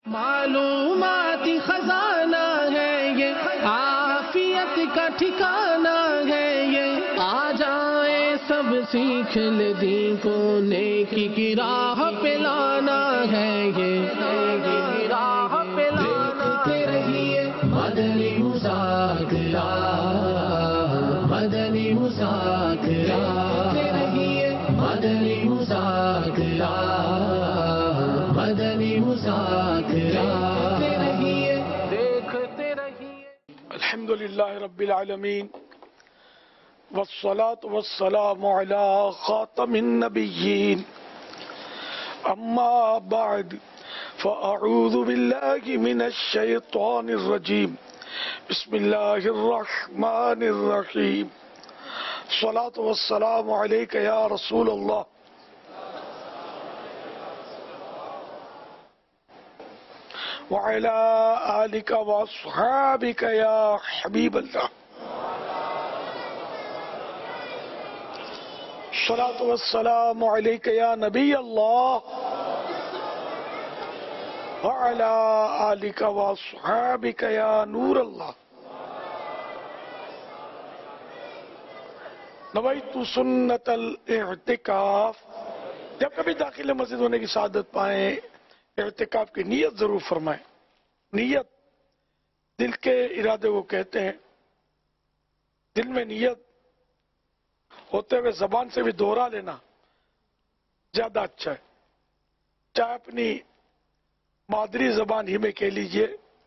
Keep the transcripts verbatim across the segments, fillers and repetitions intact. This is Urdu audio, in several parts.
معلوماتی خزانہ ہے یہ، عافیت کا ٹھکانہ ہے یہ، آ جائیں سب سیکھ لے دین کو، نیکی کی راہ پہ لانا ہے یہ، نیکی کی راہ پہ لانا ہے۔ مدنی مذاکرہ، مدنی مذاکرہ، مدنی مذاکرہ، مدنی مذاکرہ، دیکھتے رہیے۔ الحمد للہ رب العالمین، والصلاة والسلام علی خاتم النبیین، اما بعد فاعوذ باللہ من الشیطان الرجیم، بسم اللہ الرحمن الرحیم، الصلاة والسلام علیک یا رسول اللہ، وعلی آلک واصحابک یا حبیب اللہ، الصلاة والسلام علیک یا نبی اللہ، وعلی آلک واصحابک یا نور اللہ۔ نویت سنت الاعتکاف، جب کبھی داخل مسجد ہونے کی سعادت پائیں، اعتکاف کی نیت ضرور فرمائیں۔ نیت دل کے ارادے کو کہتے ہیں، دل میں نیت ہوتے ہوئے زبان سے بھی دوہرا لینا زیادہ اچھا ہے، چاہے اپنی مادری زبان ہی میں کہہ لیجئے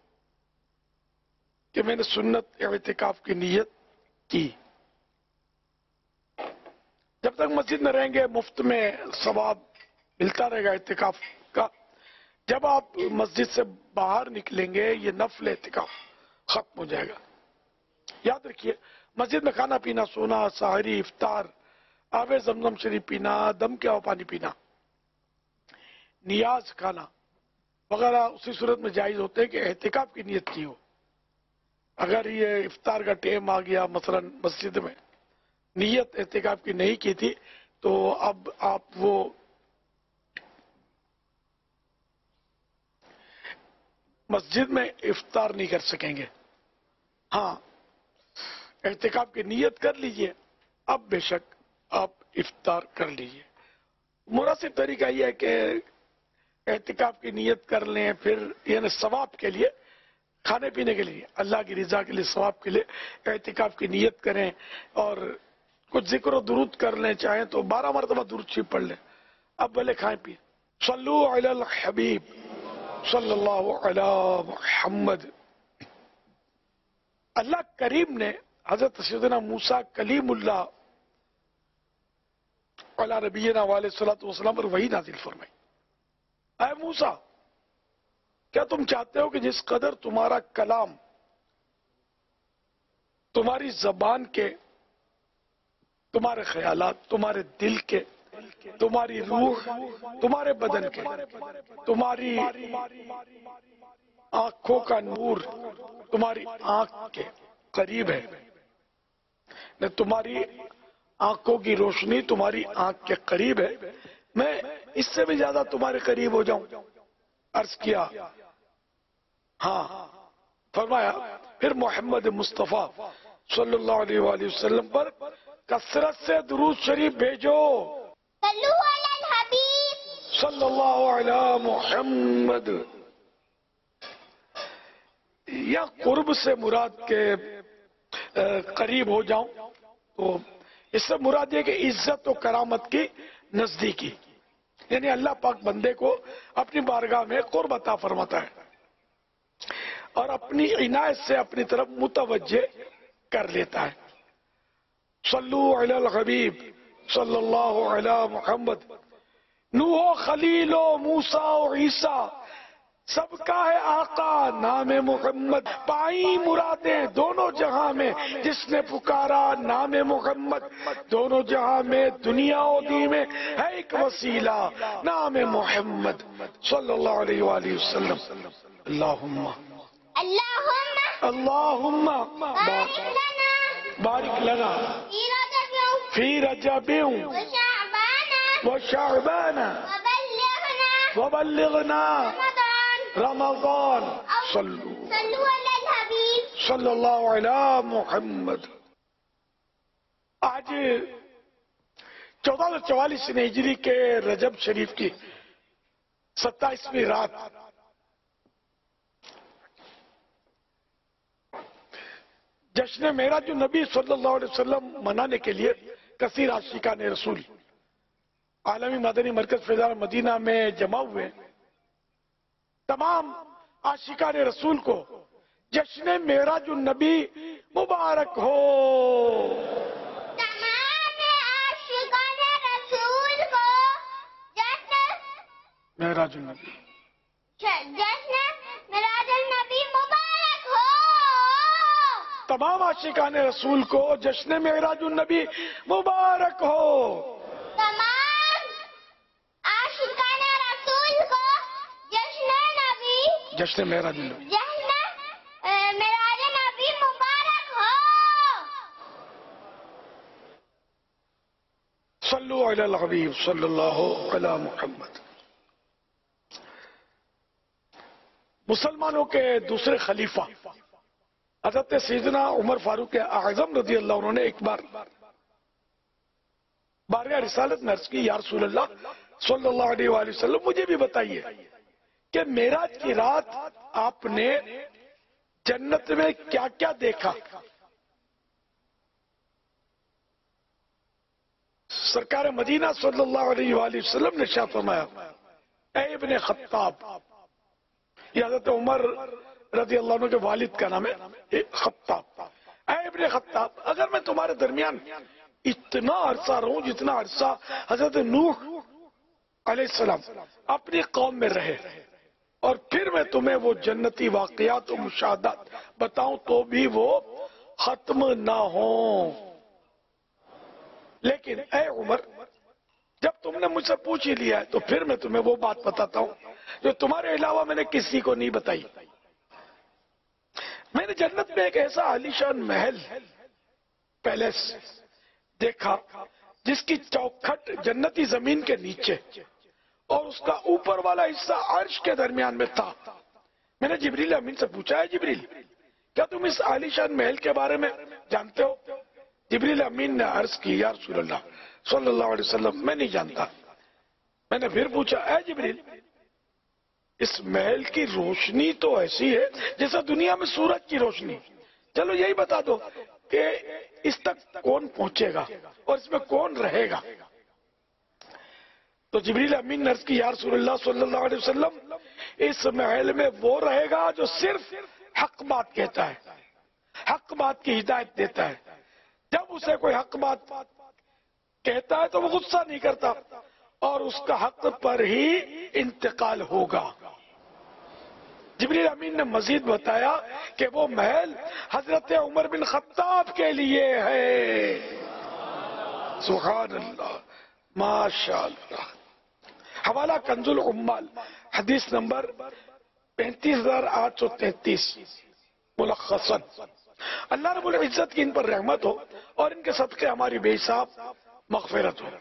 کہ میں نے سنت اعتکاف کی نیت کی۔ جب تک مسجد میں رہیں گے مفت میں ثواب ملتا رہے گا اعتکاف کا، جب آپ مسجد سے باہر نکلیں گے یہ نفل اعتکاف ختم ہو جائے گا۔ یاد رکھیے، مسجد میں کھانا پینا، سونا، سحری، افطار، آب زمزم شریف پینا، دم کے آب پانی پینا، نیاز کھانا وغیرہ اسی صورت میں جائز ہوتے ہیں کہ اعتکاف کی نیت کی ہو۔ اگر یہ افطار کا ٹائم آ گیا مثلا مسجد میں، نیت اعتکاف کی نہیں کی تھی، تو اب آپ وہ مسجد میں افطار نہیں کر سکیں گے۔ ہاں، اعتکاف کی نیت کر لیجئے، اب بے شک آپ افطار کر لیجئے۔ مناسب طریقہ یہ ہے کہ اعتکاف کی نیت کر لیں، پھر یعنی ثواب کے لیے، کھانے پینے کے لیے، اللہ کی رضا کے لیے، ثواب کے لیے اعتکاف کی نیت کریں، اور کچھ ذکر و درود کر لیں، چاہیں تو بارہ مرتبہ درود شریف پڑھ لیں۔ اب بھلے کھائیں پییں۔ صلو علی الحبیب صلی اللہ علی محمد۔ اللہ کریم نے حضرت سیدنا موسیٰ کلیم اللہ علی نبینا علیہ الصلوۃ والسلام پر وحی نازل فرمائی۔ اے موسیٰ، کیا تم چاہتے ہو کہ جس قدر تمہارا کلام تمہاری زبان کے، تمہارے خیالات تمہارے دل کے، تمہاری روح تمہارے بدن کے، تمہاری آنکھوں کا نور تمہاری آنکھ کے قریب ہے، نہ تمہاری آنکھوں کی روشنی تمہاری آنکھ کے قریب ہے، میں اس سے بھی زیادہ تمہارے قریب ہو جاؤں؟ عرض کیا ہاں۔ فرمایا پھر محمد مصطفیٰ صلی اللہ علیہ وآلہ وسلم پر کثرت سے درود شریف بھیجو۔ صلو علی الحبیب صلی اللہ علی محمد۔ یا قرب سے مراد کے قریب ہو جاؤں، تو اس سے مراد یہ کہ عزت و کرامت کی نزدیکی، یعنی اللہ پاک بندے کو اپنی بارگاہ میں قرب عطا فرماتا ہے اور اپنی عنایت سے اپنی طرف متوجہ کر لیتا ہے۔ صلو علی الحبیب صلی اللہ علی محمد۔ نوح و خلیل و موسیٰ و عیسیٰ سب کا ہے آقا نام محمد، پائی مرادیں دونوں جہاں میں جس نے پکارا نام محمد، دونوں جہاں میں دنیا و دین میں ہے ایک وسیلہ نام محمد صلی اللہ علیہ وآلہ وسلم۔ اللہم اللہم اللہم بارک لنا بارک لنا فی رجب فی رجب وشعبان و شعبان وبلغنا وبلغنا رمضان رمضان صلو صلوا علی الحبیب صلی اللہ علیہ محمد. آج چودہ سو چوالیس ہجری کے رجب شریف کی ستائیسویں رات جشن معراج النبی صلی اللہ علیہ وسلم منانے کے لیے کثیر عاشقان رسول عالمی مدنی مرکز فیضان مدینہ میں جمع ہوئے. تمام عاشقان رسول کو جشن معراج النبی مبارک ہو. تمام عاشقان رسول کو جشن معراج النبی جشن معراج النبی مبارک ہو. تمام عاشقان رسول کو جشن معراج النبی مبارک ہو. تمام عاشقان رسول کو جشن نبی جشن معراج النبی جشن معراج نبی مبارک ہو. صلو علی الحبیب صلی اللہ علی محمد. مسلمانوں کے دوسرے خلیفہ حضرت سیدنا عمر فاروق اعظم رضی اللہ عنہ نے ایک بار بارگاہ رسالت میں عرض کی، یا رسول اللہ صلی اللہ علیہ وآلہ وسلم مجھے بھی بتائیے کہ معراج کی رات آپ نے جنت میں کیا کیا دیکھا. سرکار مدینہ صلی اللہ علیہ وآلہ وسلم نے ارشاد فرمایا، اے ابن خطاب، یہ حضرت عمر رضی اللہ عنہ کے والد کا نام ہے خطاب، اے ابن خطاب، اگر میں تمہارے درمیان اتنا عرصہ رہوں جتنا عرصہ حضرت نوح علیہ السلام اپنی قوم میں رہے، اور پھر میں تمہیں وہ جنتی واقعات و مشاہدات بتاؤں تو بھی وہ ختم نہ ہوں. لیکن اے عمر، جب تم نے مجھ سے پوچھ ہی لیا ہے تو پھر میں تمہیں وہ بات بتاتا ہوں جو تمہارے علاوہ میں نے کسی کو نہیں بتائی. میں نے جنت میں ایک ایسا عالیشان محل پیلیس دیکھا جس کی چوکھٹ جنتی زمین کے نیچے اور اس کا اوپر والا حصہ عرش کے درمیان میں تھا. میں نے جبریل امین سے پوچھا، ہے جبریل، کیا تم اس عالیشان محل کے بارے میں جانتے ہو؟ جبریل امین نے عرض کی، یا رسول اللہ صلی اللہ علیہ وسلم میں نہیں جانتا. میں نے پھر پوچھا، اے جبریل، اس محل کی روشنی تو ایسی ہے جیسا دنیا میں سورج کی روشنی، چلو یہی بتا دو کہ اس تک کون پہنچے گا اور اس میں کون رہے گا؟ تو جبریل امین نے عرض کی، یا رسول اللہ صلی اللہ علیہ وسلم، اس محل میں وہ رہے گا جو صرف حق بات کہتا ہے، حق بات کی ہدایت دیتا ہے. جب اسے کوئی حق بات کہتا ہے تو وہ غصہ نہیں کرتا اور اس کا حق پر ہی انتقال ہوگا. جبریل امین نے مزید بتایا کہ وہ محل حضرت عمر بن خطاب کے لیے ہے. سبحان اللہ، ماشاء اللہ. حوالہ کنز العمال، حدیث نمبر پینتیس ہزار آٹھ سو تینتیس ملخصاً. اللہ رب العزت کی ان پر رحمت ہو اور ان کے صدقے ہماری بے حساب مغفرت ہو.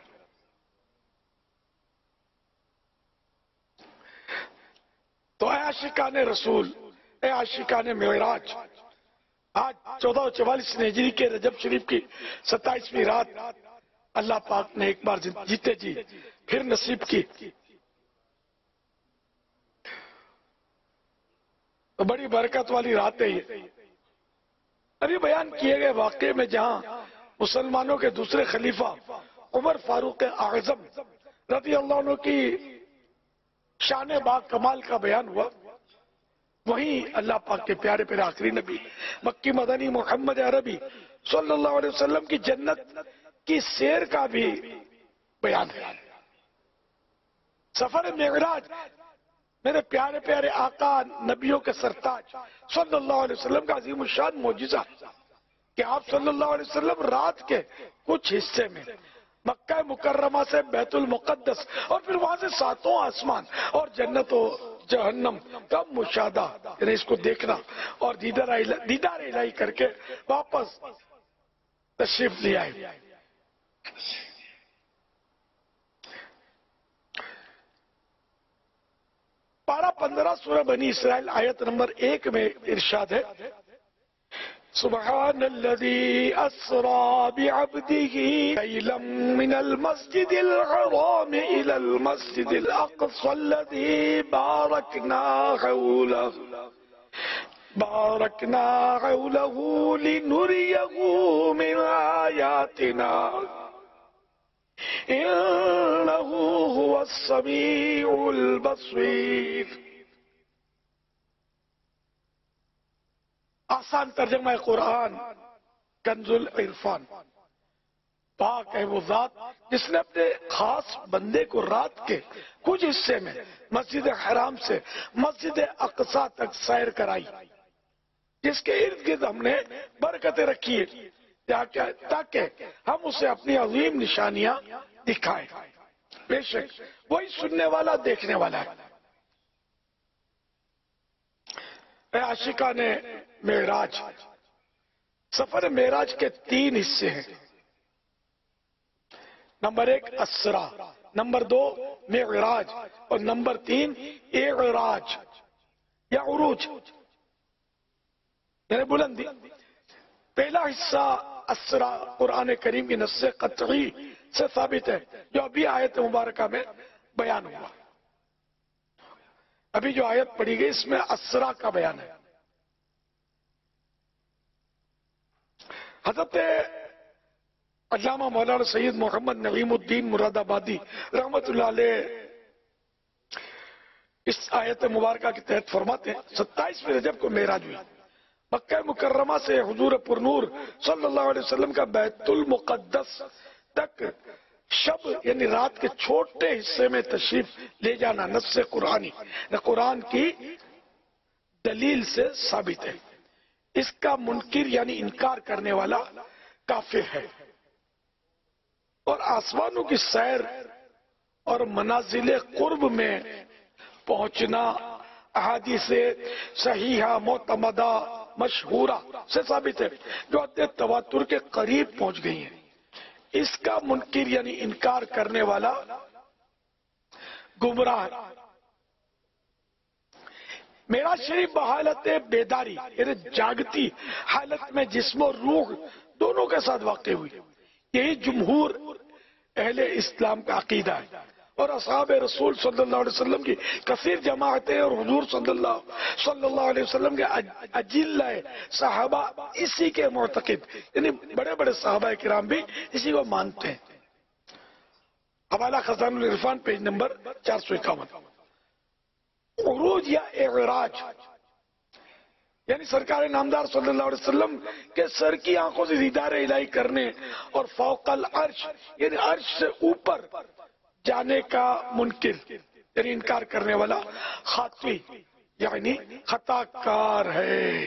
تو اے عاشقان رسول، اے عاشقان معراج، آج چودہ سو چوالیس ہجری کے رجب شریف کی ستائیسویں رات اللہ پاک نے ایک بار جیتے جی پھر نصیب کی. تو بڑی برکت والی رات ہے یہ. ابھی بیان کیے گئے واقعے میں جہاں مسلمانوں کے دوسرے خلیفہ عمر فاروق اعظم رضی اللہ عنہ کی شان با کمال کا بیان ہوا، وہیں اللہ پاک کے پیارے پیارے آخری نبی مکی مدنی محمد عربی صلی اللہ علیہ وسلم کی جنت کی سیر کا بھی بیان ہے. سفر معراج میرے پیارے پیارے آقا نبیوں کے سرتاج صلی اللہ علیہ وسلم کا عظیم الشان معجزہ کہ آپ صلی اللہ علیہ وسلم رات کے کچھ حصے میں مکہ مکرمہ سے بیت المقدس اور پھر وہاں سے ساتوں آسمان اور جنت و جہنم کا مشاہدہ، یعنی اس کو دیکھنا اور دیدار دیدار الہی کر کے واپس تشریف لے آئے. پارہ پندرہ سورہ بنی اسرائیل آیت نمبر ایک میں ارشاد ہے سبحان الذي اسرا بعبده ليلا من المسجد الحرام الى المسجد الاقصى الذي باركنا حوله باركنا حوله لنريه من آياتنا إنه هو السميع البصير. آسان ترجمہ قرآن کنز العرفان. پاک ہے وہ ذات جس نے اپنے خاص بندے کو رات کے کچھ حصے میں مسجد حرام سے مسجد اقصی تک سیر کرائی، جس کے ارد گرد ہم نے برکتیں رکھی ہے تاکہ ہم اسے اپنی عظیم نشانیاں دکھائیں. بے شک وہی سننے والا دیکھنے والا ہے. اے عاشقان معراج، سفر معراج کے تین حصے ہیں. نمبر ایک اسرا، نمبر دو معراج، اور نمبر تین اعراج یا عروج یعنی بلندی. پہلا حصہ اسرا قرآن کریم کی نص قطعی سے ثابت ہے جو ابھی آیت مبارکہ میں بیان ہوا. ابھی جو آیت پڑھی گئی اس میں اسرا کا بیان ہے. حضرت علامہ مولانا سید محمد نعیم الدین مراد آبادی رحمت اللہ علیہ اس آیت مبارکہ کے تحت فرماتے ہیں ستائیسویں رجب کو معراج ہوئی. مکہ مکرمہ سے حضور پرنور صلی اللہ علیہ وسلم کا بیت المقدس تک شب یعنی رات کے چھوٹے حصے میں تشریف لے جانا نص قرآنی قرآن کی دلیل سے ثابت ہے. اس کا منکر یعنی انکار کرنے والا کافر ہے. اور آسمانوں کی سیر اور منازل قرب میں پہنچنا احادیث صحیحہ معتمدہ مشہورہ سے ثابت ہے جو حد تواتر کے قریب پہنچ گئی ہیں. اس کا منکر یعنی انکار کرنے والا گمراہ ہے. معراج شریف بحالت بیداری یعنی جاگتی حالت میں جسم و روح دونوں کے ساتھ واقع ہوئی. یہی جمہور اہل اسلام کا عقیدہ ہے اور اصحاب رسول صلی اللہ علیہ وسلم کی کثیر جماعتیں اور حضور صلی اللہ صلی اللہ علیہ وسلم کے اجلہ صحابہ اسی کے معتقد یعنی بڑے بڑے صحابہ کرام بھی اسی کو مانتے ہیں. حوالہ خزان العرفان پیج نمبر چار سو اکاون. عروج یا اعراج یعنی سرکار نامدار صلی اللہ علیہ وسلم کے سر کی آنکھوں سے دیدار الہی کرنے اور فوق العرش یعنی عرش سے اوپر جانے کا منکر یعنی انکار کرنے والا خاطی یعنی خطا کار ہے.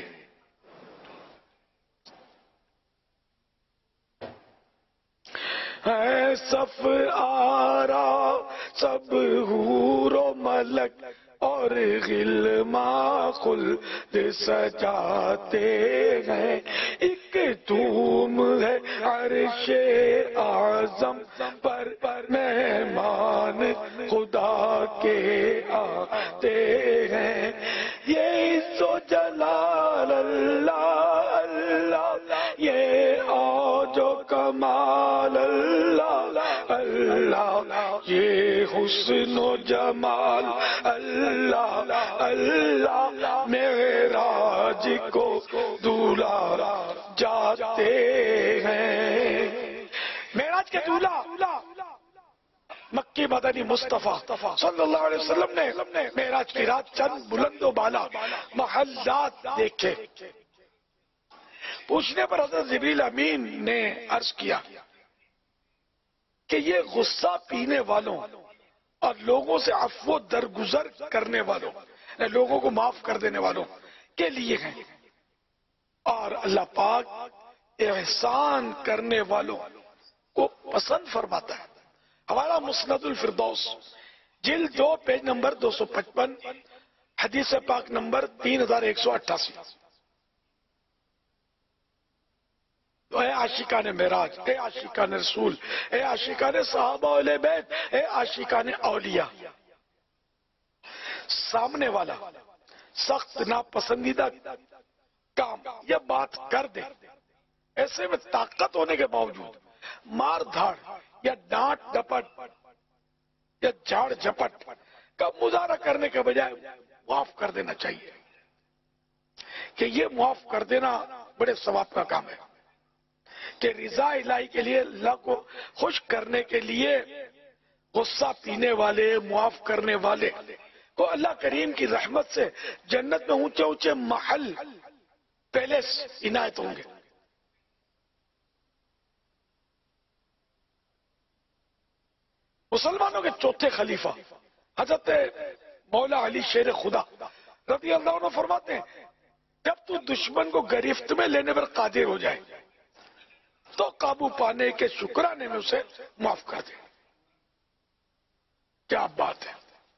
ہے صف آرا سب حور و ملک اور غلما خلد سجاتے ہیں. ایک دھوم ہے عرش اعظم پر مہمان خدا کے آتے ہیں. یہ سو جلال اللہ اللہ یہ اوج و کمال اللہ اللہ یہ حسن و جمال اللہ اللہ معراج کو دولہا جاتے ہیں. معراج کے دولہا مکی مدنی مصطفیٰ صلی اللہ علیہ وسلم نے معراج کی رات چند بلند و بالا محلات دیکھے. پوچھنے پر حضرت جبریل امین نے عرض کیا کہ یہ غصہ پینے والوں اور لوگوں سے عفو درگزر کرنے والوں لوگوں کو معاف کر دینے والوں کے لیے ہیں اور اللہ پاک احسان کرنے والوں کو پسند فرماتا ہے. ہمارا مسند الفردوس جلد دو پیج نمبر دو سو پچپن حدیث پاک نمبر تین ہزار ایک سو اٹھاسی. اے عاشقان معراج، اے عاشقان رسول، اے عاشقان صحابہ اہل بیت، اے عاشقان اولیاء، سامنے والا سخت ناپسندیدہ کام یا بات کر دے، ایسے میں طاقت ہونے کے باوجود مار دھاڑ یا ڈانٹ ڈپٹ یا جھاڑ جھپٹ کا مظاہرہ کرنے کے بجائے معاف کر دینا چاہیے، کہ یہ معاف کر دینا بڑے ثواب کا کام ہے، کہ رضا الہی کے لیے، اللہ کو خوش کرنے کے لیے غصہ پینے والے، معاف کرنے والے کو اللہ کریم کی رحمت سے جنت میں اونچے اونچے محل، پیلیس عنایت ہوں گے۔ مسلمانوں کے چوتھے خلیفہ حضرت مولا علی شیر خدا رضی اللہ عنہ فرماتے ہیں، جب تو دشمن کو گرفت میں لینے پر قادر ہو جائے تو قابو پانے کے شکرانے میں اسے معاف کر دے۔ کیا بات ہے!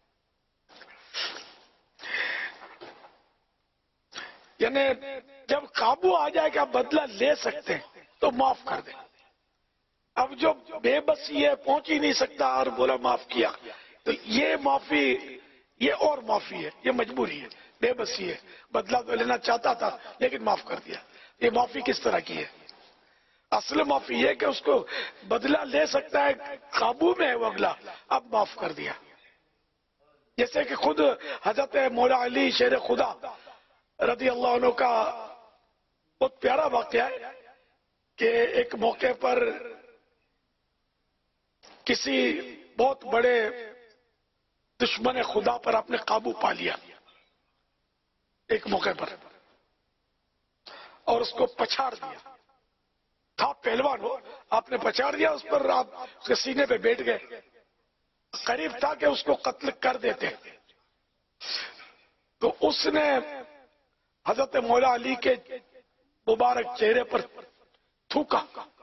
یعنی جب قابو آ جائے کہ آپ بدلہ لے سکتے ہیں تو معاف کر دیں۔ اب جو بے بسی ہے، پہنچ ہی نہیں سکتا اور بولا معاف کیا، تو یہ معافی، یہ اور معافی ہے، یہ مجبوری ہے، بے بسی ہے، بدلہ تو لینا چاہتا تھا لیکن معاف کر دیا۔ یہ معافی کس طرح کی ہے؟ اصل معافی یہ کہ اس کو بدلہ لے سکتا ہے، قابو میں ہے وہ اگلا، اب معاف کر دیا۔ جیسے کہ خود حضرت مولا علی شیر خدا رضی اللہ عنہ کا بہت پیارا واقعہ ہے کہ ایک موقع پر کسی بہت بڑے دشمن خدا پر آپ نے قابو پا لیا ایک موقع پر، اور اس کو پچھاڑ دیا۔ تھا پہلوان ہو، آپ نے پچھاڑ دیا اس پر، آپ اس کے سینے پہ بیٹھ گئے، قریب تھا کہ اس کو قتل کر دیتے۔ تو اس نے حضرت مولا علی کے مبارک چہرے پر تھوکا،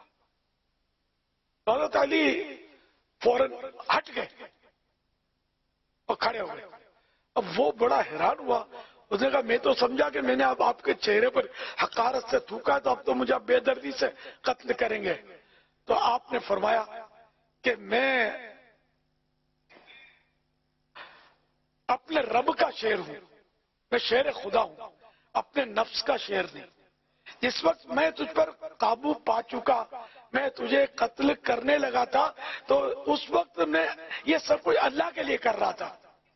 حضرت علی فوراً ہٹ گئے اور کھڑے ہو گئے۔ اب وہ بڑا حیران ہوا، اس نے کہا میں تو سمجھا کہ میں نے اب آپ کے چہرے پر حقارت سے تھوکا تو اب تو مجھے بے دردی سے قتل کریں گے۔ تو آپ نے فرمایا کہ میں اپنے رب کا شیر ہوں، میں شیر خدا ہوں، اپنے نفس کا شیر نہیں۔ جس وقت میں تجھ پر قابو پا چکا، میں تجھے قتل کرنے لگا تھا، تو اس وقت میں یہ سب کچھ اللہ کے لیے کر رہا تھا،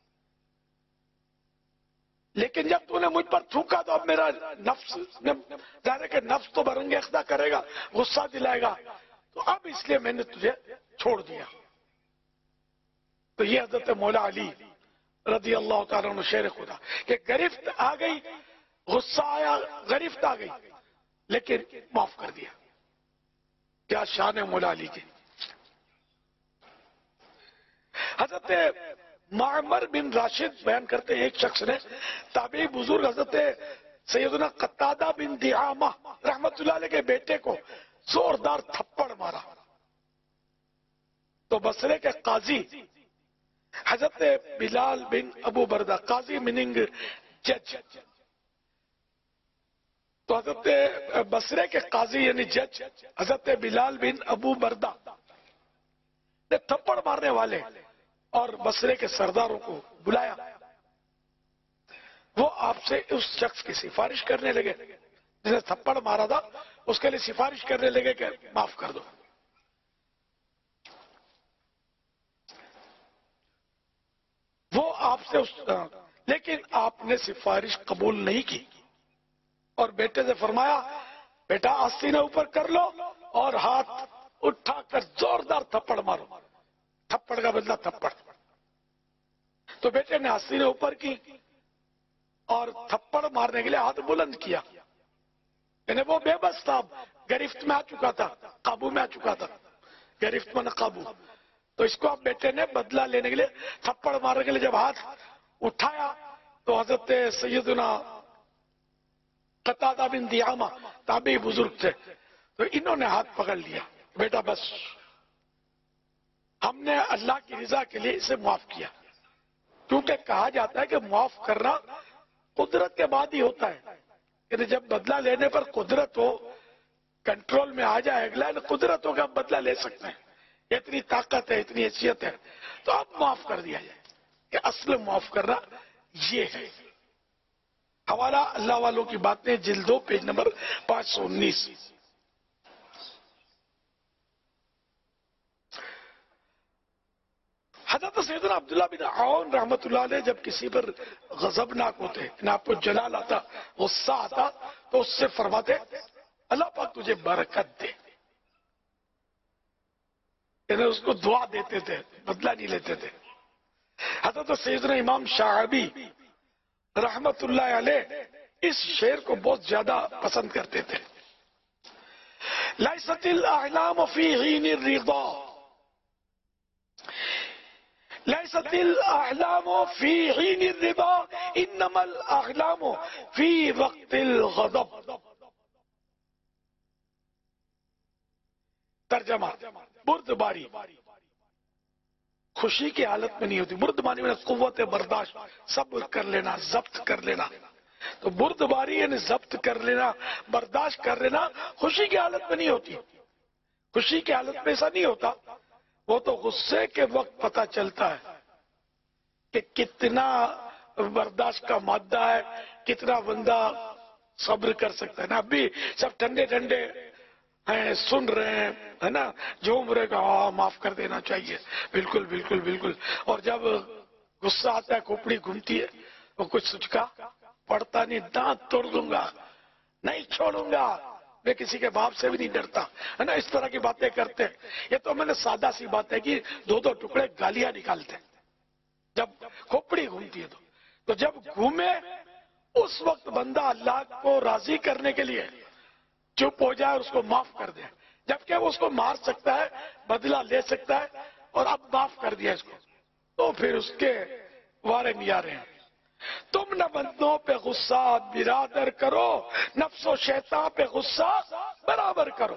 لیکن جب تو نے مجھ پر تھوکا تو اب میرا نفس، ظاہر ہے کہ نفس تو برنگ اخذہ کرے گا، غصہ دلائے گا، تو اب اس لیے میں نے تجھے چھوڑ دیا۔ تو یہ حضرت مولا علی رضی اللہ تعالیٰ عنہ شیر خدا کہ گرفت آ گئی، غصہ آیا، گرفت آ گئی، لیکن معاف کر دیا۔ کیا شان ہے مولا علی کی! حضرت معمر بن راشد بیان کرتے ہیں، ایک شخص نے تابعی بزرگ حضرت سیدنا قتادہ بن دعامہ رحمت اللہ علیہ کے بیٹے کو زوردار تھپڑ مارا، تو بصرے کے قاضی حضرت بلال بن ابو بردہ، قاضی میننگ جج، تو حضرت بصرے کے قاضی یعنی جج حضرت بلال بن ابو بردہ نے تھپڑ مارنے والے اور بصرے کے سرداروں کو بلایا۔ وہ آپ سے اس شخص کی سفارش کرنے لگے جس نے تھپڑ مارا تھا، اس کے لیے سفارش کرنے لگے کہ معاف کر دو۔ وہ آپ سے اس لیکن آپ نے سفارش قبول نہیں کی اور بیٹے سے فرمایا بیٹا آستینہ اوپر کر لو اور ہاتھ اٹھا کر زوردار تھپڑ مارو، تھپڑ کا بدلہ تھپڑ۔ تو بیٹے نے آستینہ اوپر کی اور تھپڑ مارنے کے لیے ہاتھ بلند کیا، یعنی وہ بے بس تھا، گرفت میں آ چکا تھا، قابو میں آ چکا تھا، گرفت میں نہ قابو۔ تو اس کو اب بیٹے نے بدلہ لینے کے لیے تھپڑ مارنے کے لیے جب ہاتھ اٹھایا تو حضرت سیدنا قتادہ بن دعامہ تابعی بزرگ تھے، تو انہوں نے ہاتھ پکڑ لیا، بیٹا بس ہم نے اللہ کی رضا کے لیے اسے معاف کیا، کیونکہ کہا جاتا ہے کہ معاف کرنا قدرت کے بعد ہی ہوتا ہے، یعنی جب بدلہ لینے پر قدرت ہو، کنٹرول میں آ جائے اگلا، قدرت ہو کہ اب بدلہ لے سکتے ہیں، اتنی طاقت ہے، اتنی حیثیت ہے، تو اب معاف کر دیا جائے کہ اصل معاف کرنا یہ ہے حوالہ اللہ والوں کی باتیں جلد دو پیج نمبر پانچ سو انیس. حضرت سیدنا عبداللہ بن عون رحمت اللہ علیہ جب کسی پر غضبناک ہوتے یعنی آپ کو جلال آتا غصہ آتا تو اس سے فرماتے اللہ پاک تجھے برکت دے. یعنی اس کو دعا دیتے تھے, بدلہ نہیں لیتے تھے. حضرت سیدنا امام شعبی رحمت اللہ علیہ اس شعر کو بہت زیادہ پسند کرتے تھے. لیست الاحلام فی حین الرضا لیست الاحلام فی حین الرضا انما الاحلام فی وقت الغضب. ترجمہ بردباری خوشی کی حالت میں نہیں ہوتی. بردباری میں قوت برداشت, صبر کر لینا, ضبط کر لینا. تو بردباری یعنی ضبط کر لینا, برداشت کر لینا خوشی کی حالت میں نہیں ہوتی. خوشی کی حالت میں ایسا نہیں ہوتا, وہ تو غصے کے وقت پتہ چلتا ہے کہ کتنا برداشت کا مادہ ہے, کتنا بندہ صبر کر سکتا ہے. نا ابھی سب ٹھنڈے ٹھنڈے ہیں, سن رہے ہیں, ہے نا, جھوم رہے گا ہاں معاف کر دینا چاہیے, بالکل بالکل بالکل. اور جب غصہ آتا ہے کھوپڑی گھومتی ہے, وہ کچھ سچکا پڑتا نہیں, دانت توڑ دوں گا, نہیں چھوڑوں گا, میں کسی کے باپ سے بھی نہیں ڈرتا, ہے نا, اس طرح کی باتیں کرتے ہیں. یہ تو میں نے سادہ سی بات ہے کہ دو دو ٹکڑے گالیاں نکالتے ہیں جب کھوپڑی گھومتی ہے. تو تو جب گھومے اس وقت بندہ اللہ کو راضی کرنے کے لیے چپ ہو جائے اور اس کو معاف کر دے, جبکہ وہ اس کو مار سکتا ہے, بدلہ لے سکتا ہے, اور اب معاف کر دیا اس کو, تو پھر اس کے وارے نہیں آ رہے ہیں. تم نہ بندوں پہ غصہ برادر کرو, نفس و شیطان پہ غصہ برابر کرو.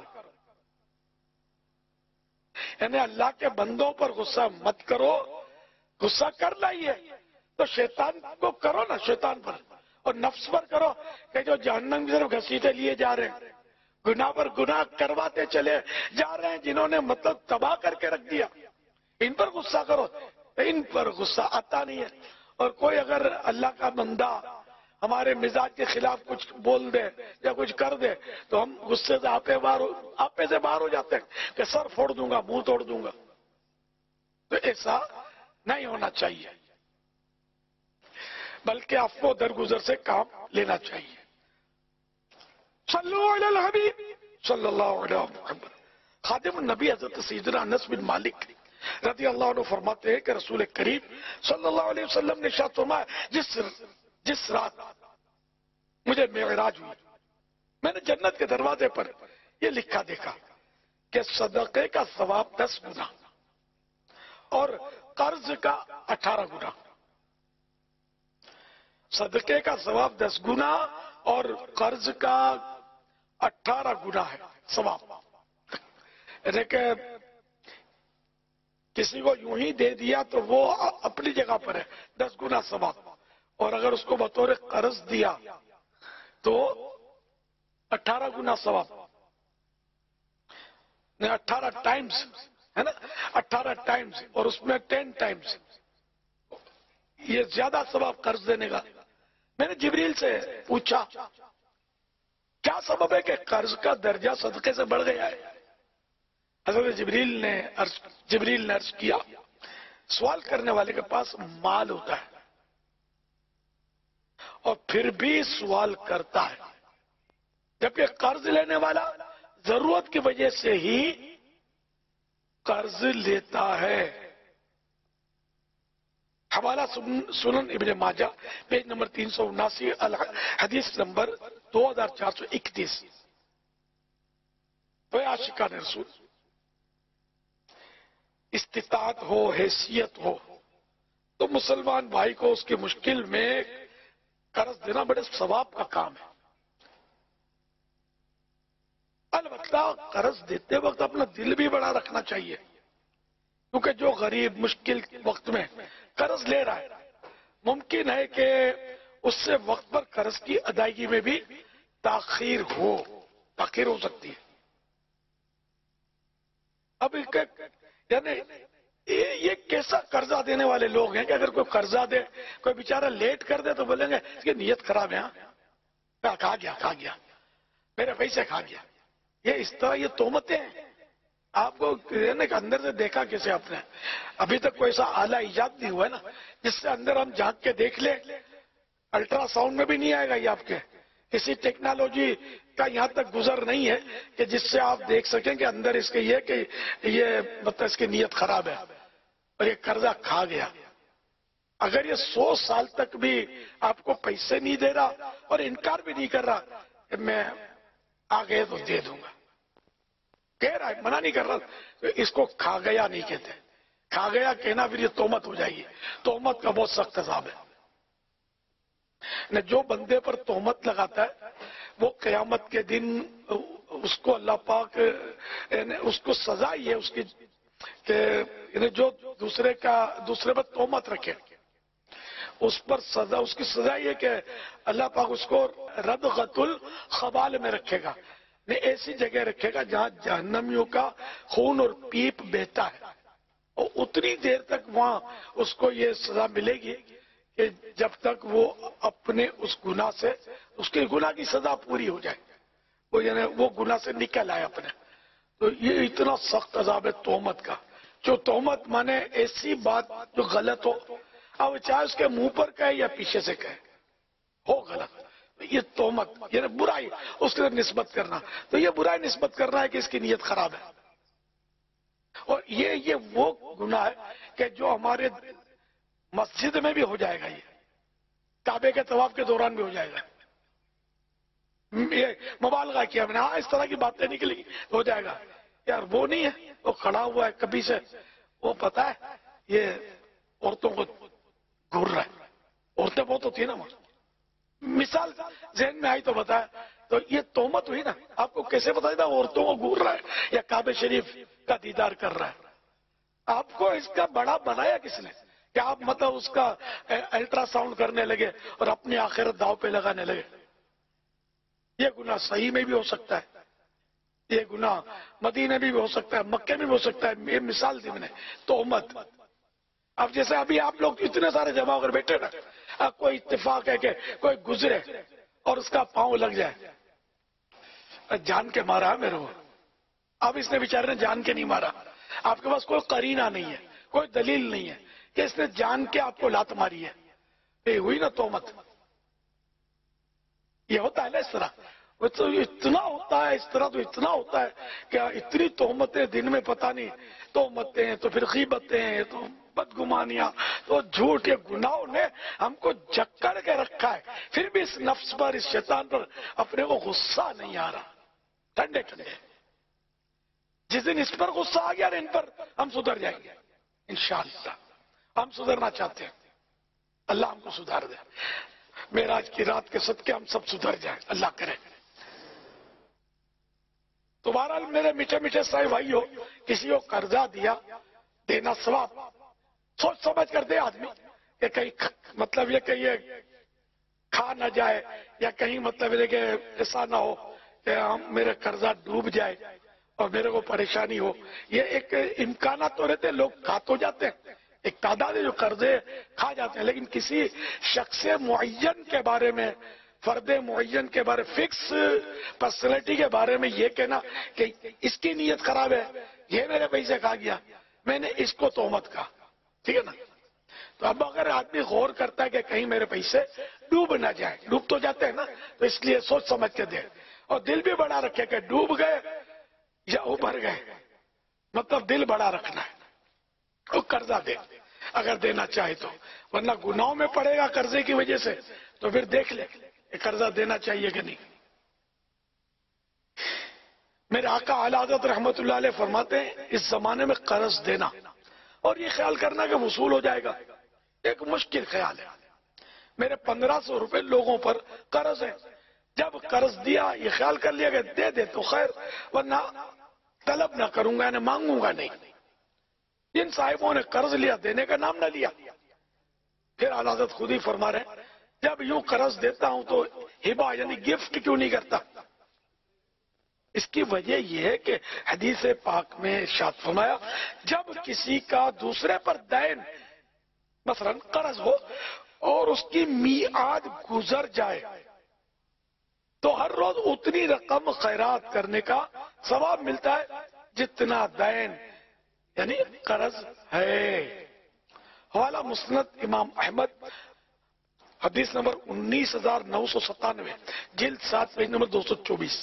یعنی اللہ کے بندوں پر غصہ مت کرو, غصہ کرنا ہی ہے تو شیطان کو کرو نا, شیطان پر, اور نفس پر کرو کہ جو جہنم کی طرف گھسیٹے لیے جا رہے ہیں, گناہ پر گناہ کرواتے چلے جا رہے ہیں, جنہوں نے مطلب تباہ کر کے رکھ دیا, ان پر غصہ کرو. ان پر غصہ آتا نہیں ہے. اور کوئی اگر اللہ کا بندہ ہمارے مزاج کے خلاف کچھ بول دے یا کچھ کر دے تو ہم غصے سے آپے باہر آپے سے باہر ہو جاتے ہیں کہ سر پھوڑ دوں گا, منہ توڑ دوں گا. تو ایسا نہیں ہونا چاہیے, بلکہ عفو درگزر سے کام لینا چاہیے. صلو علی الحبیب صلی اللہ علیہ محمد. خادم النبی حضرت سیدنا انس بن مالک رضی اللہ عنہ فرماتے ہیں کہ رسول کریم صلی اللہ علیہ وسلم نے ارشاد فرمایا, جس جس رات مجھے معراج ہوئی, میں نے جنت کے دروازے پر یہ لکھا دیکھا کہ صدقے کا ثواب دس گنا اور قرض کا اٹھارہ گنا. صدقے کا ثواب دس گنا اور قرض کا اٹھارہ گنا ہے ثواب. یعنی کہ کسی کو یوں ہی دے دیا تو وہ اپنی جگہ پر ہے, دس گنا ثواب, اور اگر اس کو بطور قرض دیا تو اٹھارہ گنا ثواب, اٹھارہ ٹائمز ہے نا, اٹھارہ ٹائمز, اور اس میں ٹین ٹائمز یہ زیادہ ثواب قرض دینے کا. میں نے جبریل سے پوچھا کیا سبب ہے کہ قرض کا درجہ صدقے سے بڑھ گیا ہے. حضرت جبریل نے عرض جبریل نے عرض کیا, سوال کرنے والے کے پاس مال ہوتا ہے اور پھر بھی سوال کرتا ہے, جبکہ قرض لینے والا ضرورت کی وجہ سے ہی قرض لیتا ہے. حوالہ سنن ابن ماجہ پیج نمبر تین سو اناسی, حدیث نمبر دو ہزار چار سو اکتیس. تو عاشقان رسول استطاعت ہو, حیثیت ہو, تو مسلمان بھائی کو اس کی مشکل میں قرض دینا بڑے ثواب کا کام ہے. البتہ قرض دیتے وقت اپنا دل بھی بڑا رکھنا چاہیے, کیونکہ جو غریب مشکل وقت میں قرض لے رہا ہے ممکن ہے کہ اس سے وقت پر قرض کی ادائیگی میں بھی تاخیر ہو تاخیر ہو سکتی ہے. اب یعنی یہ یہ کیسا قرضہ دینے والے لوگ ہیں کہ اگر کوئی قرضہ دے، کوئی بیچارہ لیٹ کر دے تو بولیں گے اس کی نیت خراب ہے، ہاں کھا گیا کھا گیا میرے پیسے کھا گیا. یہ اس طرح یہ تہمتیں ہیں. آپ کو اندر سے دیکھا کیسے آپ نے؟ ابھی تک کوئی ایسا آلہ ایجاد نہیں ہوا ہے نا جس سے اندر ہم جھانک کے دیکھ لیں. الٹرا ساؤنڈ میں بھی نہیں آئے گا یہ آپ کے. کسی ٹیکنالوجی کا یہاں تک گزر نہیں ہے کہ جس سے آپ دیکھ سکیں کہ اندر اس کے یہ کہ یہ مطلب اس کی نیت خراب ہے اور یہ قرضہ کھا گیا. اگر یہ سو سال تک بھی آپ کو پیسے نہیں دے رہا اور انکار بھی نہیں کر رہا کہ میں آگے تو دے دوں گا، کہہ رہا ہے، منع نہیں کر رہا، تو اس کو کھا گیا نہیں کہتے. کھا گیا کہنا پھر یہ تہمت ہو جائے گی. تہمت کا بہت سخت عذاب ہے. جو بندے پر تہمت لگاتا ہے وہ قیامت کے دن اس کو اللہ پاک اس کو سزا ہی ہے اس کی کہ جو دوسرے کا دوسرے پر تہمت رکھے اس پر سزا، اس کی سزا یہ کہ اللہ پاک اس کو ردغۃ الخبال میں رکھے گا. ایسی جگہ رکھے گا جہاں جہنمیوں کا خون اور پیپ بہتا ہے، اور اتنی دیر تک وہاں اس کو یہ سزا ملے گی کہ جب تک وہ اپنے اس گناہ سے، اس کے گناہ کی سزا پوری ہو جائے، وہ یعنی وہ گناہ سے نکل آئے اپنے. تو یہ اتنا سخت عذاب ہے تہمت کا. جو تہمت مانے ایسی بات جو غلط ہو، اب چاہے اس کے منہ پر کہے یا پیچھے سے کہے، ہو غلط، یہ تہمت یعنی برائی اس کے نسبت کرنا. تو یہ برائی نسبت کرنا ہے کہ اس کی نیت خراب ہے. اور یہ یہ وہ گناہ ہے کہ جو ہمارے مسجد میں بھی ہو جائے گا، یہ کعبے کے طواف کے دوران بھی ہو جائے گا. یہ مبالغہ کیا میں نے، ہاں اس طرح کی باتیں نکلیں گی ہو جائے گا. یار وہ نہیں ہے، وہ کھڑا ہوا ہے کبھی سے، وہ پتا ہے یہ عورتوں کو گھور رہا ہے. عورتیں بہت ہوتی ہیں نا، مثال ذہن میں آئی تو بتایا. تو یہ تہمت ہوئی نا. آپ کو کیسے بتایا تھا عورتوں کو گھور رہا ہے یا کعبہ شریف کا دیدار کر رہا ہے؟ آپ کو اس کا بڑا بنایا کس نے کہ آپ مطلب اس کا الٹرا ساؤنڈ کرنے لگے اور اپنی آخرت داؤ پہ لگانے لگے؟ یہ گناہ صحیح میں بھی ہو سکتا ہے، یہ گناہ مدینے میں بھی ہو سکتا ہے، مکے میں بھی ہو سکتا ہے. یہ مثال دی میں نے، تہمت. اب جیسے ابھی آپ لوگ اتنے سارے جمع ہو کر بیٹھے نا، اب کوئی اتفاق ہے کہ کوئی گزرے اور اس کا پاؤں لگ جائے، جان کے مارا میرے کو. اب اس نے بیچارے نے جان کے نہیں مارا، آپ کے پاس کوئی قرینہ نہیں ہے، کوئی دلیل نہیں ہے کہ اس نے جان کے آپ کو لات ماری ہے. یہ ہوئی نا تہمت. یہ ہوتا ہے نا اس طرح. تو اتنا ہوتا ہے اس طرح، تو اتنا ہوتا ہے کہ اتنی تہمتیں دن میں پتہ نہیں. تہمتیں ہیں تو پھر غیبتیں ہیں تو بدگمانیاں تو جھوٹ. یہ گناہوں نے ہم کو جکڑ کے رکھا ہے. پھر بھی اس نفس پر، اس شیطان پر اپنے کو غصہ نہیں آ رہا. ٹھنڈے ٹھنڈے جس دن اس پر غصہ آ گیا ان پر ہم سدھر جائیں گے انشاءاللہ. ہم سدھرنا چاہتے ہیں، اللہ ہم کو سدھار دے. معراج کی رات کے صدقے ہم سب سدھر جائیں، اللہ کرے. تو بہرحال میرے میٹھے میٹھے صاحب بھائیو، کسی کو قرضہ دیا، دینا ثواب. سوچ سمجھ کر دے آدمی کہ کہیں مطلب یہ کہ یہ کھا نہ جائے، یا کہیں مطلب یہ کہ ایسا نہ ہو کہ میرے قرضہ ڈوب جائے اور میرے کو پریشانی ہو. یہ ایک امکانات تو رہتے، لوگ کھا تو جاتے ہیں، ایک تعداد ہے جو قرضے کھا جاتے ہیں، لیکن کسی شخص معین کے بارے میں، فرد معین کے بارے، فکس پرسنالٹی کے بارے میں یہ کہنا کہ اس کی نیت خراب ہے، یہ میرے پیسے کھا گیا، میں نے اس کو تہمت کہا. ٹھیک ہے نا؟ تو اب اگر آدمی غور کرتا ہے کہ کہیں میرے پیسے ڈوب نہ جائے، ڈوب تو جاتے ہیں نا، تو اس لیے سوچ سمجھ کے دے. اور دل بھی بڑا رکھے کہ ڈوب گئے یا ابھر گئے، مطلب دل بڑا رکھنا ہے. وہ قرضہ دے اگر دینا چاہے تو، ورنہ گناہوں میں پڑے گا قرضے کی وجہ سے. تو پھر دیکھ لے کہ قرضہ دینا چاہیے کہ نہیں. میرے آقا اعلی حضرت رحمت اللہ علیہ فرماتے ہیں اس زمانے میں قرض دینا اور یہ خیال کرنا کہ وصول ہو جائے گا ایک مشکل خیال ہے. میرے پندرہ سو روپے لوگوں پر قرض ہے، جب قرض دیا یہ خیال کر لیا کہ دے دے تو خیر، ورنہ طلب نہ کروں گا، یعنی مانگوں گا نہیں. جن صاحبوں نے قرض لیا دینے کا نام نہ لیا. پھر اعلی حضرت خود ہی فرما رہے ہیں جب یوں قرض دیتا ہوں تو ہبہ یعنی گفٹ کیوں نہیں کرتا. اس کی وجہ یہ ہے کہ حدیث پاک میں ارشاد فرمایا جب کسی کا دوسرے پر دین مثلا قرض ہو اور اس کی میعاد گزر جائے تو ہر روز اتنی رقم خیرات کرنے کا ثواب ملتا ہے جتنا دین یعنی قرض ہے۔ حوالہ مسند امام احمد حدیث نمبر انیس ہزار نو سو ستانوے جلد سات پیج نمبر دو سو چوبیس۔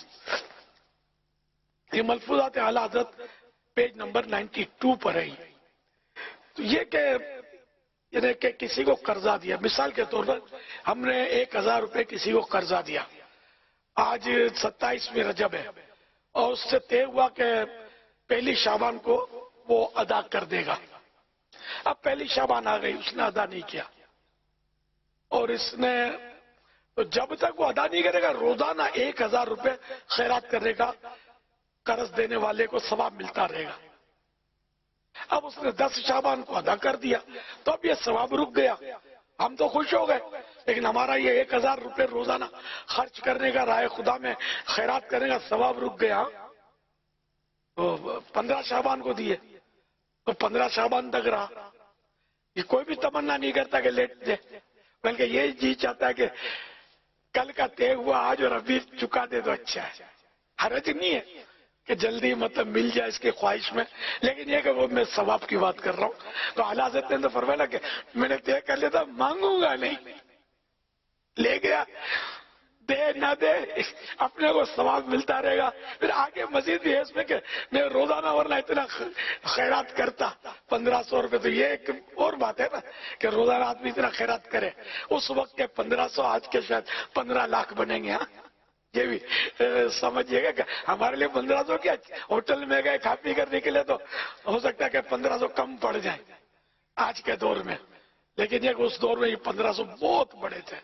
یہ ملفوظات اعلی حضرت پیج نمبر نائنٹی ٹو پر ہے۔ تو یہ کہ یعنی کہ کسی کو قرضہ دیا، مثال کے طور پر ہم نے ایک ہزار روپے کسی کو قرضہ دیا، آج ستائیسویں رجب ہے اور اس سے طے ہوا کہ پہلی شعبان کو وہ ادا کر دے گا۔ اب پہلی شعبان آ گئی، اس نے ادا نہیں کیا اور اس نے تو جب تک وہ ادا نہیں کرے گا روزانہ ایک ہزار روپے خیرات کرنے کا قرض دینے والے کو ثواب ملتا رہے گا۔ اب اس نے دس شعبان کو ادا کر دیا تو اب یہ ثواب رک گیا، ہم تو خوش ہو گئے، لیکن ہمارا یہ ایک ہزار روپے روزانہ خرچ کرنے کا راہ خدا میں خیرات کرنے کا ثواب رک گیا۔ تو پندرہ شعبان کو دیے تو پندرہ شعبان تک رہا۔ یہ کوئی بھی تمنا نہیں کرتا کہ لیٹ دے، بلکہ یہ جی چاہتا ہے کہ کل کا طے ہوا آج اور ابھی چکا دے تو اچھا ہے۔ حرج نہیں ہے کہ جلدی مطلب مل جائے اس کی خواہش میں، لیکن یہ کہ وہ میں ثواب کی بات کر رہا ہوں۔ تو اعلیٰ حضرت نے تو فرمایا کہ میں نے طے کر لیا تھا، مانگوں گا نہیں، لے گیا دے نہ دے اپنے کو ثواب ملتا رہے گا۔ پھر آگے مزید بھی ہے اس میں کہ میں روزانہ ورنہ اتنا خیرات کرتا پندرہ سو روپے، تو یہ ایک اور بات ہے نا کہ روزانہ آدمی اتنا خیرات کرے، اس وقت کے پندرہ سو آج کے شاید پندرہ لاکھ بنیں گے۔ ہاں یہ بھی سمجھیے گا کہ ہمارے لیے پندرہ سو کیا، ہوٹل میں گئے کھا پی کر نکلے تو ہو سکتا ہے کہ پندرہ سو کم پڑ جائیں آج کے دور میں، لیکن یہ کہ اس دور میں یہ پندرہ سو بہت بڑے تھے۔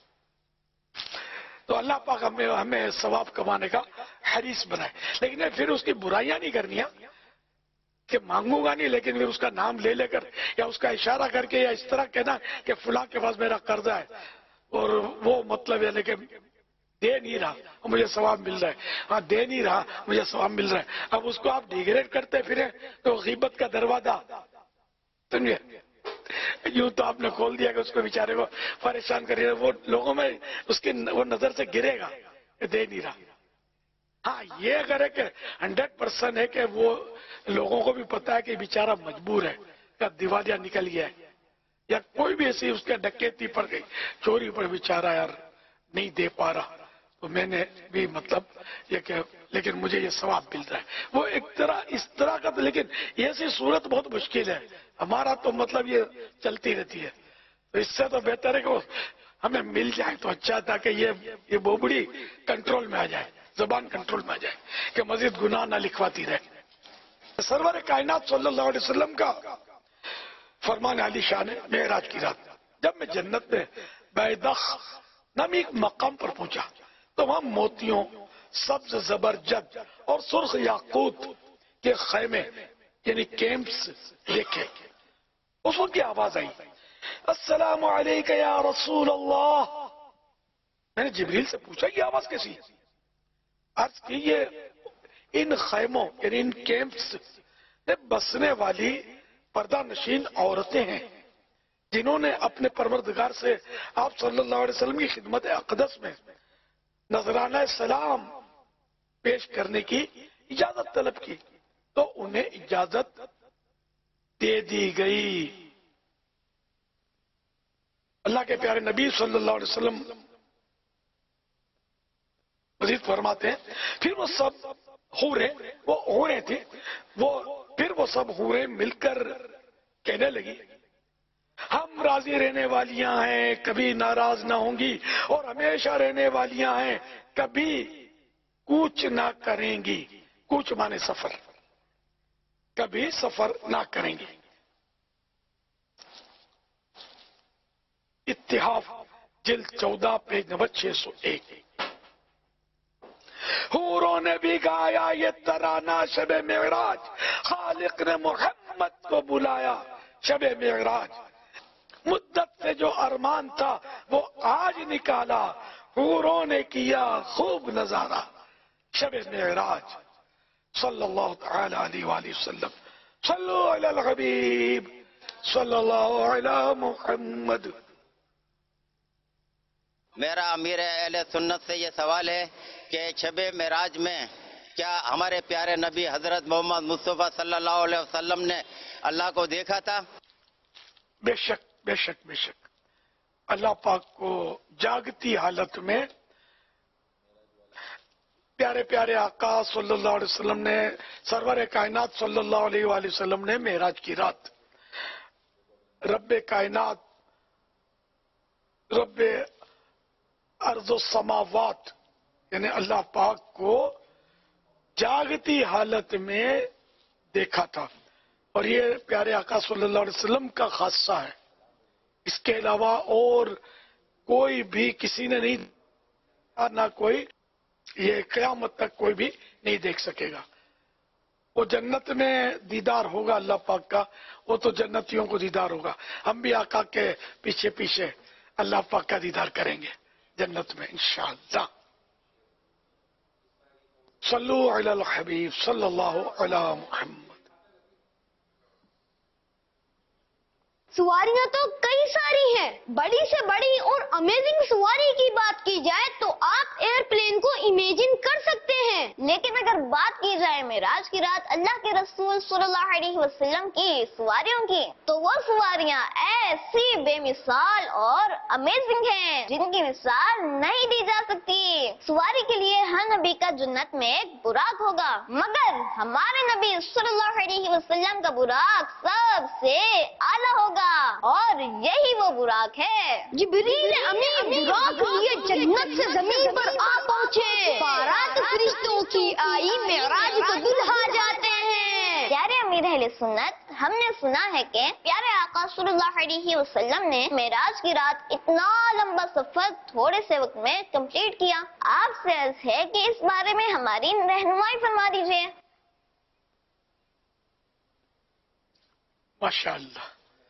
تو اللہ پاک ہمیں ہمیں ثواب کمانے کا حریص بنائے، لیکن پھر اس کی برائیاں نہیں کرنی کہ مانگوں گا نہیں، لیکن پھر اس کا نام لے لے کر یا اس کا اشارہ کر کے یا اس طرح کہنا کہ فلاں کے پاس میرا قرضہ ہے اور وہ مطلب یعنی کہ دے نہیں رہا مجھے ثواب مل رہا ہے، ہاں دے نہیں رہا مجھے ثواب مل رہا ہے، اب اس کو آپ ڈیگریڈ کرتے پھریں تو غیبت کا دروازہ سمجھے یوں تو آپ نے کھول دیا کہ اس کو بیچارے کو پریشان کریے، وہ لوگوں میں اس کی وہ نظر سے گرے گا کہ دے نہیں رہا۔ ہاں یہ اگر ہے کہ ہنڈریڈ پرسینٹ ہے کہ وہ لوگوں کو بھی پتا ہے کہ بیچارہ مجبور ہے یا دیوالیہ نکل گیا ہے یا کوئی بھی ایسی اس کے ڈکیتی پڑ گئی، چوری پر بیچارہ یار نہیں دے پا رہا، تو میں نے بھی مطلب یہ کہ لیکن مجھے یہ ثواب مل رہا ہے، وہ ایک طرح اس طرح کا، لیکن ایسی صورت بہت مشکل ہے، ہمارا تو مطلب یہ چلتی رہتی ہے، تو اس سے تو بہتر ہے کہ ہمیں مل جائے تو اچھا تھا کہ یہ یہ بوبڑی کنٹرول میں آ جائے، زبان کنٹرول میں آ جائے کہ مزید گناہ نہ لکھواتی رہے۔ سرور کائنات صلی اللہ علیہ وسلم کا فرمان علی شان ہے، معراج کی رات جب میں جنت میں بیدخ نامی ایک مقام پر پہنچا تو وہاں موتیوں، سبز زبرجد اور سرخ یاقوت کے خیمے یعنی کیمپس دیکھے۔ اس وقت کی آواز آئی، السلام علیکہ یا رسول اللہ۔ میں نے جبریل سے پوچھا یہ آواز کیسی؟ عرض کی یہ ان خیموں یعنی ان کیمپس میں بسنے والی پردہ نشین عورتیں ہیں جنہوں نے اپنے پروردگار سے آپ صلی اللہ علیہ وسلم کی خدمت اقدس میں نذرانہ سلام پیش کرنے کی اجازت طلب کی تو انہیں اجازت دے دی گئی۔ اللہ کے پیارے نبی صلی اللہ علیہ وسلم مزید فرماتے ہیں پھر وہ سب حوریں وہ حوریں تھیں وہ پھر وہ سب حوریں مل کر کہنے لگی ہم راضی رہنے والیاں ہیں، کبھی ناراض نہ ہوں گی، اور ہمیشہ رہنے والیاں ہیں، کبھی کوچ نہ کریں گی۔ کوچ مانے سفر، کبھی سفر نہ کریں گی۔ اتحاف جلد چودہ پیج نمبر چھ سو ایک۔ حوروں نے بھی گایا یہ ترانہ شب معراج، خالق نے محمد کو بلایا شب معراج، مدت سے جو ارمان تھا وہ آج نکالا، حوروں نے کیا خوب نظارہ۔ شب معراج صلی اللہ تعالی علیہ وآلہ وسلم. صلو علی الحبیب صلی اللہ علی محمد. میرا امیر اہل سنت سے یہ سوال ہے کہ شب معراج میں کیا ہمارے پیارے نبی حضرت محمد مصطفیٰ صلی اللہ علیہ وسلم نے اللہ کو دیکھا تھا؟ بے شک بے شک بے شک اللہ پاک کو جاگتی حالت میں پیارے پیارے آقا صلی اللہ علیہ وسلم نے، سرور کائنات صلی اللہ علیہ وآلہ وسلم نے معراج کی رات رب کائنات، رب ارض و سماوات یعنی اللہ پاک کو جاگتی حالت میں دیکھا تھا. اور یہ پیارے آقا صلی اللہ علیہ وسلم کا خاصہ ہے. اس کے علاوہ اور کوئی بھی کسی نے نہیں، نہ کوئی یہ قیامت تک کوئی بھی نہیں دیکھ سکے گا. وہ جنت میں دیدار ہوگا اللہ پاک کا، وہ تو جنتیوں کو دیدار ہوگا. ہم بھی آقا کے پیچھے پیچھے اللہ پاک کا دیدار کریں گے جنت میں انشاءاللہ. صلو علی الحبیب صلی اللہ علی محمد. سواریاں تو کئی ساری ہیں. بڑی سے بڑی اور امیزنگ سواری کی بات کی جائے تو آپ ایئر پلین کو امیجن کر سکتے ہیں. لیکن اگر بات کی جائے معراج کی رات اللہ کے رسول صلی اللہ علیہ وسلم کی سواریوں کی، تو وہ سواریاں ایسی بے مثال اور امیزنگ ہیں جن کی مثال نہیں دی جا سکتی. سواری کے لیے ہر نبی کا جنت میں ایک براق ہوگا، مگر ہمارے نبی صلی اللہ علیہ وسلم کا براق سب سے اعلیٰ ہوگا، اور یہی وہ براق ہے. جبریل امین براق لیے جنت سے زمین پر آ پہنچے. بارات فرشتوں کی آئی، معراج کو دلہا جاتے ہیں. پیارے امیر اہل سنت، ہم نے سنا ہے کہ پیارے آقا صلی اللہ علیہ وسلم نے معراج کی رات اتنا لمبا سفر تھوڑے سے وقت میں کمپلیٹ کیا. آپ سے عرض ہے کہ اس بارے میں ہماری رہنمائی فرما دیجیے. ماشاءاللہ.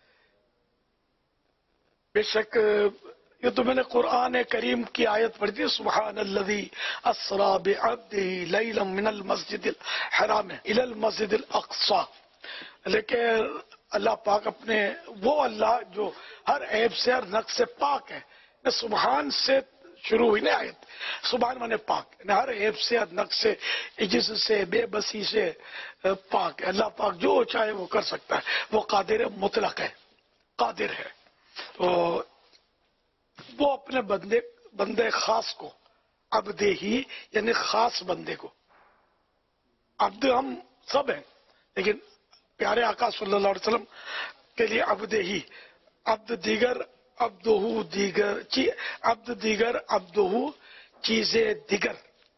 بے شک یہ تو میں نے قرآن کریم کی آیت پڑھی تھی، سبحان الذی اسری بعبدہ لیلا من المسجد الحرام الی المسجد الاقصی. لیکن اللہ پاک اپنے وہ اللہ جو ہر عیب سے، ہر نقص سے پاک ہے. سبحان سے شروع ہوئی نا آیت. سبحان مانے پاک، ہر عیب سے، ہر نقص سے، عجز سے، بے بسی سے پاک ہے. اللہ پاک جو چاہے وہ کر سکتا ہے. وہ قادر مطلق ہے، قادر ہے. تو وہ اپنے بندے بندے خاص کو، عبدے ہی یعنی خاص بندے کو، عبد ہم سب ہیں لیکن پیارے آقا صلی اللہ علیہ وسلم کے لیے عبدے ہی، عبد دیگر عبدہو دیگر عبد دیگر عبدہو چیزیں دیگر.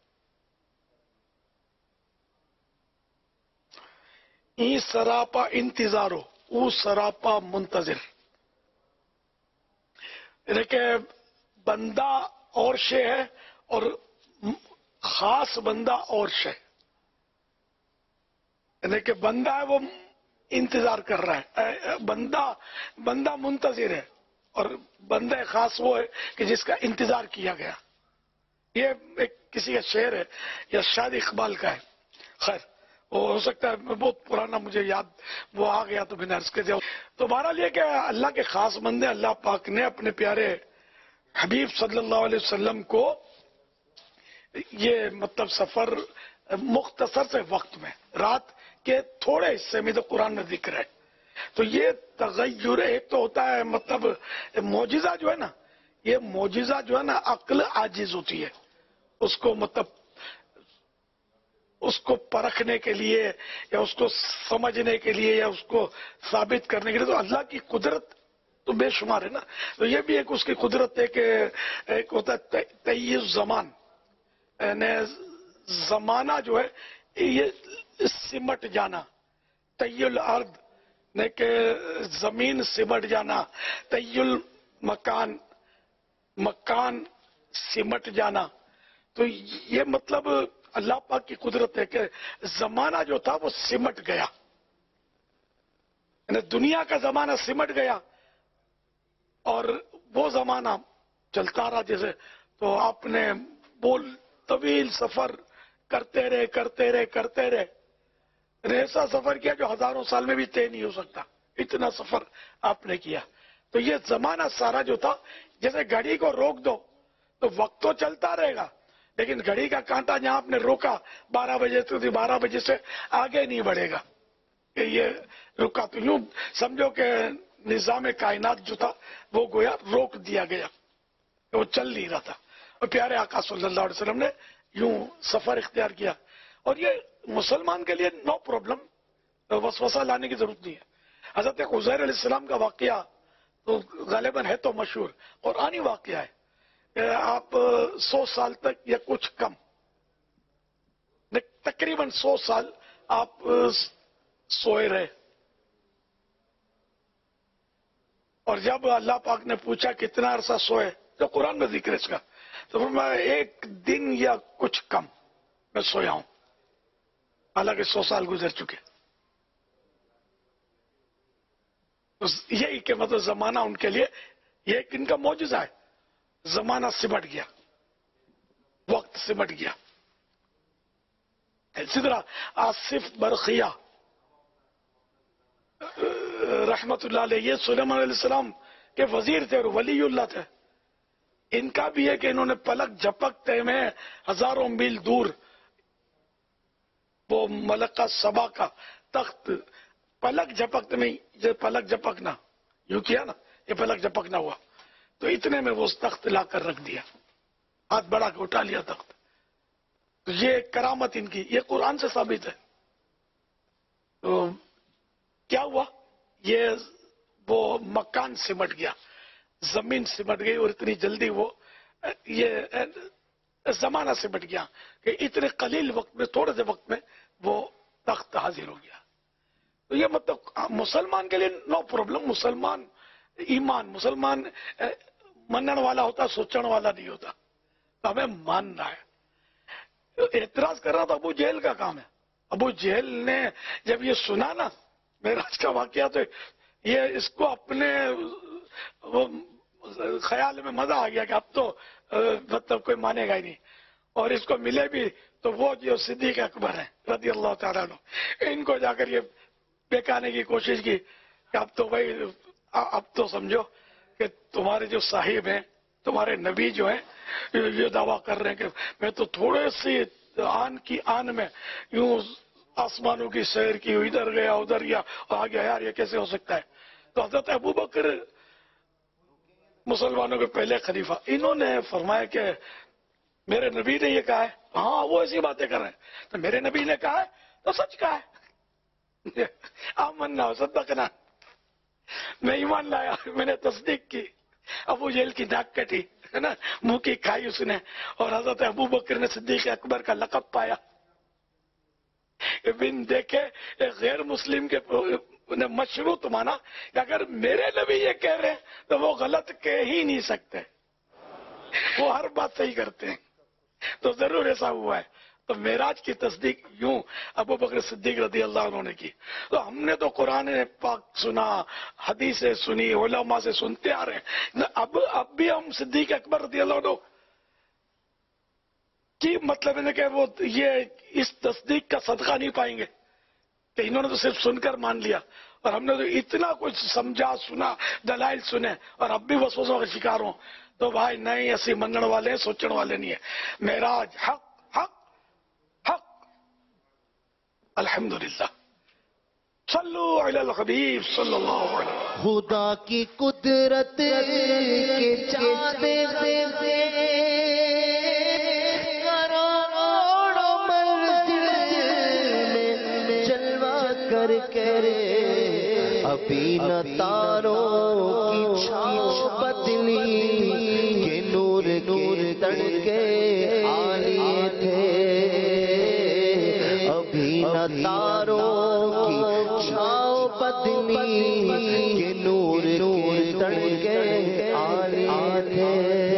ای سراپا انتظارو او سراپا منتظر. یعنی کہ بندہ اور شے ہے اور خاص بندہ اور شے. یعنی کہ بندہ ہے وہ انتظار کر رہا ہے، بندہ بندہ منتظر ہے، اور بندہ خاص وہ ہے کہ جس کا انتظار کیا گیا. یہ ایک کسی کا شعر ہے یا شاید اقبال کا ہے. خیر وہ ہو سکتا ہے بہت پرانا، مجھے یاد وہ آ گیا تو میں نے عرض کر دیا. تو بہرحال یہ کہ اللہ کے خاص بندے اللہ پاک نے اپنے پیارے حبیب صلی اللہ علیہ وسلم کو یہ مطلب سفر مختصر سے وقت میں، رات کے تھوڑے حصے میں تو قرآن میں ذکر ہے. تو یہ تغیر ایک تو ہوتا ہے مطلب معجزہ جو ہے نا، یہ معجزہ جو ہے نا عقل عاجز ہوتی ہے اس کو مطلب اس کو پرکھنے کے لیے یا اس کو سمجھنے کے لیے یا اس کو ثابت کرنے کے لیے. تو اللہ کی قدرت تو بے شمار ہے نا. تو یہ بھی ایک اس کی قدرت ہے کہ ایک ہوتا ہے طی الزمان، یعنی زمانہ جو ہے یہ سمٹ جانا، طی الارض نے کہ زمین سمٹ جانا، طی المکان مکان سمٹ جانا. تو یہ مطلب اللہ پاک کی قدرت ہے کہ زمانہ جو تھا وہ سمٹ گیا، یعنی دنیا کا زمانہ سمٹ گیا اور وہ زمانہ چلتا رہا. جیسے تو آپ نے بول طویل سفر کرتے رہے کرتے رہے کرتے رہے ایسا سفر کیا جو ہزاروں سال میں بھی طے نہیں ہو سکتا، اتنا سفر آپ نے کیا. تو یہ زمانہ سارا جو تھا، جیسے گھڑی کو روک دو تو وقت تو چلتا رہے گا، لیکن گھڑی کا کانٹا جہاں آپ نے روکا بارہ بجے تو بارہ بجے سے آگے نہیں بڑھے گا، کہ یہ رکا. تو یوں سمجھو کہ نظام کائنات جو تھا وہ گویا روک دیا گیا، وہ چل نہیں رہا تھا. اور پیارے آقا صلی اللہ علیہ وسلم نے یوں سفر اختیار کیا. اور یہ مسلمان کے لیے نو پرابلم، وسوسہ لانے کی ضرورت نہیں ہے. حضرت عزیر علیہ السلام کا واقعہ تو غالباً ہے تو مشہور قرآنی واقعہ ہے کہ آپ سو سال تک یا کچھ کم، تقریباً سو سال آپ سوئے رہے. اور جب اللہ پاک نے پوچھا کتنا عرصہ سوئے، تو قرآن میں ذکر اس کا، تو فرمایا ایک دن یا کچھ کم میں سویا ہوں، حالانکہ سو سال گزر چکے. تو یہی کہ مطلب زمانہ ان کے لیے یہ ایک ان کا معجزہ ہے. زمانہ سمٹ گیا، وقت سمٹ گیا. اسی طرح آصف برقیہ رحمت اللہ علیہ، یہ سلیمان علیہ السلام کے وزیر تھے اور ولی اللہ تھے. ان کا بھی ہے کہ انہوں نے پلک جھپکتے میں ہزاروں میل دور وہ ملکہ سبا کا تخت، پلک جھپکتے میں، یہ پلک جھپکنا یوں کیا نا، یہ پلک جھپکنا ہوا تو اتنے میں وہ تخت لا کر رکھ دیا، ہاتھ بڑھا کے اٹھا لیا تخت. تو یہ کرامت ان کی، یہ قرآن سے ثابت ہے. تو کیا ہوا، یہ وہ مکان سمٹ گیا، زمین سمٹ گئی، اور اتنی جلدی وہ یہ زمانہ سمٹ گیا کہ اتنے قلیل وقت میں، تھوڑے سے وقت میں وہ تخت حاضر ہو گیا. تو یہ مطلب مسلمان کے لیے نو پرابلم. مسلمان ایمان، مسلمان منن والا ہوتا، سوچن والا نہیں ہوتا. تو ہمیں ماننا ہے. اعتراض کر رہا تھا ابو جہل کا کام ہے. ابو جہل نے جب یہ سنا نا معراج کا واقعہ، تو یہ اس کو اپنے وہ خیال میں مزہ آ گیا کہ اب تو مطلب کوئی مانے گا ہی نہیں. اور اس کو ملے بھی تو وہ جو صدیق اکبر ہیں رضی اللہ تعالیٰ عنہ، ان کو جا کر یہ بہکانے کی کوشش کی کہ اب تو بھائی اب تو سمجھو کہ تمہارے جو صاحب ہیں، تمہارے نبی جو ہیں، یہ دعویٰ کر رہے ہیں کہ میں تو تھوڑے سی آن کی آن میں یوں آسمانوں کی سیر کی، ادھر گیا ادھر گیا اور آ گیا، یار یہ کیسے ہو سکتا ہے. تو حضرت ابو بکر مسلمانوں کے پہلے خلیفہ، انہوں نے فرمایا کہ میرے نبی نے یہ کہا ہے. ہاں وہ ایسی باتیں کر رہے ہیں، تو میرے نبی نے کہا ہے تو سچ کہا ہے. آمنا صدقنا، میں ایمان لایا، میں نے تصدیق کی. ابو جہل کی ناک کٹی ہے نا، منہ کی کھائی اس نے، اور حضرت ابو بکر نے صدیق اکبر کا لقب پایا. بن دیکھے ایک غیر مسلم کے نے مشروط مانا کہ اگر میرے نبی یہ کہہ رہے ہیں تو وہ غلط کہہ ہی نہیں سکتے، وہ ہر بات صحیح کرتے ہیں. تو ضرور ایسا ہوا ہے. تو معراج کی تصدیق یوں ابو بکر صدیق رضی اللہ عنہ نے کی. تو ہم نے تو قرآن پاک سنا، حدیثیں سنی، علماء سے سنتے آ رہے ہیں. اب اب بھی ہم صدیق اکبر رضی اللہ عنہ کی مطلب ہے کہ وہ یہ اس تصدیق کا صدقہ نہیں پائیں گے کہ انہوں نے تو صرف سن کر مان لیا، اور ہم نے تو اتنا کچھ سمجھا، سنا، دلائل سنے، اور اب بھی وسوسوں کا شکار ہوں. تو بھائی نہیں، ایسی منن والے ہیں، سوچن والے نہیں ہیں. معراج حق حق حق. الحمدللہ. صلو علی الحبیب صلی اللہ علیہ وسلم. خدا کی قدرت کے چاند سے کروڑوں منزل میں جلوہ کر کے ابھی نہ تاروں کی چھاؤ بدلی کہ نور کے تڑکے آلیے تھے. ابھی نہ تاروں کی چھاؤ بدلی کہ نور کے تڑکے آلیے تھے.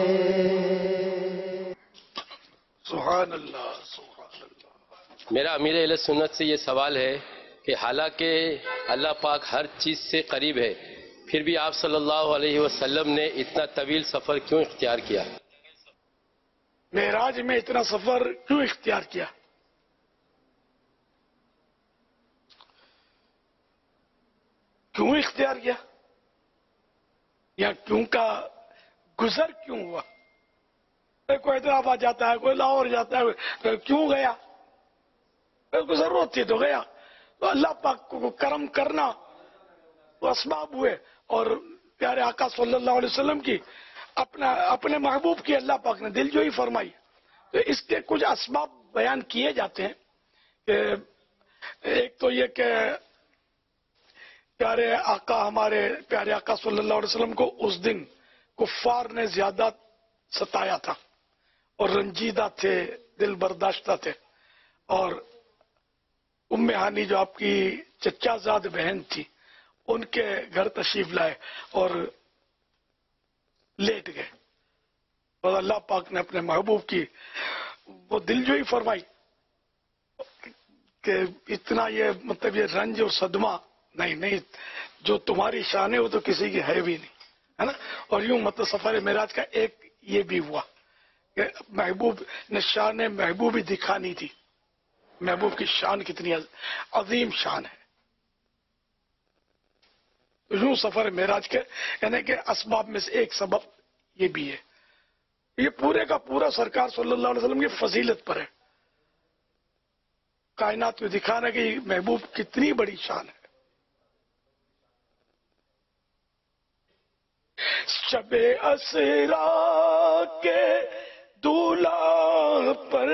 سبحان اللہ سبحان اللہ. میرا امیر اہل سنت سے یہ سوال ہے کہ حالانکہ اللہ پاک ہر چیز سے قریب ہے، پھر بھی آپ صلی اللہ علیہ وسلم نے اتنا طویل سفر کیوں اختیار کیا؟ معراج میں اتنا سفر کیوں اختیار کیا؟ کیوں اختیار کیا یا کیوں کا گزر کیوں ہوا؟ کوئی حیدرآباد جاتا ہے، کوئی لاہور جاتا ہے، کیوں گیا؟ کو ضرورت تھی تو گیا. تو اللہ پاک کو کرم کرنا وہ اسباب ہوئے، اور پیارے آقا صلی اللہ علیہ وسلم کی اپنا اپنے محبوب کی اللہ پاک نے دل جوئی فرمائی. تو اس کے کچھ اسباب بیان کیے جاتے ہیں کہ ایک تو یہ کہ پیارے آقا ہمارے پیارے آقا صلی اللہ علیہ وسلم کو اس دن کفار نے زیادہ ستایا تھا اور رنجیدہ تھے، دل برداشتہ تھے، اور ام ہانی جو آپ کی چچا زاد بہن تھی ان کے گھر تشریف لائے اور لیٹ گئے، اور اللہ پاک نے اپنے محبوب کی وہ دل جوئی فرمائی کہ اتنا یہ مطلب یہ رنج اور صدمہ نہیں نہیں جو تمہاری شان ہے وہ تو کسی کی ہے بھی نہیں، ہے نا. اور یوں مطلب سفر معراج کا ایک یہ بھی ہوا کہ محبوب نے شان محبوبی دکھانی تھی. محبوب کی شان کتنی عظیم شان ہے. یوں سفر معراج کے یعنی کہ اسباب میں سے ایک سبب یہ بھی ہے. یہ پورے کا پورا سرکار صلی اللہ علیہ وسلم کی فضیلت پر ہے، کائنات میں دکھانا کہ محبوب کتنی بڑی شان ہے. شب اسرا کے دولہ پر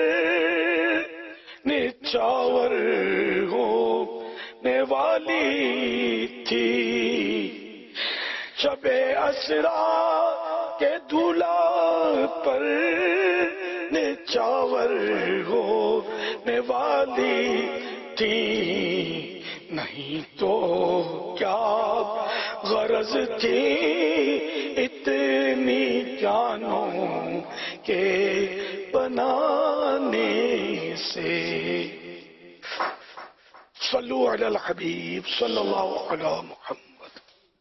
نچاور ہونے والی تھی. شب اسرا کے دولہ پر نچاور ہونے والی تھی. نہیں تو کیا غرض تھی اتنی جانوں کے بنانے سے. صلو علی الحبیب صلی اللہ علی محمد.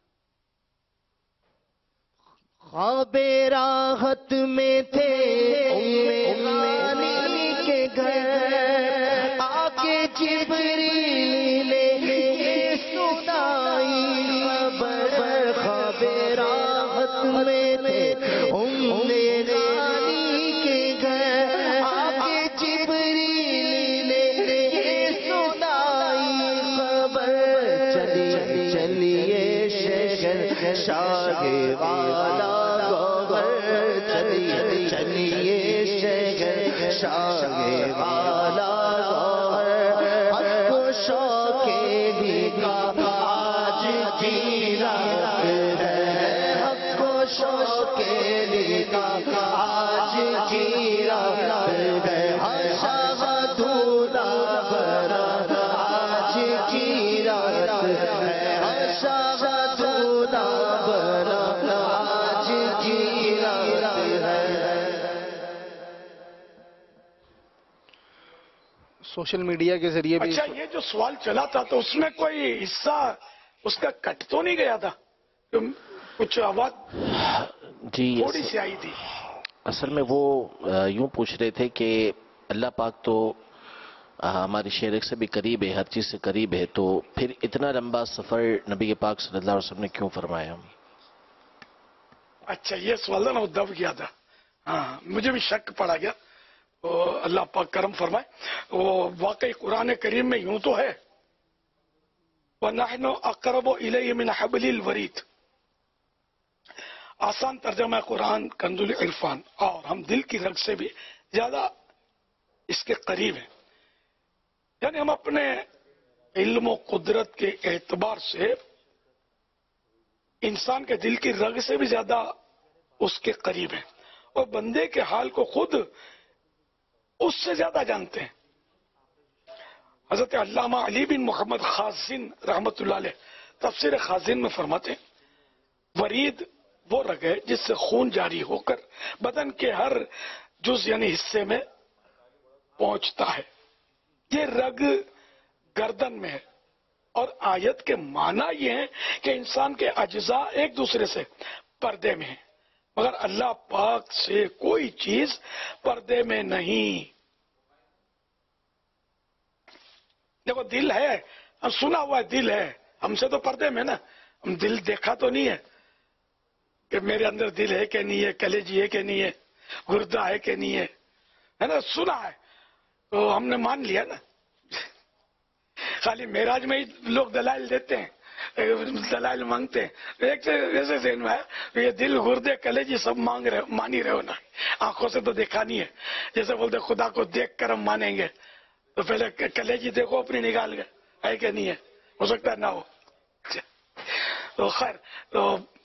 خواب راحت میں تھے ام ہانی کے گھر، آکے جبریل نے سنائی خبر. خواب راحت میں تھے ام ہانی کے گھر، آکے جبریل نے سنائی خبر. چلیے چلیے شہر شاہ والا گوہر، چلیے چلیے شہر شاہ والا گوہر. حق و شوق بھی کا آج کی رات ہے، حق و شوق بھی کا آج کی رات ہے. شاہ دودہ برا آج کی رات ہے، شاہ دودہ برا آج کی رات ہے. سوشل میڈیا کے ذریعے بھی اچھا یہ جو سوال چلا تھا تو اس میں کوئی حصہ اس کا کٹ تو نہیں گیا تھا؟ کچھ آواز جی تھوڑی سی آئی تھی. اصل میں وہ یوں پوچھ رہے تھے کہ اللہ پاک تو ہماری شریعت سے بھی قریب ہے، ہر چیز سے قریب ہے، تو پھر اتنا لمبا سفر نبی پاک صلی اللہ علیہ وسلم نے کیوں فرمایا؟ اچھا یہ سوال تھا نا، وہ دب گیا تھا. ہاں مجھے بھی شک پڑا گیا. اللہ پاک کرم فرمائے. وہ واقعی قرآن کریم میں یوں تو ہے وَنَحْنُ أَقْرَبُ إِلَيْهِ مِنْ حَبْلِ الْوَرِيدِ. آسان ترجمہ ہے قرآن کنز العرفان، اور ہم دل کی رگ سے بھی زیادہ اس کے قریب ہیں. یعنی ہم اپنے علم و قدرت کے اعتبار سے انسان کے دل کی رگ سے بھی زیادہ اس کے قریب ہیں، اور بندے کے حال کو خود اس سے زیادہ جانتے ہیں. حضرت علامہ علی بن محمد خازن رحمت اللہ علیہ تفسیر خازن میں فرماتے ہیں ورید وہ رگ ہے جس سے خون جاری ہو کر بدن کے ہر جز یعنی حصے میں پہنچتا ہے. یہ رگ گردن میں ہے، اور آیت کے معنی یہ ہے کہ انسان کے اجزاء ایک دوسرے سے پردے میں ہیں، مگر اللہ پاک سے کوئی چیز پردے میں نہیں. دیکھو دل ہے، ہم سنا ہوا ہے دل ہے، ہم سے تو پردے میں نا، ہم دل دیکھا تو نہیں ہے کہ میرے اندر دل ہے کہ نہیں ہے، کلیجی ہے کہ نہیں ہے، گردہ ہے کہ نہیں ہے، ہے نا، سنا ہے تو ہم نے مان لیا نا. خالی معراج میں ہی لوگ دلائل دیتے ہیں، دلائل مانگتے ہیں. ایک سے ایسے ذہن میں ہے یہ دل گردے کلیجی سب مانگ رہے مان ہی رہے ہو نا، آنکھوں سے تو دیکھا نہیں ہے. جیسے بولتے خدا کو دیکھ کر ہم مانیں گے، تو پہلے کلیجی دیکھو اپنی نکال کے ہے کہ نہیں ہے، ہو سکتا ہے نہ ہو. تو خیر تو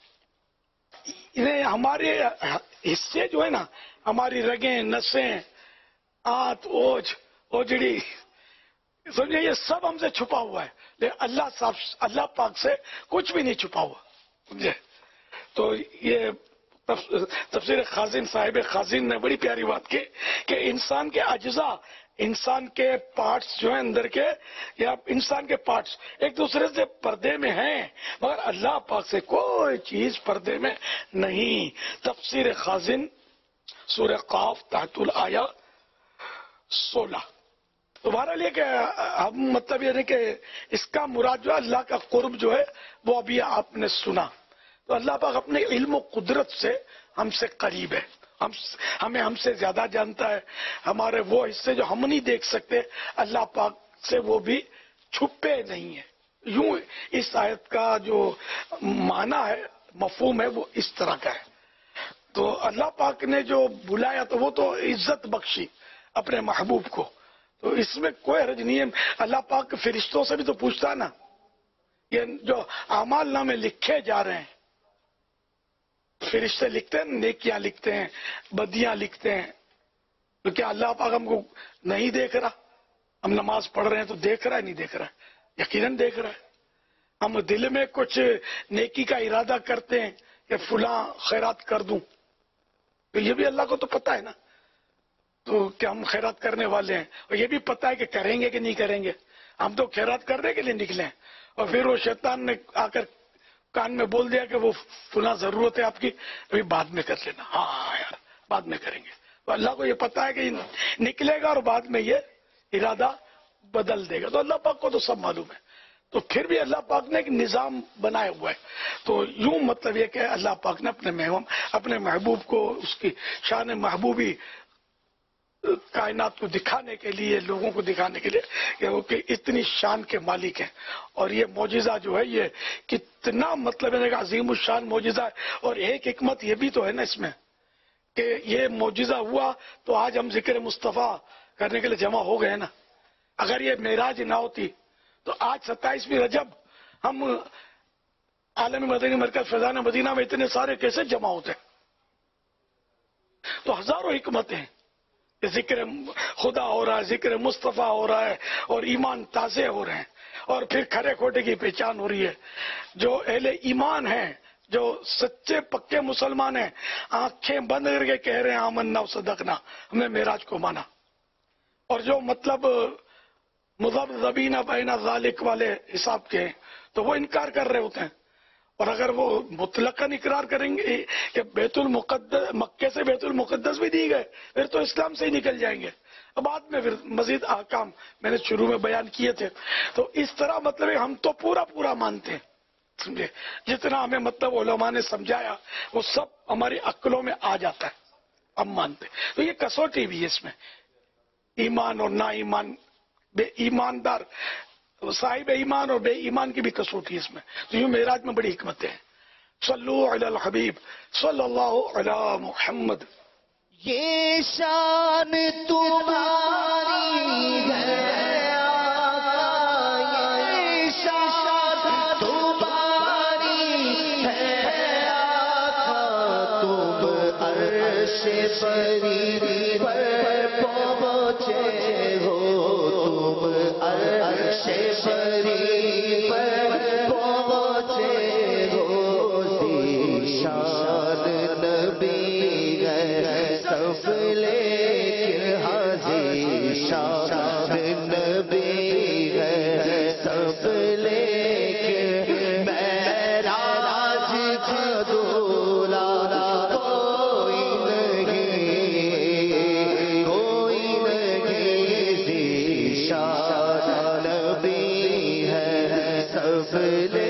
ہمارے حصے جو ہے نا، ہماری رگیں، نسیں، آنت، اوج، اوجڑی، سمجھے یہ سب ہم سے چھپا ہوا ہے، لیکن اللہ صاحب اللہ پاک سے کچھ بھی نہیں چھپا ہوا، سمجھے. تو یہ تفسیر خازن صاحب خازن نے بڑی پیاری بات کی کہ انسان کے اجزاء، انسان کے پارٹس جو ہیں اندر کے، یا انسان کے پارٹس ایک دوسرے سے پردے میں ہیں، مگر اللہ پاک سے کوئی چیز پردے میں نہیں. تفسیر خازن سورہ قاف تحت الآیہ سولہ. تمہارا لیے کہ ہم مطلب یہ نہیں کہ اس کا مراد جو ہے اللہ کا قرب جو ہے وہ ابھی آپ نے سنا. تو اللہ پاک اپنے علم و قدرت سے ہم سے قریب ہے، ہم ہمیں ہم سے زیادہ جانتا ہے. ہمارے وہ حصے جو ہم نہیں دیکھ سکتے اللہ پاک سے وہ بھی چھپے نہیں ہیں. یوں اس آیت کا جو معنی ہے، مفہوم ہے، وہ اس طرح کا ہے. تو اللہ پاک نے جو بلایا تو وہ تو عزت بخشی اپنے محبوب کو، تو اس میں کوئی حرج نہیں ہے. اللہ پاک فرشتوں سے بھی تو پوچھتا ہے نا، یہ جو اعمال نامے لکھے جا رہے ہیں، فرشتے لکھتے ہیں، نیکیاں لکھتے ہیں، بدیاں لکھتے ہیں، تو کیا اللہ پاک ہم کو نہیں دیکھ رہا؟ ہم نماز پڑھ رہے ہیں تو دیکھ رہا ہے نہیں دیکھ رہا ہے؟ یقیناً دیکھ رہا ہے. ہم دل میں کچھ نیکی کا ارادہ کرتے ہیں کہ فلاں خیرات کر دوں، تو یہ بھی اللہ کو تو پتہ ہے نا، تو کیا ہم خیرات کرنے والے ہیں، اور یہ بھی پتہ ہے کہ کریں گے کہ نہیں کریں گے. ہم تو خیرات کرنے کے لیے نکلے ہیں، اور پھر وہ شیطان نے آ کر کان میں بول دیا کہ وہ فلاں ضرورت ہے آپ کی، ابھی بعد میں کر لینا. ہاں یار بعد میں کریں گے. تو اللہ کو یہ پتہ ہے کہ نکلے گا اور بعد میں یہ ارادہ بدل دے گا. تو اللہ پاک کو تو سب معلوم ہے. تو پھر بھی اللہ پاک نے ایک نظام بنایا ہوا ہے. تو یوں مطلب یہ کہ اللہ پاک نے اپنے محبوب اپنے محبوب کو اس کی شان محبوبی کائنات کو دکھانے کے لیے، لوگوں کو دکھانے کے لیے کہ وہ کہ اتنی شان کے مالک ہیں. اور یہ معجزہ جو ہے یہ کتنا مطلب ہے کہ عظیم الشان معجزہ ہے. اور ایک حکمت یہ بھی تو ہے نا اس میں کہ یہ معجزہ ہوا تو آج ہم ذکر مصطفیٰ کرنے کے لیے جمع ہو گئے نا. اگر یہ معراج نہ ہوتی تو آج ستائیسویں رجب ہم عالمی مدنی مرکز فیضان مدینہ میں اتنے سارے کیسے جمع ہوتے ہیں؟ تو ہزاروں حکمتیں ہیں. ذکر خدا ہو رہا ہے، ذکر مصطفیٰ ہو رہا ہے، اور ایمان تازے ہو رہے ہیں، اور پھر کھرے کھوٹے کی پہچان ہو رہی ہے. جو اہل ایمان ہیں، جو سچے پکے مسلمان ہیں، آنکھیں بند کر کے کہہ رہے ہیں آمنا و صدقنا، ہم نے معراج کو مانا. اور جو مطلب مذبذبین بین ذالک والے حساب کے ہیں تو وہ انکار کر رہے ہوتے ہیں. اور اگر وہ مطلقاً اقرار کریں گے کہ بیت المقدس مکے سے بیت المقدس بھی دی گئے، پھر تو اسلام سے ہی نکل جائیں گے. اب بعد میں پھر مزید احکام میں نے شروع میں بیان کیے تھے. تو اس طرح مطلب ہے ہم تو پورا پورا مانتے ہیں، سمجھے. جتنا ہمیں مطلب علماء نے سمجھایا وہ سب ہماری عقلوں میں آ جاتا ہے، ہم مانتے. تو یہ کسوٹی بھی ہے اس میں، ایمان اور نا ایمان، بے ایماندار صاحب ایمان اور بے ایمان کی بھی کسوٹی اس میں. تو یوں معراج میں بڑی حکمتیں ہیں. صلو علی الحبیب صلی اللہ علی محمد. یہ شان تمہاری ہے آقا، یہ شان تمہاری ہے آقا، تم عرش بری پر پہنچے ہو، تم عرش بری پر پہنچے ہو. ذیشان نبی ہے سب لیکن حاضر شان نبی ہے سب لیکن معراج کا دولا کوئی نہیں، سفلے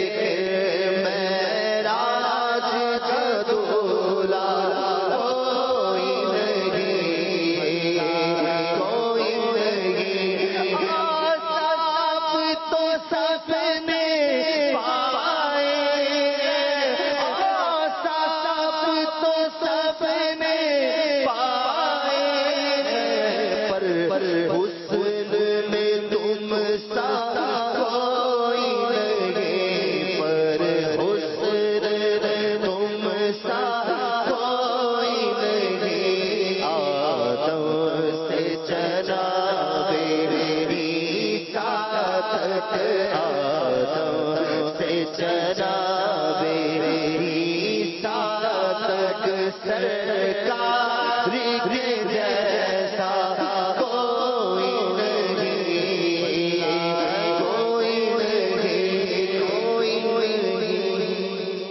معراج کا دولہ کوئی نہیں، کوئی نہیں، سب تو سب نے پائے، سب تو سب نے پائے، پر حسن میں تم سا کوئی نہیں، پر حسن تم سا کوئی نہیں، آدم سے جناب عیسیٰ تک، آدم سے جناب عیسیٰ تک سرکار کے جیسا کوئی نہیں، کوئی نہیں، کوئی نہیں۔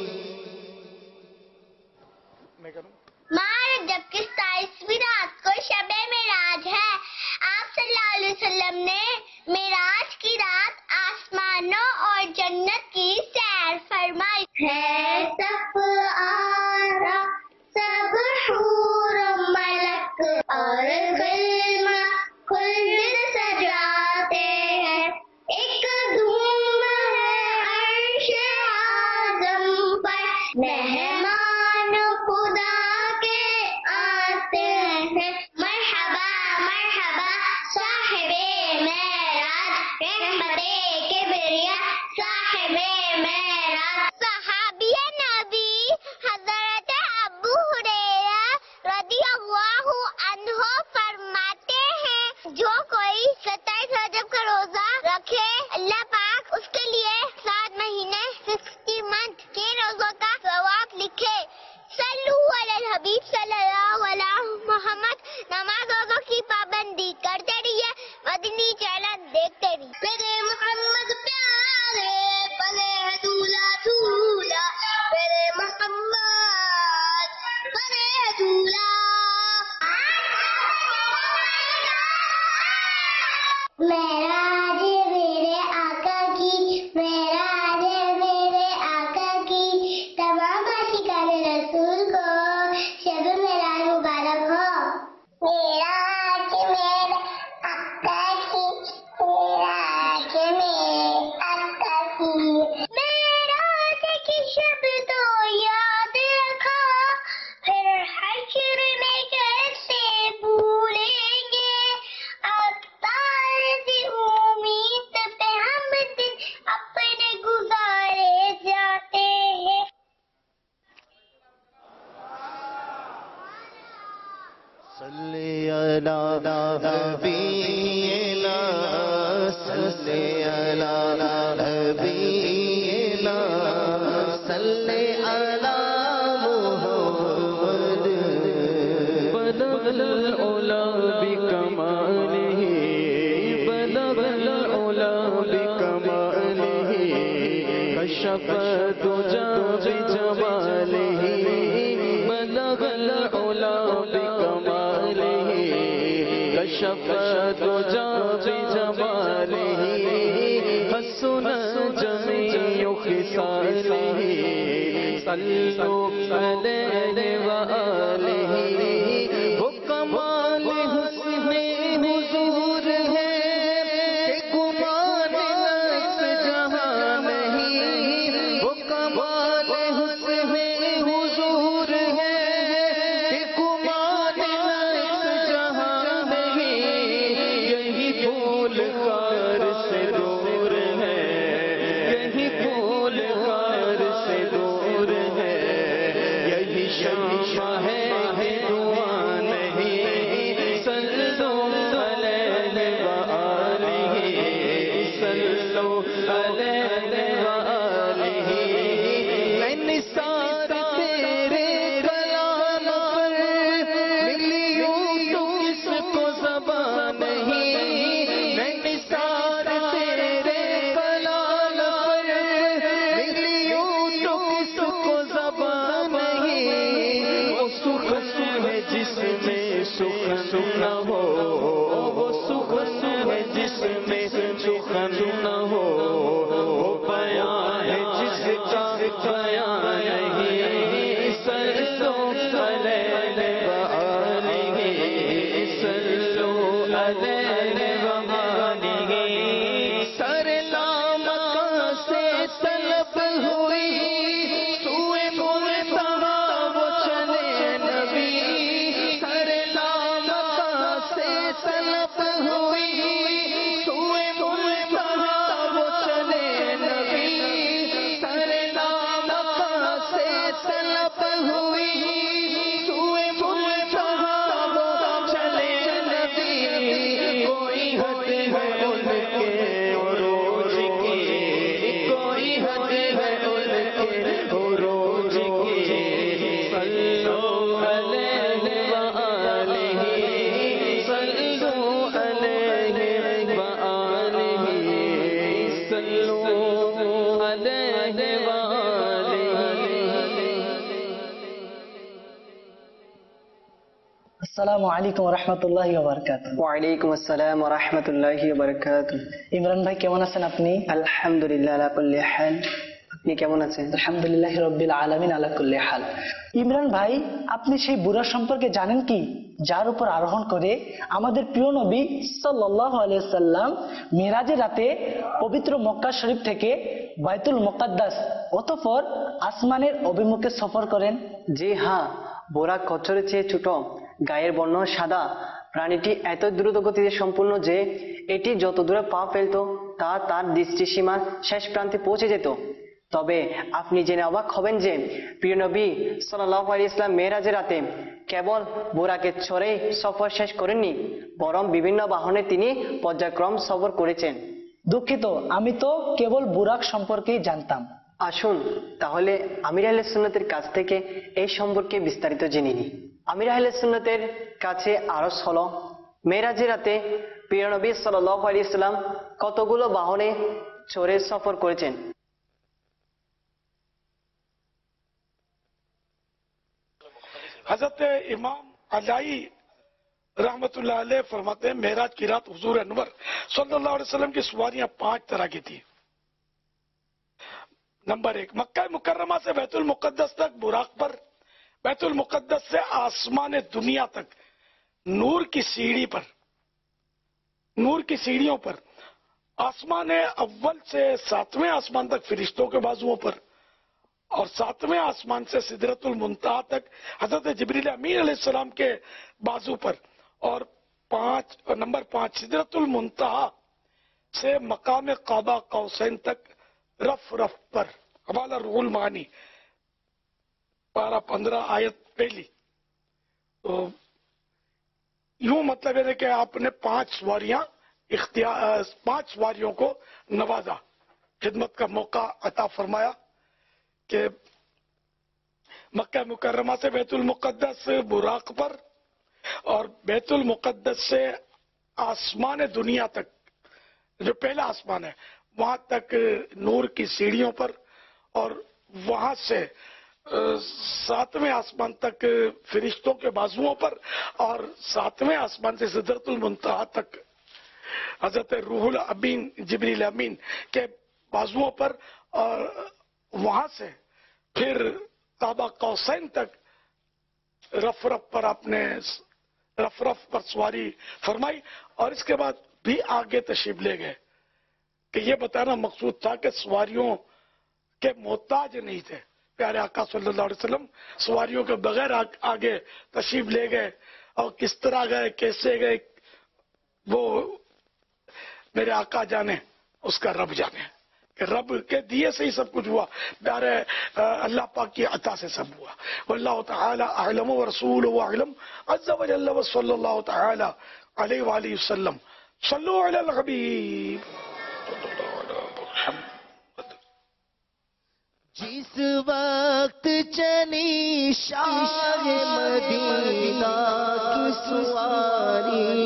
میں کروں ماہ رجب کی ستائیسویں رات کو شب معراج ہے۔ آپ صلی اللہ علیہ وسلم نے معراج کی رات آسمانوں اور جنت کی سیر فرمائی ہے۔ سب آرا سب حور ملک اور غلم کل سجاتے ہیں، ایک دھوم ہے عرش اعظم پر، مہمان خدا کے آتے ہیں، مرحبا مرحبا صاحب معراج، رحمت کبریا صاحب معراج۔ صحابی نبی حضرت ابو ہریرہ رضی اللہ عنہ فرماتے ہیں، جو کوئی ستائیس رجب کا روزہ رکھے اللہ پاک اس کے لیے سات مہینے سکسٹی منتھ کے روزوں کا ثواب لکھے۔ صلو علی الحبیب صلی اللہ علیہ محمد۔ نماز روزوں کی پابندی کرتے رہیے، مدنی چینل دیکھتے رہیے۔ میرے محمد پیارے پلے دھولا دھولا، میرے محمد پلے دھولا۔ معراج میرے آقا کی، معراج میرے آقا کی، تمام عاشقان رسول کو شب معراج مبارک ہو۔ معراج میرے آقا کی، معراج میرے آقا کی، معراج کی شب تو یاد رکھا، پھر حشر میں کیسے بھولیں گے، اختار دی امید پہ ہم دن اپنے گزارے جاتے ہیں۔ صلی علی نبینا، صلی علی نبینا، صلی علی محمد۔ بلغ العلا بکمالہ، بلغ العلا بکمالہ، کشف الدجى بجمالہ، بلغ العلا بکمالہ، کشف الدجى بجمالہ، حسن جمیع خصالہ، صلوا علیہ وآلہ۔ وہ کمال حسن حضور ہے کہ گمان اس جہاں نہیں، وہ کمال حسن حضور ہے کہ گمان اس جہاں نہیں، یہی پھول کار سے دور ہے، یہی پھول کار سے دور ہے، یہی شمع ہے کہ دعا نہیں، صلو علیہ علیہ وآلہ سر لامکہ سے طلب ہوئی سوئے مرتضی وہ چلے نبی سر لامکہ سے طلب ہوئی سوئے مرتضی وہ چلے نبی سر لامکہ سے طلب ہوئی سوئے مرتضی وہ چلے نبی کوئی حد ہے ان کے عروج کی کوئی حد ہے ان کے عروج کی صلو علیہ وآلہ صلو علیہ وآلہ صلو علیہ وآلہ. السلام علیکم ورحمۃ اللہ وبرکاتہ. وعلیکم السلام ورحمۃ اللہ وبرکاتہ. ইমরান ভাই কেমন আছেন আপনি? আলহামদুলিল্লাহ আলা কুল্লি হাল. আপনি কেমন আছেন? আলহামদুলিল্লাহ রব্বিল আলামিন আলা কুল্লি হাল. ইমরান ভাই, আপনি সেই বুরাক সম্পর্কে জানেন কি, যার উপর আরোহণ করে আমাদের প্রিয় নবী সাল্লাল্লাহু আলাইহি সাল্লাম মিরাজের রাতে পবিত্র মক্কা শরীফ থেকে বাইতুল মুকাদ্দাস অতঃপর আসমানের অভিমুখে সফর করেন? জি হ্যাঁ, বোরাক কচ্ছরের চেয়ে ছোট, গায়ের বর্ণ সাদা, প্রাণীটি এত দ্রুত গতিতে সম্পূর্ণ যে এটি যত দূরে পা ফেলত তা তার দৃষ্টিসীমার শেষ প্রান্তে পৌঁছে যেত। তবে আপনি জেনে অবাক হবেন যে প্রিয় নবী সাল্লাল্লাহু আলাইহি ওয়াসাল্লাম মেরাজের রাতে কেবল বোরাকে চড়ে সফর শেষ করেননি, বরং বিভিন্ন বাহনে তিনি পর্যায়ক্রম সফর করেছেন। দুঃখিত, আমি তো কেবল বুরাক সম্পর্কেই জানতাম। আসুন তাহলে আমির আহলে সুন্নতের কাছ থেকে এই সম্পর্কে বিস্তারিত জেনে নিই। আমির আহলে সুন্নতের কাছে আরজ হলো, মেরাজের রাতে প্রিয় নবী সাল্লাল্লাহু আলাইহি ওয়াসাল্লাম কতগুলো বাহনে চড়ে সফর করেছেন। حضرت امام علائی رحمتullah علیہ فرماتے ہیں معراج کی رات حضور انور صلی اللہ علیہ وسلم کی سواریاں پانچ طرح کی تھی. نمبر ایک، مکہ مکرمہ سے بیت المقدس تک براق پر، بیت المقدس سے آسمان دنیا تک نور کی سیڑھی پر، نور کی سیڑھیوں پر، آسمان اول سے ساتویں آسمان تک فرشتوں کے بازوؤں پر، اور ساتویں آسمان سے سدرۃ المنتہا تک حضرت جبریل امین علیہ السلام کے بازو پر، اور پانچ نمبر پانچ سدرۃ المنتہا سے مقام قاب قوسین تک رف رف پر. حوالہ روح المعانی پارہ پندرہ آیت پہلی. تو یوں مطلب ہے کہ آپ نے پانچ سواریاں اختیار پانچ سواریوں کو نوازا، خدمت کا موقع عطا فرمایا کہ مکہ مکرمہ سے بیت المقدس براق پر اور بیت المقدس سے آسمان دنیا تک، جو پہلا آسمان ہے وہاں تک نور کی سیڑھیوں پر، اور وہاں سے ساتویں آسمان تک فرشتوں کے بازوؤں پر، اور ساتویں آسمان سے سدرۃ المنتہا تک حضرت روح الامین جبریل امین کے بازوؤں پر، اور وہاں سے پھر قاب قوسین تک رف رف پر آپ نے رف رف پر سواری فرمائی. اور اس کے بعد بھی آگے تشریف لے گئے کہ یہ بتانا مقصود تھا کہ سواریوں کے محتاج نہیں تھے. پیارے آقا صلی اللہ علیہ وسلم سواریوں کے بغیر آگے تشریف لے گئے، اور کس طرح گئے، کیسے گئے، وہ میرے آقا جانے، اس کا رب جانے. کہ رب کے دیے سے ہی سب کچھ ہوا، پیارے اللہ پاک کی عطا سے سب ہوا. واللہ تعالی اعلم ورسولہ اعلم عز وجل وصلی اللہ تعالی علیہ وآلہ وسلم. صلو علی الحبیب. جس وقت چلی شاہ مدینہ کی سواری،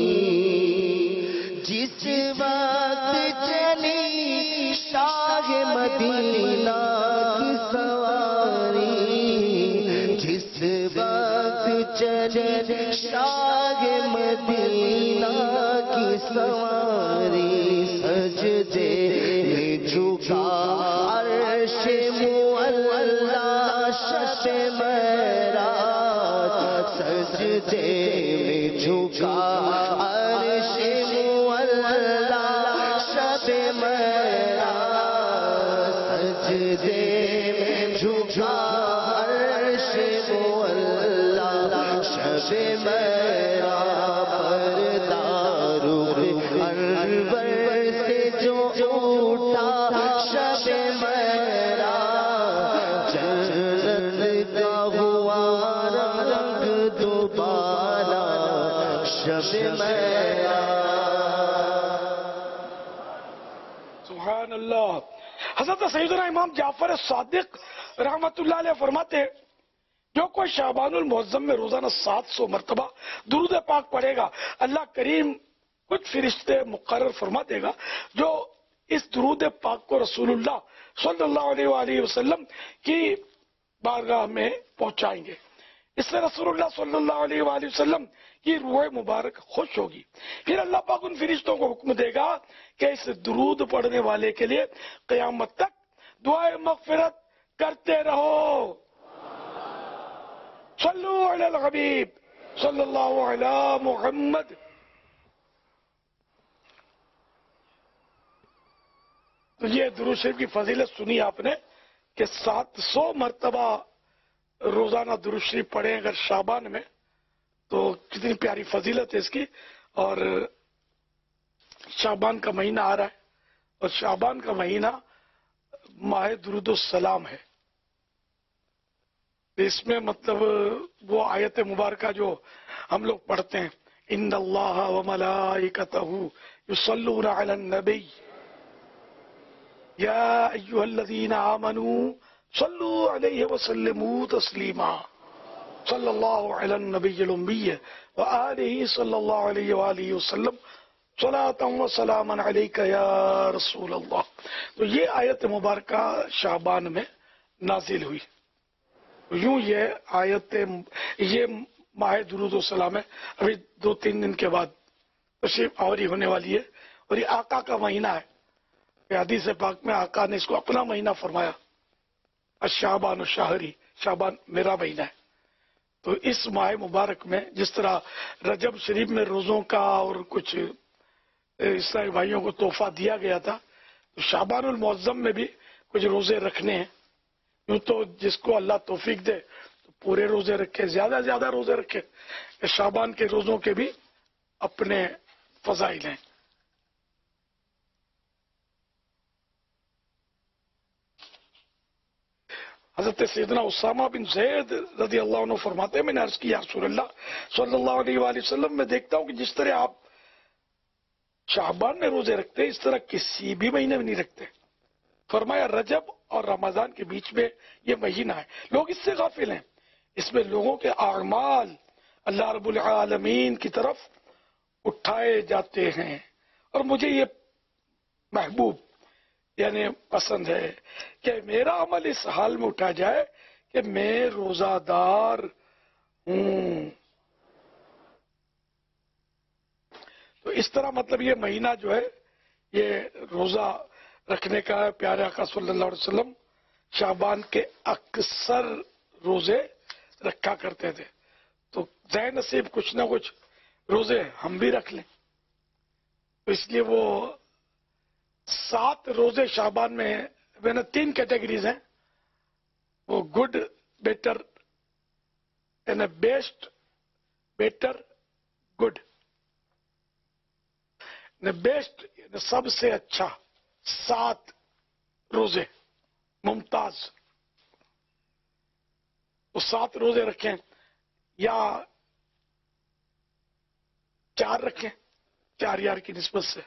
جس وقت چلی شاہ مدینہ کی سواری، جس وقت چلی شاہ مدینہ کی سواری، سجدے میں جھکا عرش معلا شب معراج، سجدے میں جھکا سجدے میں جھکا عرش مولا شب میرا پردہ رخ انور سے جو اٹھا شب میرا جنت کا ہوا رنگ دوبارہ شب میرا. سبحان اللہ. حضرت سیدنا امام جعفر صادق رحمت اللہ علیہ فرماتے ہیں جو کوئی شعبان المعظم میں روزانہ سات سو مرتبہ درود پاک پڑھے گا اللہ کریم کچھ فرشتے مقرر فرما دے گا جو اس درود پاک کو رسول اللہ صلی اللہ علیہ وآلہ وسلم کی بارگاہ میں پہنچائیں گے. اس سے رسول اللہ صلی اللہ علیہ وآلہ وسلم کی روح مبارک خوش ہوگی. پھر اللہ پاک ان فرشتوں کو حکم دے گا کہ اس درود پڑھنے والے کے لیے قیامت تک دعائے مغفرت کرتے رہو. صلو علی الحبیب صلی اللہ علی محمد. تو یہ درود شریف کی فضیلت سنی آپ نے کہ سات سو مرتبہ روزانہ درود شریف پڑھیں اگر شعبان میں تو کتنی پیاری فضیلت ہے اس کی. اور شعبان کا مہینہ آ رہا ہے اور شعبان کا مہینہ ماہ درود السلام ہے. اس میں مطلب وہ آیت مبارکہ جو ہم لوگ پڑھتے ہیں ان اللہ وملائکتہ یصلون علی النبی یا ایھا الذین آمنوا صلوا علیہ وسلموا تسلیما صلی اللہ علی النبی الامی وآلہ صلی اللہ علیہ وآلہ وسلم صلاۃ و سلاما علیک یا رسول اللہ. تو یہ آیت مبارکہ شعبان میں نازل ہوئی. یوں یہ آیت یہ ماہ درود و سلام ہے. ابھی دو تین دن کے بعد تشریف آوری ہونے والی ہے اور یہ آقا کا مہینہ ہے. حدیث پاک میں آقا نے اس کو اپنا مہینہ فرمایا الشعبان الشہری شعبان میرا مہینہ ہے. تو اس ماہ مبارک میں جس طرح رجب شریف میں روزوں کا اور کچھ عیسائی بھائیوں کو تحفہ دیا گیا تھا تو شعبان المعظم میں بھی کچھ روزے رکھنے ہیں. یوں تو جس کو اللہ توفیق دے تو پورے روزے رکھے زیادہ زیادہ روزے رکھے. شعبان کے روزوں کے بھی اپنے فضائل ہیں. حضرت سیدنا اسامہ بن زید رضی اللہ عنہ فرماتے ہیں میں نے عرض کی یا رسول اللہ صلی اللہ علیہ وآلہ وسلم میں دیکھتا ہوں کہ جس طرح آپ شعبان میں روزے رکھتے ہیں اس طرح کسی بھی مہینے میں نہیں رکھتے. فرمایا رجب اور رمضان کے بیچ میں یہ مہینہ ہے لوگ اس سے غافل ہیں. اس میں لوگوں کے اعمال اللہ رب العالمین کی طرف اٹھائے جاتے ہیں اور مجھے یہ محبوب یعنی پسند ہے کہ میرا عمل اس حال میں اٹھا جائے کہ میں روزہ دار ہوں. تو اس طرح مطلب یہ مہینہ جو ہے یہ روزہ رکھنے کا ہے. پیارے آقا صلی اللہ علیہ وسلم شعبان کے اکثر روزے رکھا کرتے تھے. تو ذہن نصیب کچھ نہ کچھ روزے ہم بھی رکھ لیں. تو اس لیے وہ سات روزے شعبان میں میں نے تین کیٹیگریز ہیں وہ گڈ بیٹر یعنی بیسٹ بیٹر گڈ. بیسٹ سب سے اچھا سات روزے ممتاز وہ سات روزے رکھیں یا چار رکھیں چار یار کی نسبت سے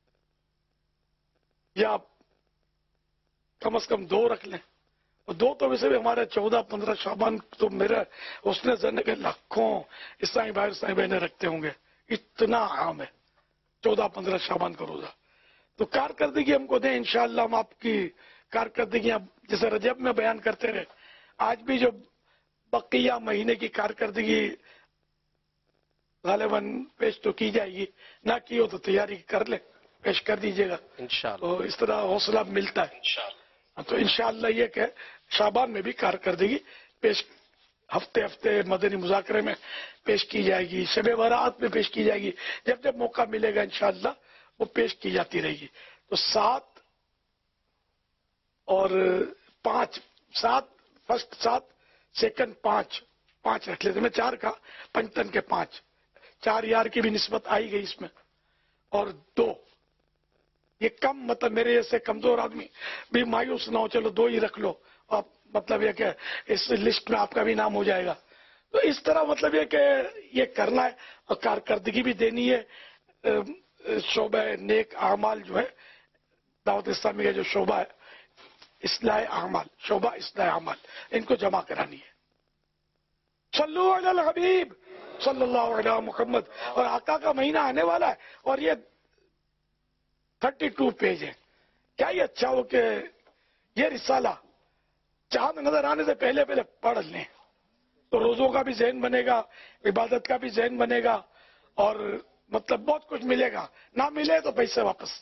یا کم از کم دو رکھ لیں. اور دو تو ویسے بھی ہمارے چودہ پندرہ شعبان تو میرا اس نے زن کے لاکھوں عیسائی بھائی عیسائی بہنیں رکھتے ہوں گے اتنا عام ہے چودہ پندرہ شعبان کا روزہ. تو کارکردگی ہم کو دیں انشاءاللہ ہم آپ کی کارکردگیاں جیسے رجب میں بیان کرتے رہے آج بھی جو بقیہ مہینے کی کارکردگی غالباً پیش تو کی جائے گی نہ کی ہو تو تیاری کر لیں پیش کر دیجیے گا انشاءاللہ. تو اس طرح حوصلہ ملتا ہے انشاءاللہ. تو انشاءاللہ یہ کہ شعبان میں بھی کارکردگی پیش ہفتے ہفتے مدنی مذاکرے میں پیش کی جائے گی شب برات میں پیش کی جائے گی جب جب موقع ملے گا انشاءاللہ وہ پیش کی جاتی رہے گی. تو سات اور پانچ سات فرسٹ سات سیکنڈ پانچ پانچ رکھ لیتے. میں چار کا پنچتن کے پانچ چار یار کی بھی نسبت آئی گئی اس میں. اور دو یہ کم مطلب میرے جیسے کمزور آدمی بھی مایوس نہ ہو, چلو دو ہی رکھ لو آپ, مطلب یہ کہ اس لسٹ میں آپ کا بھی نام ہو جائے گا. تو اس طرح مطلب یہ کہ یہ کرنا ہے اور کارکردگی بھی دینی ہے. شعبہ نیک اعمال جو ہے دعوت اسلامی کا جو شعبہ ہے اصلاح اعمال, شعبہ اصلاح اعمال, ان کو جمع کرانی ہے. صلو علی الحبیب صلی اللہ علیہ محمد. اور آقا کا مہینہ آنے والا ہے اور یہ تھرٹی ٹو پیج ہے. کیا یہ اچھا ہو کہ یہ رسالہ چاند نظر آنے سے پہلے پہلے پڑھ لیں تو روزوں کا بھی ذہن بنے گا, عبادت کا بھی ذہن بنے گا, اور مطلب بہت کچھ ملے گا. نہ ملے تو پیسے واپس.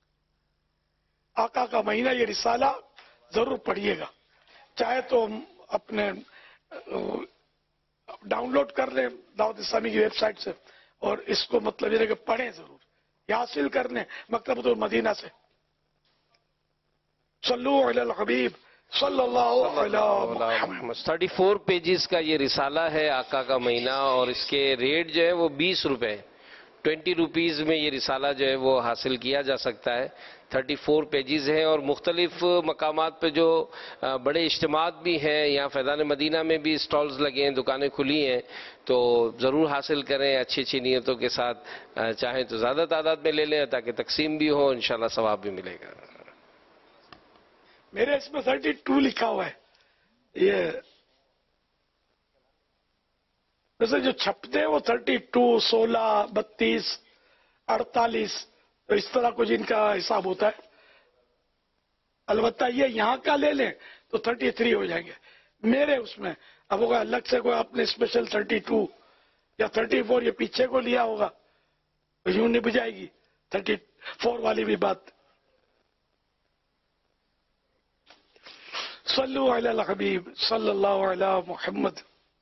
آقا کا مہینہ یہ رسالہ ضرور پڑھیے گا. چاہے تو اپنے ڈاؤن لوڈ کر لیں دعوت اسلامی کی ویب سائٹ سے, اور اس کو مطلب یہ کہ پڑھیں ضرور, یہ حاصل کر لیں مکتبۃ المدینہ سے. صلو علی الحبیب صلی اللہ علیہ محمد. تھرٹی فور پیجز کا یہ رسالہ ہے آقا کا مہینہ, اور اس کے ریٹ جو ہے وہ بیس روپے ٹوینٹی روپیز میں یہ رسالہ جو ہے وہ حاصل کیا جا سکتا ہے. تھرٹی فور پیجز ہیں اور مختلف مقامات پہ جو بڑے اجتماعات بھی ہیں, یہاں فیضان مدینہ میں بھی اسٹالز لگے ہیں, دکانیں کھلی ہیں, تو ضرور حاصل کریں اچھی اچھی نیتوں کے ساتھ. چاہیں تو زیادہ تعداد میں لے لیں تاکہ تقسیم بھی ہو, انشاءاللہ ثواب بھی ملے گا. میرے اس میں تھرٹی ٹو لکھا ہوا ہے. یہ ویسے جو چھپتے ہیں وہ تھرٹی ٹو سولہ بتیس اڑتالیس تو اس طرح کچھ ان کا حساب ہوتا ہے. البتہ یہ یہاں کا لے لیں تو تھرٹی تھری ہو جائیں گے میرے اس میں. اب ہوگا الگ سے کوئی آپ نے اسپیشل تھرٹی ٹو یا تھرٹی فور یہ پیچھے کو لیا ہوگا تو یوں نہیں بجائے گی تھرٹی فور والی بھی بات. صلو علی الحبیب صلی اللہ علیہ محمد.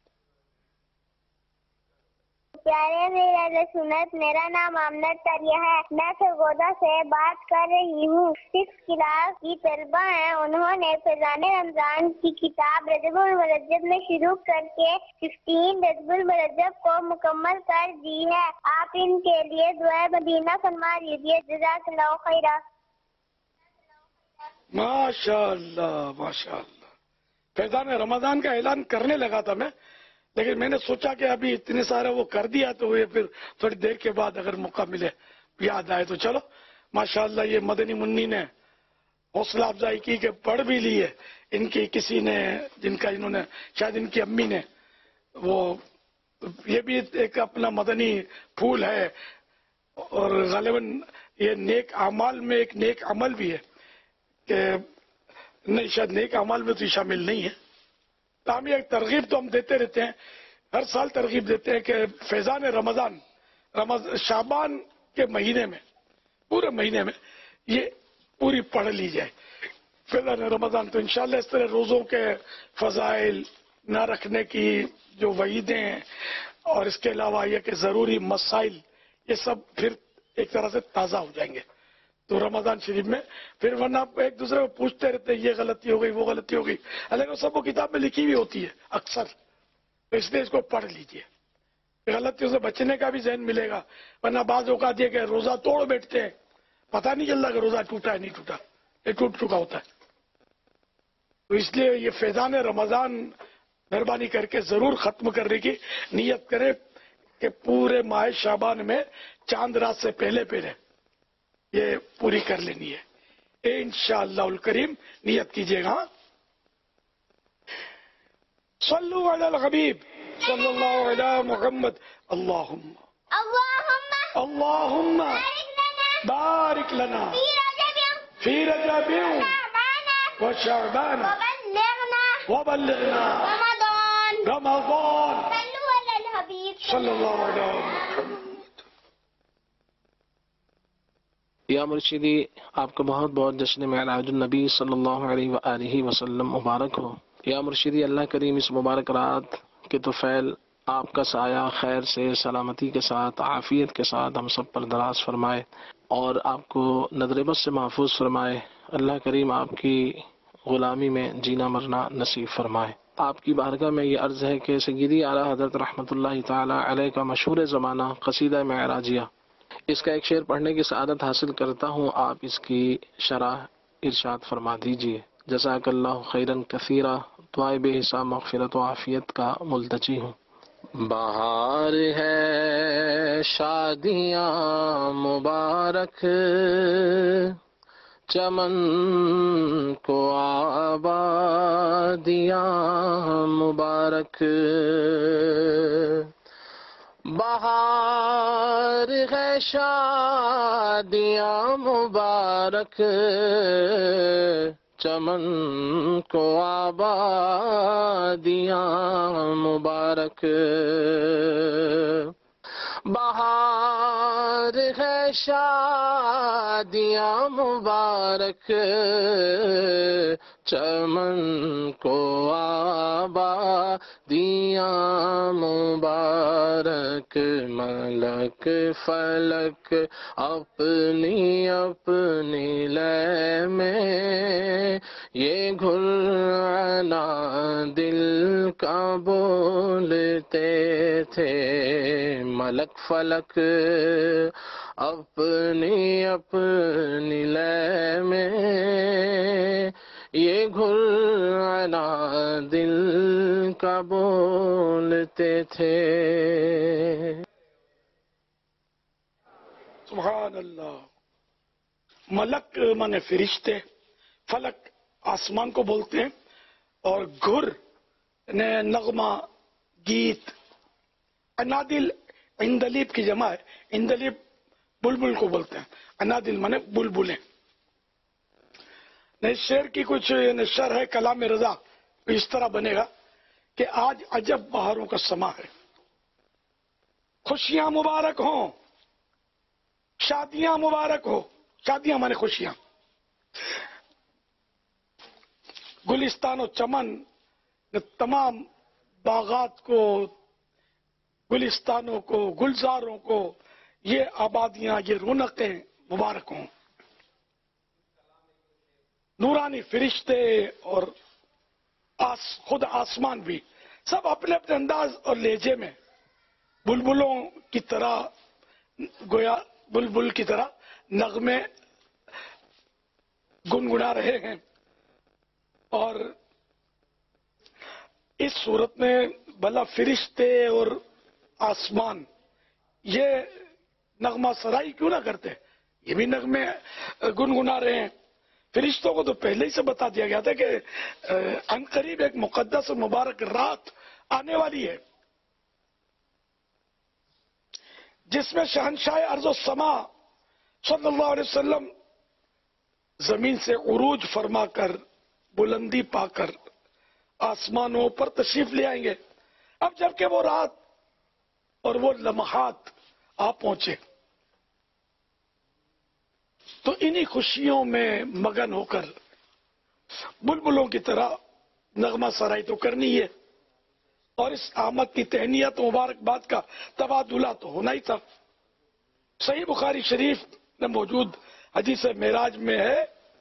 پیارے میرا سنت, میرا نام آمنہ تریہ ہے. میں سرگودا سے بات کر رہی ہوں. سکس کلاس کی طلبہ ہیں. انہوں نے فیضان رمضان کی کتاب رجب المرجب میں شروع کر کے ففٹین رجب المرجب کو مکمل کر دی ہے. آپ ان کے لیے دعائے مدینہ فرما دیجیے. جزاک اللہ خیرہ. ماشاء اللہ ماشاء اللہ. فیضان رمضان کا اعلان کرنے لگا تھا میں, لیکن میں نے سوچا کہ ابھی اتنے سارے وہ کر دیا تو یہ پھر تھوڑی دیر کے بعد اگر موقع ملے یاد آئے تو چلو. ماشاءاللہ یہ مدنی منی نے حوصلہ افزائی کی کہ پڑھ بھی لی ہے. ان کی کسی نے جن کا انہوں نے شاید ان کی امی نے, وہ یہ بھی ایک اپنا مدنی پھول ہے, اور غالباً یہ نیک اعمال میں ایک نیک عمل بھی ہے کہ نہیں, شاید نیک اعمال میں تو شامل نہیں ہے. ہم ایک ترغیب تو ہم دیتے رہتے ہیں, ہر سال ترغیب دیتے ہیں کہ فیضان رمضان رمضان شعبان کے مہینے میں پورے مہینے میں یہ پوری پڑھ لی جائے فیضان رمضان. تو انشاءاللہ اس طرح روزوں کے فضائل نہ رکھنے کی جو وعیدیں ہیں, اور اس کے علاوہ یہ کہ ضروری مسائل, یہ سب پھر ایک طرح سے تازہ ہو جائیں گے تو رمضان شریف میں. پھر ورنہ آپ ایک دوسرے کو پوچھتے رہتے ہیں یہ غلطی ہو گئی وہ غلطی ہو گئی, حالانکہ وہ سب وہ کتاب میں لکھی ہوئی ہوتی ہے اکثر. تو اس لیے اس کو پڑھ لیجئے, غلطیوں سے بچنے کا بھی ذہن ملے گا. ورنہ بعض اوقات یہ کہ روزہ توڑ بیٹھتے ہیں, پتہ نہیں چلتا کہ روزہ ٹوٹا ہے نہیں ٹوٹا, یہ ٹوٹ چکا ہوتا ہے. تو اس لیے یہ فیضان رمضان مہربانی کر کے ضرور ختم کرنے کی نیت کرے کہ پورے ماہ شعبان میں چاند رات سے پہلے پہلے یہ پوری کر لینی ہے انشاءاللہ الکریم. نیت کیجیے گا. صلو علی الحبیب صلی اللہ علی محمد. اللہم اللہم بارک لنا فی رجب و شعبان وبلغنا رمضان صلی اللہ علی محمد. یا مرشدی, آپ کو بہت بہت جشن معراج النبی صلی اللہ علیہ وآلہ وسلم مبارک ہو. یا مرشدی, اللہ کریم اس مبارک رات کے طفیل آپ کا سایہ خیر سے سلامتی کے ساتھ عافیت کے ساتھ ہم سب پر دراز فرمائے اور آپ کو نظر بد سے محفوظ فرمائے. اللہ کریم آپ کی غلامی میں جینا مرنا نصیب فرمائے۔ آپ کی بارگاہ میں یہ عرض ہے کہ سیدی اعلیٰ حضرت رحمۃ اللہ تعالی علیہ کا مشہور زمانہ قصیدہ معراجیہ، اس کا ایک شعر پڑھنے کی سعادت حاصل کرتا ہوں، آپ اس کی شرح ارشاد فرما دیجیے۔ جزاک اللہ خیرن کثیرہ، دعائے بے حساب مغفرت و عافیت کا ملتجی ہوں۔ بہار ہے شادیاں مبارک، چمن کو آبادیاں مبارک، بہار ہے شادیاں مبارک، چمن کو آبادیاں مبارک، بہار ہے شادیاں مبارک، چمن کو آبادیاں مبارک، ملک فلک اپنی اپنی لے میں، یہ گھرانا دل کا بولتے تھے، ملک فلک اپنی اپنی لے میں، یہ گھرانا دل کا بولتے تھے۔ سبحان اللہ۔ ملک مانے فرشتے، فلک آسمان کو بولتے ہیں، اور گھر نے نغمہ گیت، انادل اندلیب کی جمع ہے، اندلیب بلبل کو بولتے ہیں، انادل مانے بلبلیں۔ اس شعر کی کچھ شرح ہے کلام رضا، اس طرح بنے گا کہ آج عجب بہاروں کا سما ہے، خوشیاں مبارک ہوں، شادیاں مبارک ہو، شادیاں مانے خوشیاں، گلستان و چمن نے تمام باغات کو، گلستانوں کو، گلزاروں کو، یہ آبادیاں، یہ رونقیں مبارک ہوں۔ نورانی فرشتے اور آس خود آسمان بھی سب اپنے اپنے انداز اور لہجے میں بلبلوں کی طرح، گویا بلبل کی طرح نغمے گنگنا رہے ہیں۔ اور اس صورت میں بھلا فرشتے اور آسمان یہ نغمہ سرائی کیوں نہ کرتے، یہ بھی نغمے گنگنا رہے ہیں۔ فرشتوں کو تو پہلے ہی سے بتا دیا گیا تھا کہ عنقریب ایک مقدس و مبارک رات آنے والی ہے جس میں شہنشاہ ارض و سما صلی اللہ علیہ وسلم زمین سے عروج فرما کر، بلندی پا کر آسمانوں پر تشریف لے آئیں گے۔ اب جبکہ وہ رات اور وہ لمحات آ پہنچے تو انہی خوشیوں میں مگن ہو کر بلبلوں کی طرح نغمہ سرائی تو کرنی ہے، اور اس آمد کی تہنیت مبارکباد کا تبادلہ تو ہونا ہی تھا۔ صحیح بخاری شریف میں موجود حدیث معراج میں ہے،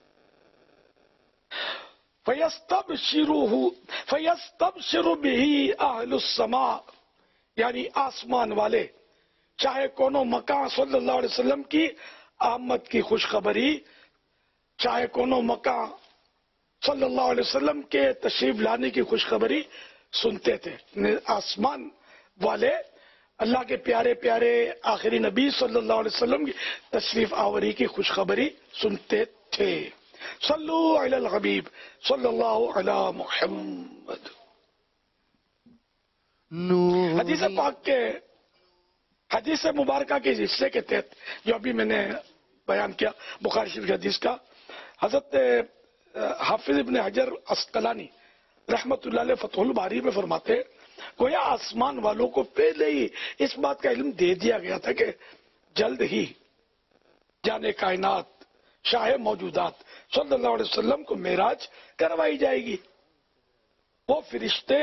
فَيَسْتَبْشِرُهُ فَيَسْتَبْشِرُ بِهِ أَهْلُ السَّمَاءِ، یعنی آسمان والے چاہے کونوں مکان صلی اللہ علیہ وسلم کی آمد کی خوشخبری، چاہے کونوں مکان صلی اللہ علیہ وسلم کے تشریف لانے کی خوشخبری سنتے تھے۔ آسمان والے اللہ کے پیارے پیارے آخری نبی صلی اللہ علیہ وسلم کی تشریف آوری کی خوشخبری سنتے تھے۔ صلو علی الحبیب صلی اللہ علی محمد۔ حدیث پاک کے حدیث مبارکہ کے حصے کے تحت جو ابھی میں نے بیان کیا بخاری شریف کی حدیث کا، حضرت حافظ ابن حجر عسقلانی رحمت اللہ علیہ فتح الباری میں فرماتے ہیں، گویا آسمان والوں کو پہلے ہی اس بات کا علم دے دیا گیا تھا کہ جلد ہی جانے کائنات شاہ موجودات صلی اللہ علیہ وسلم کو معراج کروائی جائے گی۔ وہ فرشتے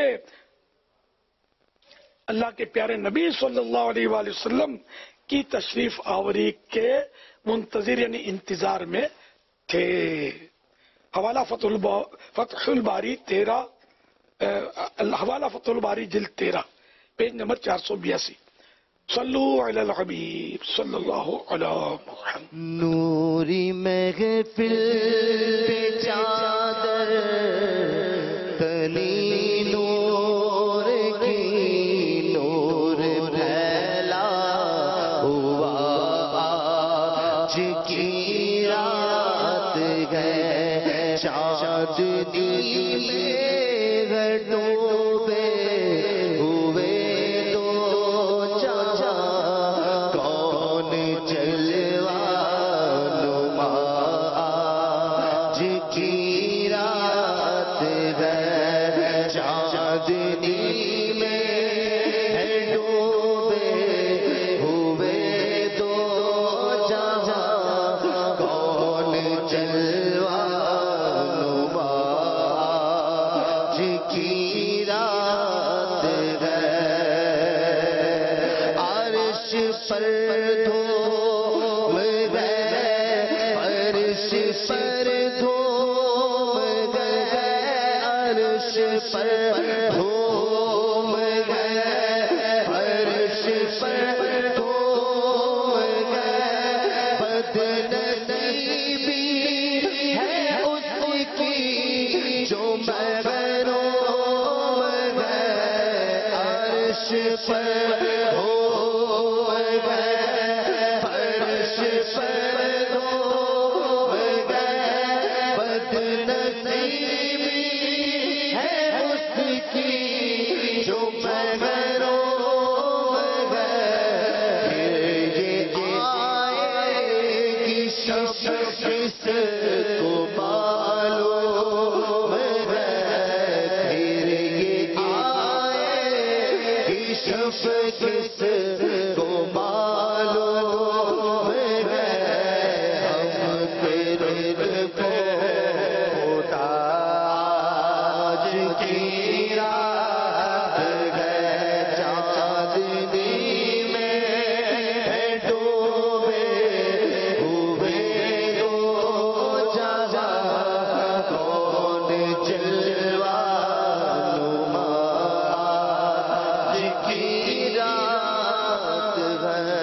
اللہ کے پیارے نبی صلی اللہ علیہ وآلہ وسلم کی تشریف آوری کے منتظر یعنی انتظار میں تھے۔ حوالہ فتح البا- فتح الباری تیرہ حوالہ فتح الباری جلد تیرہ پیج نمبر چار سو بیاسی. صلو علی الحبیب صلی اللہ علی محمد. نوری محفل پہ چادر تنی نور کی نور پھیلا ہوا آج کی رات ہے چاندنی میں گھر ڈوبے ہوئے دو چاچا کون جلوہ نما آج کی رات ہے چاندنی میں ہے ڈوبے ہوئے دو چاچا کون جلوہ نما آج کی رات ہے عرش پر دھوم گئے عرش پر دھوم گئے عرش پر دھوم گئے عرش پر دھوم گئے بدنصیبی ہے اس کی جو محروم گئے عرش پر دھوم گئے عرش پر دھوم گئے بدنصیبی ہے اس کی جو محروم گئے پھر یہ آئے گی شب کس کو معلوم ہے پھر یہ آئے گی شب کس کو معلوم ہے ہم تیرے کو خدا آج کی رات ہے چاندنی میں ہے ڈوبے ہوئے دو چاچا کون جلوہ نما آج کی رات ہے.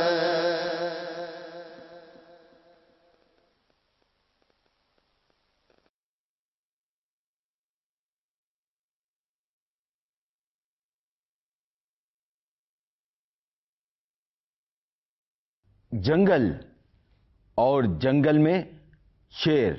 جنگل اور جنگل میں شیر.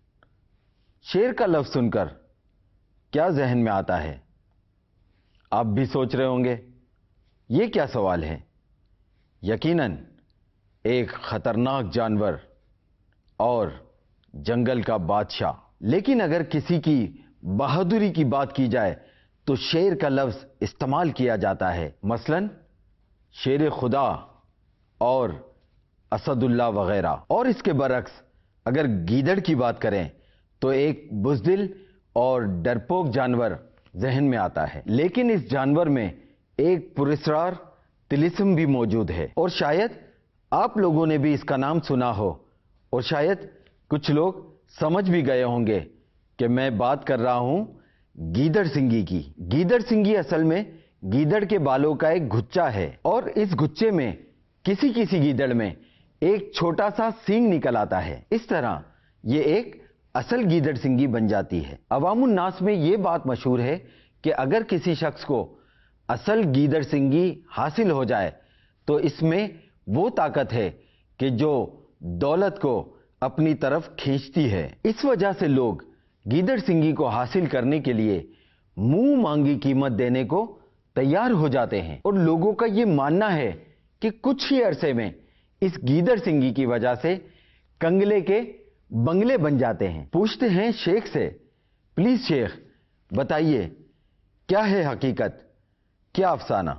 شیر کا لفظ سن کر کیا ذہن میں آتا ہے؟ آپ بھی سوچ رہے ہوں گے یہ کیا سوال ہے. یقیناً ایک خطرناک جانور اور جنگل کا بادشاہ. لیکن اگر کسی کی بہادری کی بات کی جائے تو شیر کا لفظ استعمال کیا جاتا ہے. مثلاً شیر خدا اور اسد اللہ وغیرہ. اور اس کے برعکس اگر گیدڑ کی بات کریں تو ایک بزدل اور ڈرپوک جانور ذہن میں آتا ہے. لیکن اس جانور میں ایک پراسرار طلسم بھی موجود ہے اور شاید آپ لوگوں نے بھی اس کا نام سنا ہو اور شاید کچھ لوگ سمجھ بھی گئے ہوں گے کہ میں بات کر رہا ہوں گیدڑ سنگی کی. گیدڑ سنگی اصل میں گیدڑ کے بالوں کا ایک گچھا ہے اور اس گچھے میں کسی کسی گیدڑ میں ایک چھوٹا سا سینگ نکل آتا ہے. اس طرح یہ ایک اصل گیدڑ سنگی بن جاتی ہے. عوام الناس میں یہ بات مشہور ہے کہ اگر کسی شخص کو اصل گیدڑ سنگی حاصل ہو جائے تو اس میں وہ طاقت ہے کہ جو دولت کو اپنی طرف کھینچتی ہے. اس وجہ سے لوگ گیدڑ سنگی کو حاصل کرنے کے لیے منہ مانگی قیمت دینے کو تیار ہو جاتے ہیں اور لوگوں کا یہ ماننا ہے کہ کچھ ہی عرصے میں اس گیدڑ سنگی کی وجہ سے کنگلے کے بنگلے بن جاتے ہیں. پوچھتے ہیں شیخ سے, پلیز شیخ بتائیے کیا ہے حقیقت, کیا افسانہ؟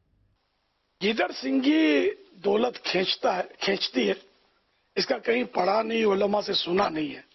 گیدڑ سنگی دولت کھینچتا ہے کھینچتی ہے اس کا کہیں پڑھا نہیں, علماء سے سنا نہیں ہے.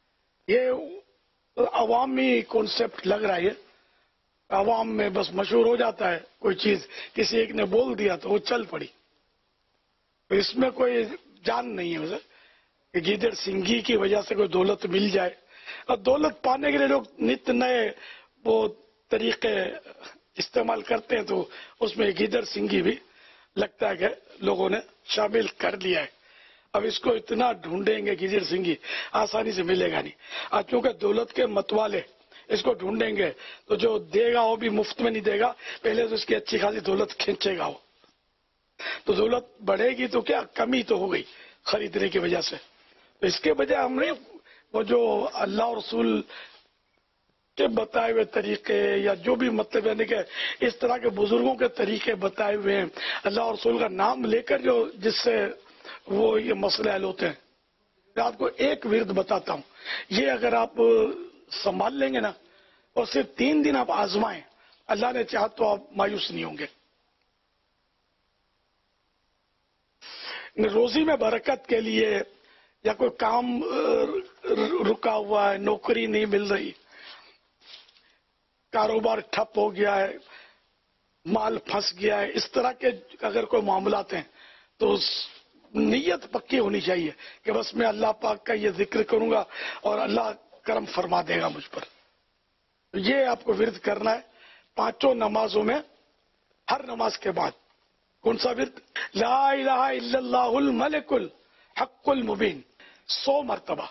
یہ عوامی کانسیپٹ لگ رہا ہے, عوام میں بس مشہور ہو جاتا ہے کوئی چیز, کسی ایک نے بول دیا تو وہ چل پڑی. اس میں کوئی جان نہیں ہے اسے کہ گیدڑ سنگی کی وجہ سے کوئی دولت مل جائے اور دولت پانے کے لیے لوگ نت نئے وہ طریقے استعمال کرتے ہیں، تو اس میں گیدڑ سنگھی بھی لگتا ہے کہ لوگوں نے شامل کر لیا ہے۔ اب اس کو اتنا ڈھونڈیں گے گیدڑ سنگھی آسانی سے ملے گا نہیں، آج چونکہ دولت کے متوالے اس کو ڈھونڈیں گے تو جو دے گا وہ بھی مفت میں نہیں دے گا، پہلے تو اس کی اچھی خاصی دولت کھینچے گا وہ، تو دولت بڑھے گی تو کیا کمی تو ہو گئی خریدنے کی وجہ سے۔ تو اس کے بجائے ہم نے وہ جو اللہ اور رسول کے بتائے ہوئے طریقے یا جو بھی مطلب یعنی کہ اس طرح کے بزرگوں کے طریقے بتائے ہوئے ہیں، اللہ اور رسول کا نام لے کر جو جس سے وہ یہ مسئلے حل ہوتے ہیں۔ میں آپ کو ایک ورد بتاتا ہوں، یہ اگر آپ سنبھال لیں گے نا اور صرف تین دن آپ آزمائیں، اللہ نے چاہا تو آپ مایوس نہیں ہوں گے۔ روزی میں برکت کے لیے یا کوئی کام رکا ہوا ہے، نوکری نہیں مل رہی، کاروبار ٹھپ ہو گیا ہے، مال پھنس گیا ہے، اس طرح کے اگر کوئی معاملات ہیں تو نیت پکی ہونی چاہیے کہ بس میں اللہ پاک کا یہ ذکر کروں گا اور اللہ کرم فرما دے گا مجھ پر۔ یہ آپ کو ورد کرنا ہے پانچوں نمازوں میں، ہر نماز کے بعد۔ کون سا ورد؟ لا الہ الا اللہ الملک الحق المبین، سو مرتبہ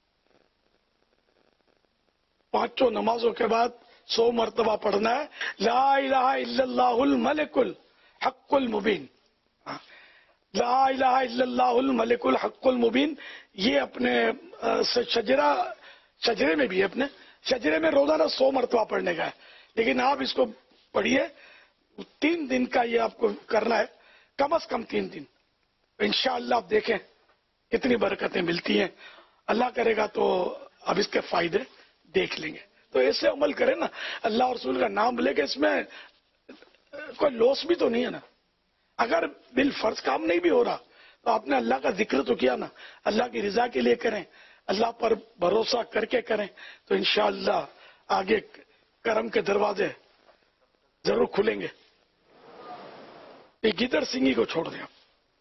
پانچوں نمازوں کے بعد سو مرتبہ پڑھنا ہے، لا الہ الا اللہ الملک الحق المبین۔ لا الہ الا اللہ الملک الحق المبین، یہ اپنے شجرہ شجرے میں بھی ہے، اپنے شجرے میں روزانہ سو مرتبہ پڑھنے کا ہے، لیکن آپ اس کو پڑھیے تین دن کا، یہ آپ کو کرنا ہے کم از کم تین دن۔ انشاءاللہ آپ دیکھیں کتنی برکتیں ملتی ہیں، اللہ کرے گا تو اب اس کے فائدے دیکھ لیں گے۔ تو ایسے عمل کریں نا، اللہ اور رسول کا نام لے کے، اس میں کوئی لوس بھی تو نہیں ہے نا۔ اگر بال فرض کام نہیں بھی ہو رہا تو آپ نے اللہ کا ذکر تو کیا نا، اللہ کی رضا کے لیے کریں، اللہ پر بھروسہ کر کے کریں، تو انشاءاللہ آگے کرم کے دروازے ضرور کھلیں گے۔ یہ گیدڑ سنگھی کو چھوڑ دیں،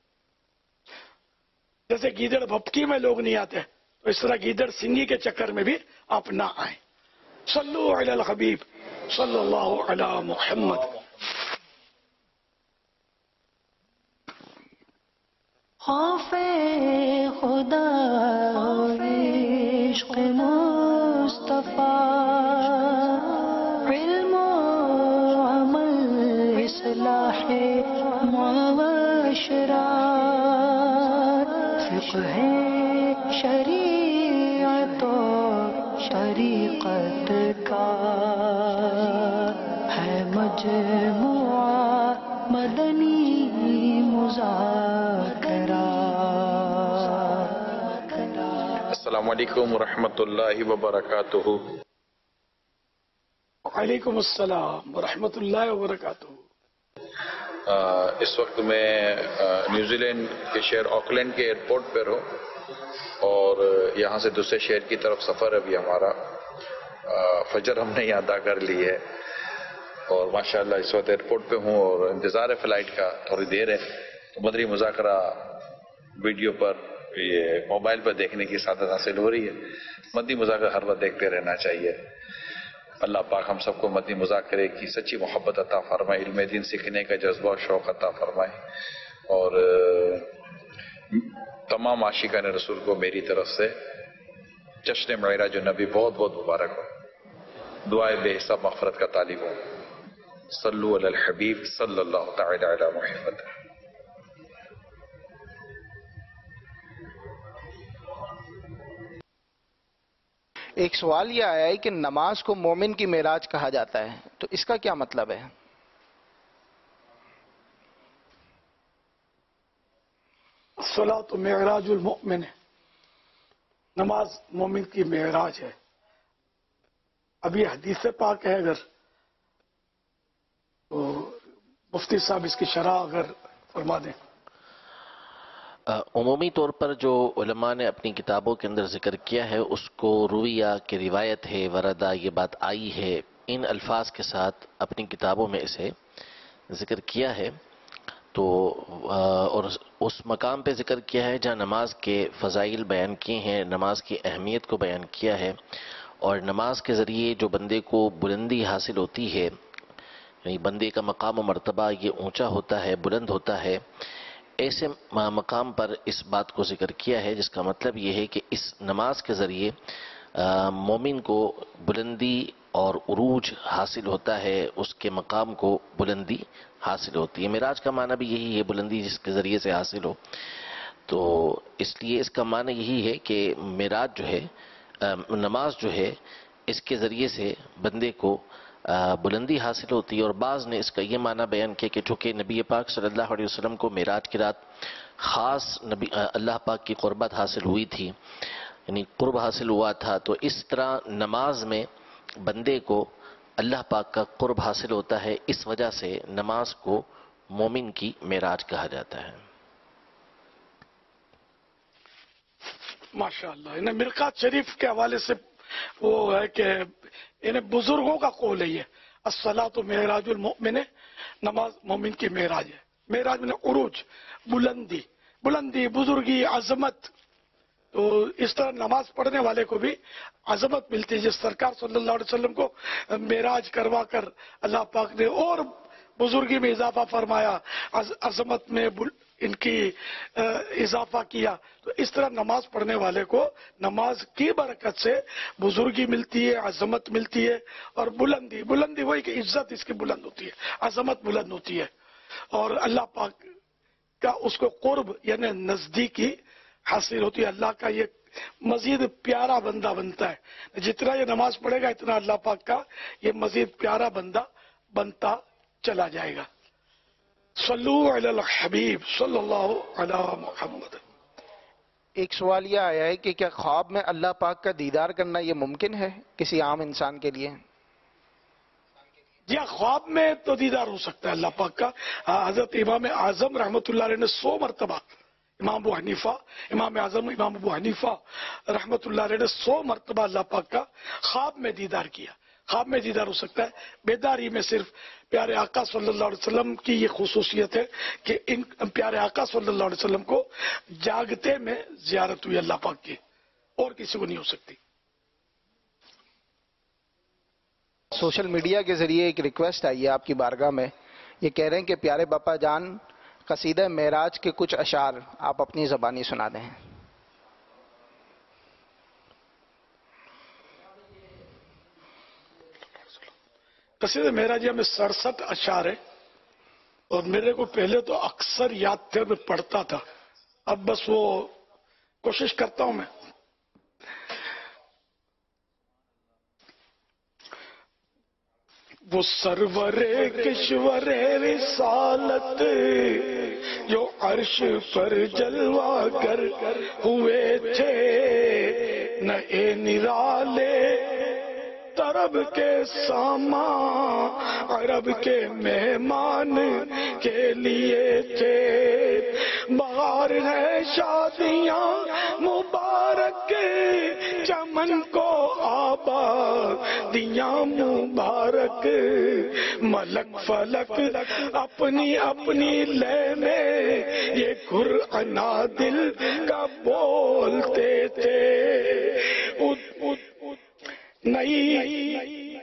جیسے گیدڑ بھپکی میں لوگ نہیں آتے تو اس طرح گیدڑ سنگھی کے چکر میں بھی آپ نہ آئیں۔ صلو علی الحبیب صلی اللہ علی محمد۔ خوف خدا عشق مصطفیٰ، علم و عمل اصلاح معاشرہ، فقہ شریعت و طریقت کا ہے مجموعہ مدنی مذاکرہ۔ السلام علیکم ورحمۃ اللہ وبرکاتہ۔ وعلیکم السلام ورحمۃ اللہ وبرکاتہ۔ اس وقت میں نیوزی لینڈ کے شہر آکلینڈ کے ایئرپورٹ پر ہوں اور یہاں سے دوسرے شہر کی طرف سفر ہے ابھی ہمارا۔ فجر ہم نے یہاں ادا کر لی ہے اور ماشاءاللہ اس وقت ایئرپورٹ پہ ہوں اور انتظار ہے فلائٹ کا، تھوڑی دیر ہے۔ تو مدری مذاکرہ ویڈیو پر، یہ موبائل پر دیکھنے کی سعادت حاصل ہو رہی ہے۔ مدنی مذاکرہ ہر وقت دیکھتے رہنا چاہیے۔ اللہ پاک ہم سب کو مدنی مذاکرے کی سچی محبت عطا فرمائے، علم دین سیکھنے کا جذبہ و شوق عطا فرمائے، اور تمام عاشقان رسول کو میری طرف سے جشن معراج النبی بہت بہت مبارک ہو، دعائے بے حساب مغفرت کا طالب ہوں۔ صلو علی الحبیب صلی اللہ تعالی علی محمد۔ ایک سوال یہ آیا ہے کہ نماز کو مومن کی معراج کہا جاتا ہے، تو اس کا کیا مطلب ہے؟ الصلاۃ معراج المؤمن، نماز مومن کی معراج ہے۔ ابھی حدیث پاک ہے، اگر تو مفتی صاحب اس کی شرح اگر فرما دیں۔ عمومی طور پر جو علماء نے اپنی کتابوں کے اندر ذکر کیا ہے اس کو رویہ کی روایت ہے، وردہ یہ بات آئی ہے، ان الفاظ کے ساتھ اپنی کتابوں میں اسے ذکر کیا ہے۔ تو اور اس مقام پہ ذکر کیا ہے جہاں نماز کے فضائل بیان کیے ہیں، نماز کی اہمیت کو بیان کیا ہے، اور نماز کے ذریعے جو بندے کو بلندی حاصل ہوتی ہے، یعنی بندے کا مقام و مرتبہ یہ اونچا ہوتا ہے، بلند ہوتا ہے، ایسے مقام پر اس بات کو ذکر کیا ہے، جس کا مطلب یہ ہے کہ اس نماز کے ذریعے مومن کو بلندی اور عروج حاصل ہوتا ہے، اس کے مقام کو بلندی حاصل ہوتی ہے۔ معراج کا معنی بھی یہی ہے، بلندی جس کے ذریعے سے حاصل ہو، تو اس لیے اس کا معنی یہی ہے کہ معراج جو ہے، نماز جو ہے، اس کے ذریعے سے بندے کو بلندی حاصل ہوتی ہے۔ اور بعض نے اس کا یہ معنی بیان کیا کہ چونکہ نبی پاک صلی اللہ علیہ وسلم کو معراج کی رات خاص نبی اللہ پاک کی قربت حاصل ہوئی تھی، یعنی قرب حاصل ہوا تھا، تو اس طرح نماز میں بندے کو اللہ پاک کا قرب حاصل ہوتا ہے، اس وجہ سے نماز کو مومن کی معراج کہا جاتا ہے۔ ماشاءاللہ، انہیں مرقات شریف کے حوالے سے وہ ہے کہ انہیں بزرگوں کا قول ہے، یہ الصلاۃ معراج المؤمن، نماز مومن کی معراج ہے۔ معراج میں عروج، بلندی، بلندی، بزرگی، عظمت، تو اس طرح نماز پڑھنے والے کو بھی عظمت ملتی ہے، جس سرکار صلی اللہ علیہ وسلم کو معراج کروا کر اللہ پاک نے اور بزرگی میں اضافہ فرمایا، عظمت میں ان کی اضافہ کیا، تو اس طرح نماز پڑھنے والے کو نماز کی برکت سے بزرگی ملتی ہے، عظمت ملتی ہے، اور بلندی، بلندی وہی کہ عزت اس کی بلند ہوتی ہے، عظمت بلند ہوتی ہے، اور اللہ پاک کا اس کو قرب یعنی نزدیکی حاصل ہوتی ہے، اللہ کا یہ مزید پیارا بندہ بنتا ہے، جتنا یہ نماز پڑھے گا اتنا اللہ پاک کا یہ مزید پیارا بندہ بنتا چلا جائے گا۔ صلو علی الحبیب صلی اللہ علی محمد۔ ایک سوال یہ آیا ہے کہ کیا خواب میں اللہ پاک کا دیدار کرنا یہ ممکن ہے کسی عام انسان کے لیے؟ جی ہاں، خواب میں تو دیدار ہو سکتا ہے اللہ پاک کا۔ حضرت امام اعظم رحمۃ اللہ علیہ نے سو مرتبہ، امام ابو حنیفہ، امام اعظم امام ابو حنیفہ رحمۃ اللہ علیہ نے سو مرتبہ اللہ پاک کا خواب میں دیدار کیا۔ خواب میں دیدار ہو سکتا ہے، بیداری میں صرف پیارے آقا صلی اللہ علیہ وسلم کی یہ خصوصیت ہے کہ ان پیارے آقا صلی اللہ علیہ وسلم کو جاگتے میں زیارت ہوئی اللہ پاک کی، اور کسی کو نہیں ہو سکتی۔ سوشل میڈیا کے ذریعے ایک ریکویسٹ آئی ہے آپ کی بارگاہ میں، یہ کہہ رہے ہیں کہ پیارے باپا جان قصیدہ معراج کے کچھ اشعار آپ اپنی زبانی سنا دیں۔ قصیدہ معراجیہ میں سڑسٹھ اشعار ہے، اور میرے کو پہلے تو اکثر یاد تھے، میں پڑھتا تھا، اب بس وہ کوشش کرتا ہوں میں۔ وہ سرور کشور رسالت جو عرش پر جلوہ گر ہوئے تھے، نئے نرالے طرب کے سامان عرب کے مہمان کے لیے تھے۔ بہار ہے شادیاں مبارک، چمن کو آبادیاں مبارک، ملک فلک اپنی اپنی لے میں یہ قرآن دل کا بولتے تھے۔ نہیں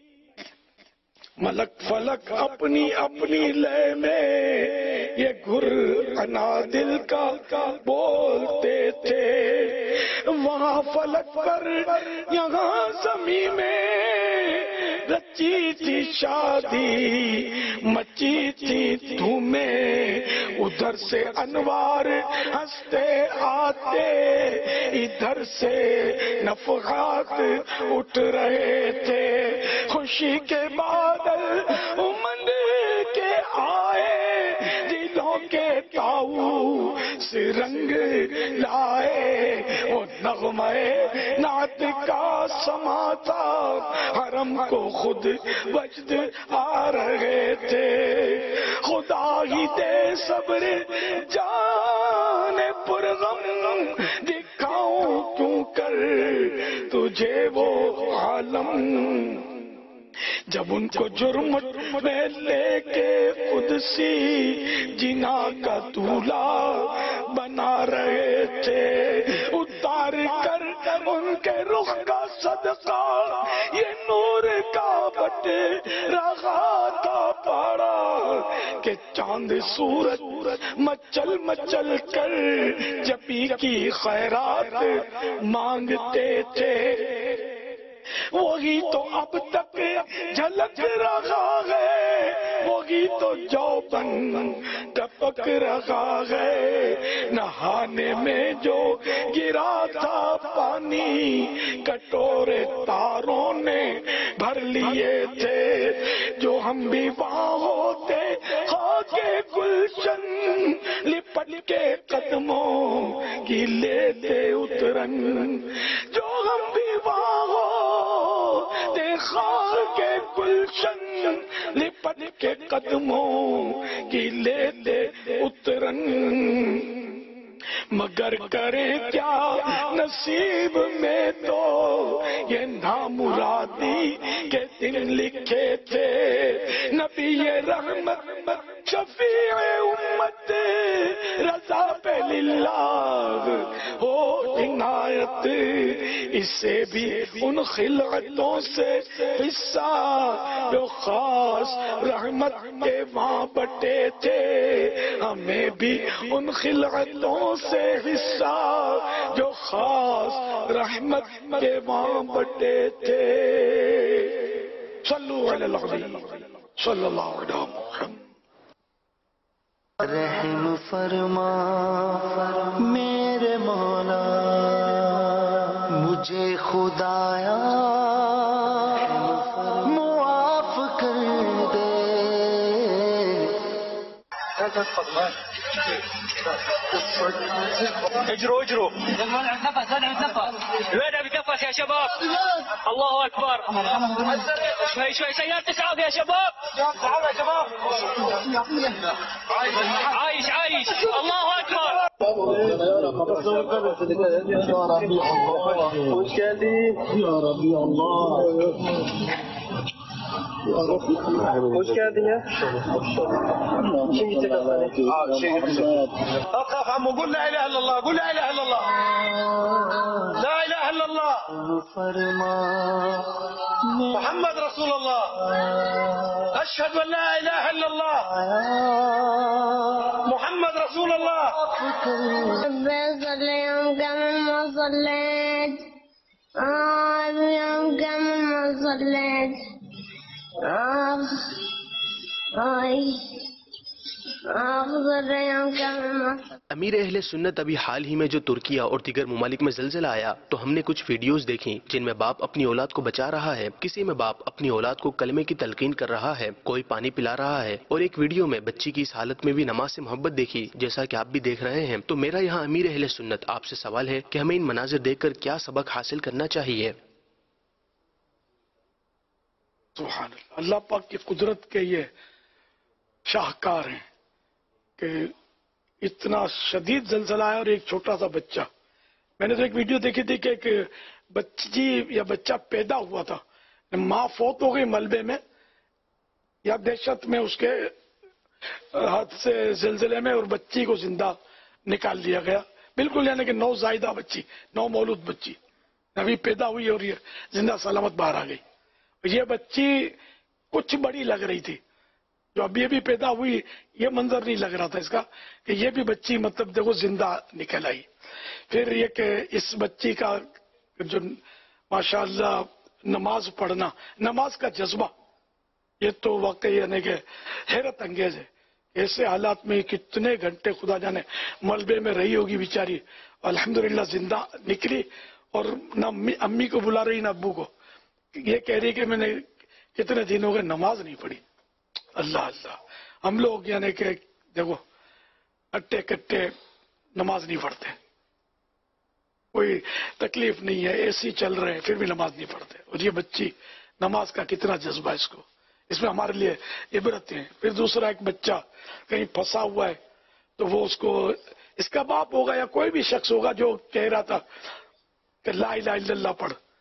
ملک فلک اپنی اپنی لے میں یہ گر انا دل کا بولتے تھے۔ وہاں فلک پر یہاں زمین میں رچی تھی شادی، مچی تھی دھومیں، ادھر سے انوار ہنستے آتے، ادھر سے نفحات اٹھ رہے تھے۔ خوشی کے بادل امنگ کے آئے، دلوں کے طاؤس رنگ لائے، وہ نغمے نعت کا سما تھا، حرم کو خود وجد آ رہے تھے۔ خدا ہی دے صبر جان پرغم، دکھاؤں کیوں کر تجھے وہ عالم جب ان کو جرم میں لے کے قدسی جنا کا دولہ بنا رہے تھے، اتار کر ان کے رخ کا صدقہ یہ نور کا بٹے رہا تھا پاڑا کہ چاند سورج مچل مچل کر جبی کی خیرات مانگتے تھے، وہی تو اب تک جھلک رہا ہے، وہی تو جوبن ٹپک رہا ہے، نہانے میں جو گرا تھا پانی کٹورے تاروں نے بھر لیے تھے، جو ہم بھی وہاں ہوتے خاک گلشن لپٹ کے قدموں کی لیتے اترن، جو ہم بھی وہاں ہو خار کے گلشن لپٹ کے قدموں کی لیتے اترن، مگر کرے کیا نصیب میں تو یہ نامرادی کے دن لکھے تھے، نبی رحمت شفیع امت رضا پہ للہ ہو عنایت، اسے بھی ان خلعتوں سے حصہ جو خاص رحمت کے وہاں بٹے تھے، ہمیں بھی ان خلعتوں سے حصہ جو خاص رحمت کے وہاں بٹے تھے۔ صلو علی الحبیب صلی اللہ علیہ وسلم۔ رحم فرما میرے مولا مجھے خدایا معاف کر دے۔ اجروا اجروا نتنفس نتنفس الوين بيتنفس يا شباب؟ الله اكبر، شوي شوي سيارة تسعود يا شباب، تعالوا يا شباب، عايش عايش الله اكبر. يا ربي الله وش قاعدين اقف عمو، قول لا اله الا الله، قول لا اله الا الله، لا اله الا الله محمد رسول الله، اشهد ان لا اله الا الله محمد رسول الله. صلي يوم كامل ما صليت، آه يوم كامل ما صليت، آه آه امیر اہل سنت ابھی حال ہی میں جو ترکیہ اور دیگر ممالک میں زلزلہ آیا تو ہم نے کچھ ویڈیوز دیکھی جن میں باپ اپنی اولاد کو بچا رہا ہے، کسی میں باپ اپنی اولاد کو کلمے کی تلقین کر رہا ہے، کوئی پانی پلا رہا ہے، اور ایک ویڈیو میں بچی کی اس حالت میں بھی نماز سے محبت دیکھی جیسا کہ آپ بھی دیکھ رہے ہیں۔ تو میرا یہاں امیر اہل سنت آپ سے سوال ہے کہ ہمیں ان مناظر دیکھ کر کیا سبق حاصل کرنا چاہیے؟ سبحان اللہ، اللہ پاک کی قدرت کے یہ شاہکار ہیں کہ اتنا شدید زلزلہ ہے اور ایک چھوٹا سا بچہ۔ میں نے تو ایک ویڈیو دیکھی تھی کہ ایک بچی یا بچہ پیدا ہوا تھا، ماں فوت ہو گئی ملبے میں یا دہشت میں اس کے ہاتھ سے زلزلے میں، اور بچی کو زندہ نکال لیا گیا، بالکل یعنی کہ نو زائدہ بچی، نو مولود بچی ابھی پیدا ہوئی اور یہ زندہ سلامت باہر آ گئی۔ یہ بچی کچھ بڑی لگ رہی تھی، جو ابھی ابھی پیدا ہوئی یہ منظر نہیں لگ رہا تھا اس کا کہ یہ بھی بچی مطلب دیکھو زندہ نکل آئی۔ پھر یہ کہ اس بچی کا جو ماشاءاللہ نماز پڑھنا، نماز کا جذبہ، یہ تو واقعی یعنی کہ حیرت انگیز ہے۔ ایسے حالات میں کتنے گھنٹے خدا جانے ملبے میں رہی ہوگی بیچاری، الحمدللہ زندہ نکلی، اور نہ امی کو بلا رہی نہ ابو کو، یہ کہہ رہی کہ میں نے کتنے دن ہو گئے نماز نہیں پڑھی۔ اللہ اللہ، ہم لوگ یعنی کہ دیکھو اٹے کٹے نماز نہیں پڑھتے، کوئی تکلیف نہیں ہے، اے سی چل رہے ہیں پھر بھی نماز نہیں پڑھتے، اور یہ بچی نماز کا کتنا جذبہ اس کو، اس میں ہمارے لیے عبرت ہیں۔ پھر دوسرا ایک بچہ کہیں پھنسا ہوا ہے تو وہ اس کو، اس کا باپ ہوگا یا کوئی بھی شخص ہوگا جو کہہ رہا تھا کہ لا الہ الا اللہ پڑھ،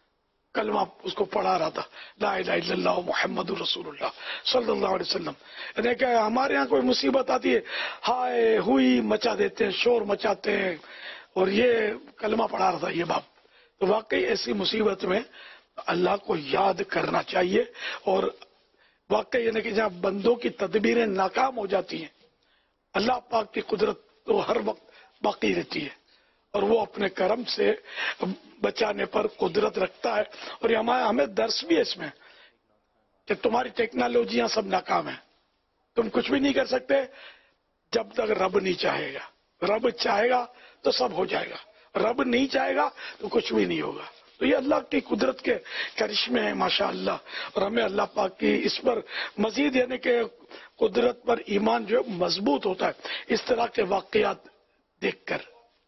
کلمہ اس کو پڑھا رہا تھا، لا الہ الا اللہ محمد رسول اللہ صلی اللہ علیہ وسلم. یعنی کہ ہمارے یہاں کوئی مصیبت آتی ہے، ہائے ہوئی مچا دیتے ہیں، شور مچاتے ہیں، اور یہ کلمہ پڑھا رہا تھا یہ باپ. تو واقعی ایسی مصیبت میں اللہ کو یاد کرنا چاہیے. اور واقعی یعنی کہ جہاں بندوں کی تدبیریں ناکام ہو جاتی ہیں، اللہ پاک کی قدرت تو ہر وقت باقی رہتی ہے، اور وہ اپنے کرم سے بچانے پر قدرت رکھتا ہے. اور ہمیں درس بھی ہے اس میں کہ تمہاری ٹیکنالوجیاں سب ناکام ہیں، تم کچھ بھی نہیں کر سکتے جب تک رب نہیں چاہے گا. رب چاہے گا تو سب ہو جائے گا، رب نہیں چاہے گا تو کچھ بھی نہیں ہوگا. تو یہ اللہ کی قدرت کے کرشمے ہیں ماشاء اللہ. اور ہمیں اللہ پاک کی اس پر مزید یعنی کہ قدرت پر ایمان جو ہے مضبوط ہوتا ہے اس طرح کے واقعات دیکھ کر.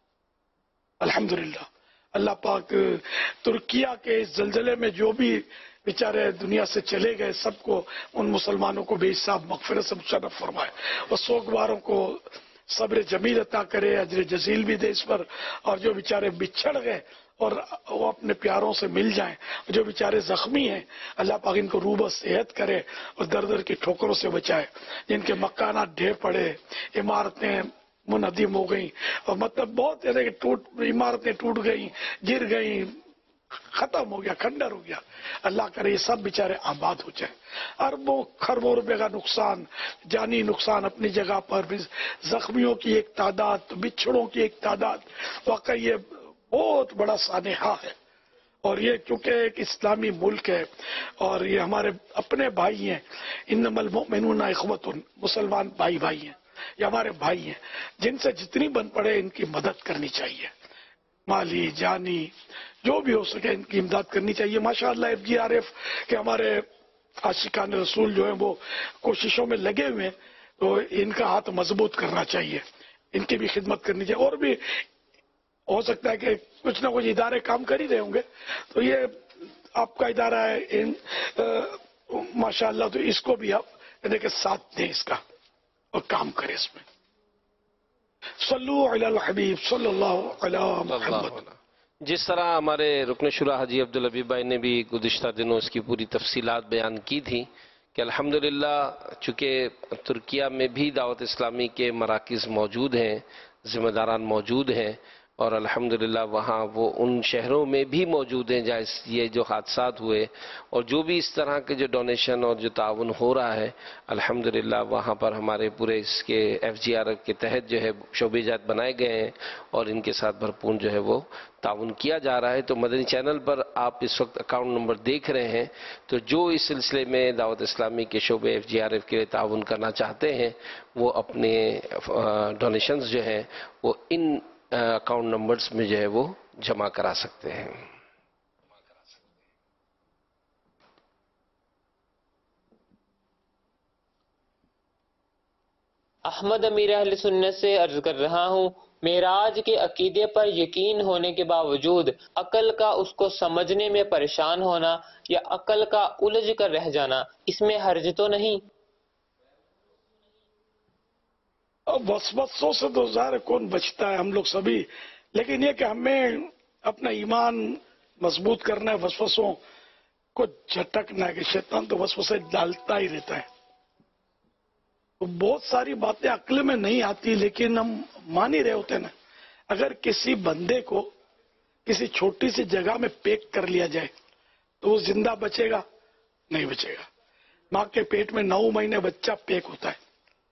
الحمدللہ اللہ پاک ترکیہ کے اس زلزلے میں جو بھی بیچارے دنیا سے چلے گئے سب کو، ان مسلمانوں کو بے حساب مغفرت سے مشرف فرمائے، اور سوگواروں کو صبر جمیل عطا کرے، اجر جزیل بھی دے اس پر. اور جو بیچارے بچھڑ گئے اور وہ اپنے پیاروں سے مل جائیں، جو بیچارے زخمی ہیں اللہ پاک ان کو روح و صحت کرے اور در در کی ٹھوکروں سے بچائے. جن کے مکانات ڈھے پڑے، عمارتیں منہدم ہو گئیں، اور مطلب بہت یعنی کہ ٹوٹ عمارتیں ٹوٹ گئیں، گر گئیں، ختم ہو گیا، کھنڈر ہو گیا. اللہ کرے یہ سب بیچارے آباد ہو جائیں. اربوں خربوں روپے کا نقصان، جانی نقصان اپنی جگہ پر بھی، زخمیوں کی ایک تعداد، بچھڑوں کی ایک تعداد. واقعی یہ بہت بڑا سانحہ ہے. اور یہ چونکہ ایک اسلامی ملک ہے اور یہ ہمارے اپنے بھائی ہیں، انما المؤمنون اخوۃ، مسلمان بھائی بھائی ہیں، یہ ہمارے بھائی ہیں، جن سے جتنی بن پڑے ان کی مدد کرنی چاہیے، مالی جانی جو بھی ہو سکے ان کی امداد کرنی چاہیے. ماشاءاللہ ایف جی آر ایف کے ہمارے عاشقان رسول جو ہیں وہ کوششوں میں لگے ہوئے ہیں، تو ان کا ہاتھ مضبوط کرنا چاہیے، ان کی بھی خدمت کرنی چاہیے. اور بھی ہو سکتا ہے کہ کچھ نہ کچھ ادارے کام کر ہی رہے ہوں گے، تو یہ آپ کا ادارہ ہے ماشاءاللہ، تو اس کو بھی آپ یعنی کہ ساتھ دیں اس کا اور کام کریں اس میں. صلو علی الحبیب صلی اللہ علی محمد. جس طرح ہمارے رکن شورا حاجی عبدالحبیب بھائی نے بھی گزشتہ دنوں اس کی پوری تفصیلات بیان کی تھی کہ الحمدللہ چونکہ ترکیہ میں بھی دعوت اسلامی کے مراکز موجود ہیں، ذمہ داران موجود ہیں، اور الحمدللہ وہاں وہ ان شہروں میں بھی موجود ہیں جہاں یہ جو حادثات ہوئے، اور جو بھی اس طرح کے جو ڈونیشن اور جو تعاون ہو رہا ہے الحمدللہ وہاں پر ہمارے پورے اس کے ایف جی آر کے تحت جو ہے شعبے جات بنائے گئے ہیں اور ان کے ساتھ بھرپور جو ہے وہ تعاون کیا جا رہا ہے. تو مدنی چینل پر آپ اس وقت اکاؤنٹ نمبر دیکھ رہے ہیں، تو جو اس سلسلے میں دعوت اسلامی کے شعبے ایف جی آر ایف کے لیے تعاون کرنا چاہتے ہیں وہ اپنے ڈونیشنز جو ہیں وہ ان اکاؤنٹ نمبرز میں جو ہے وہ جمع کرا سکتے ہیں. احمد امیر اہل سنت سے عرض کر رہا ہوں، معراج کے عقیدے پر یقین ہونے کے باوجود عقل کا اس کو سمجھنے میں پریشان ہونا یا عقل کا الجھ کر رہ جانا، اس میں حرج تو نہیں؟ وسوسوں سے تو ظاہر کون بچتا ہے، ہم لوگ سبھی، لیکن یہ کہ ہمیں اپنا ایمان مضبوط کرنا ہے، وسوسوں کو جھٹکنا ہے کہ شیطان تو وسوسے ڈالتا ہی رہتا ہے. تو بہت ساری باتیں عقل میں نہیں آتی لیکن ہم مان ہی رہے ہوتے ہیں نا. اگر کسی بندے کو کسی چھوٹی سی جگہ میں پیک کر لیا جائے تو وہ زندہ بچے گا؟ نہیں بچے گا. ماں کے پیٹ میں نو مہینے بچہ پیک ہوتا ہے،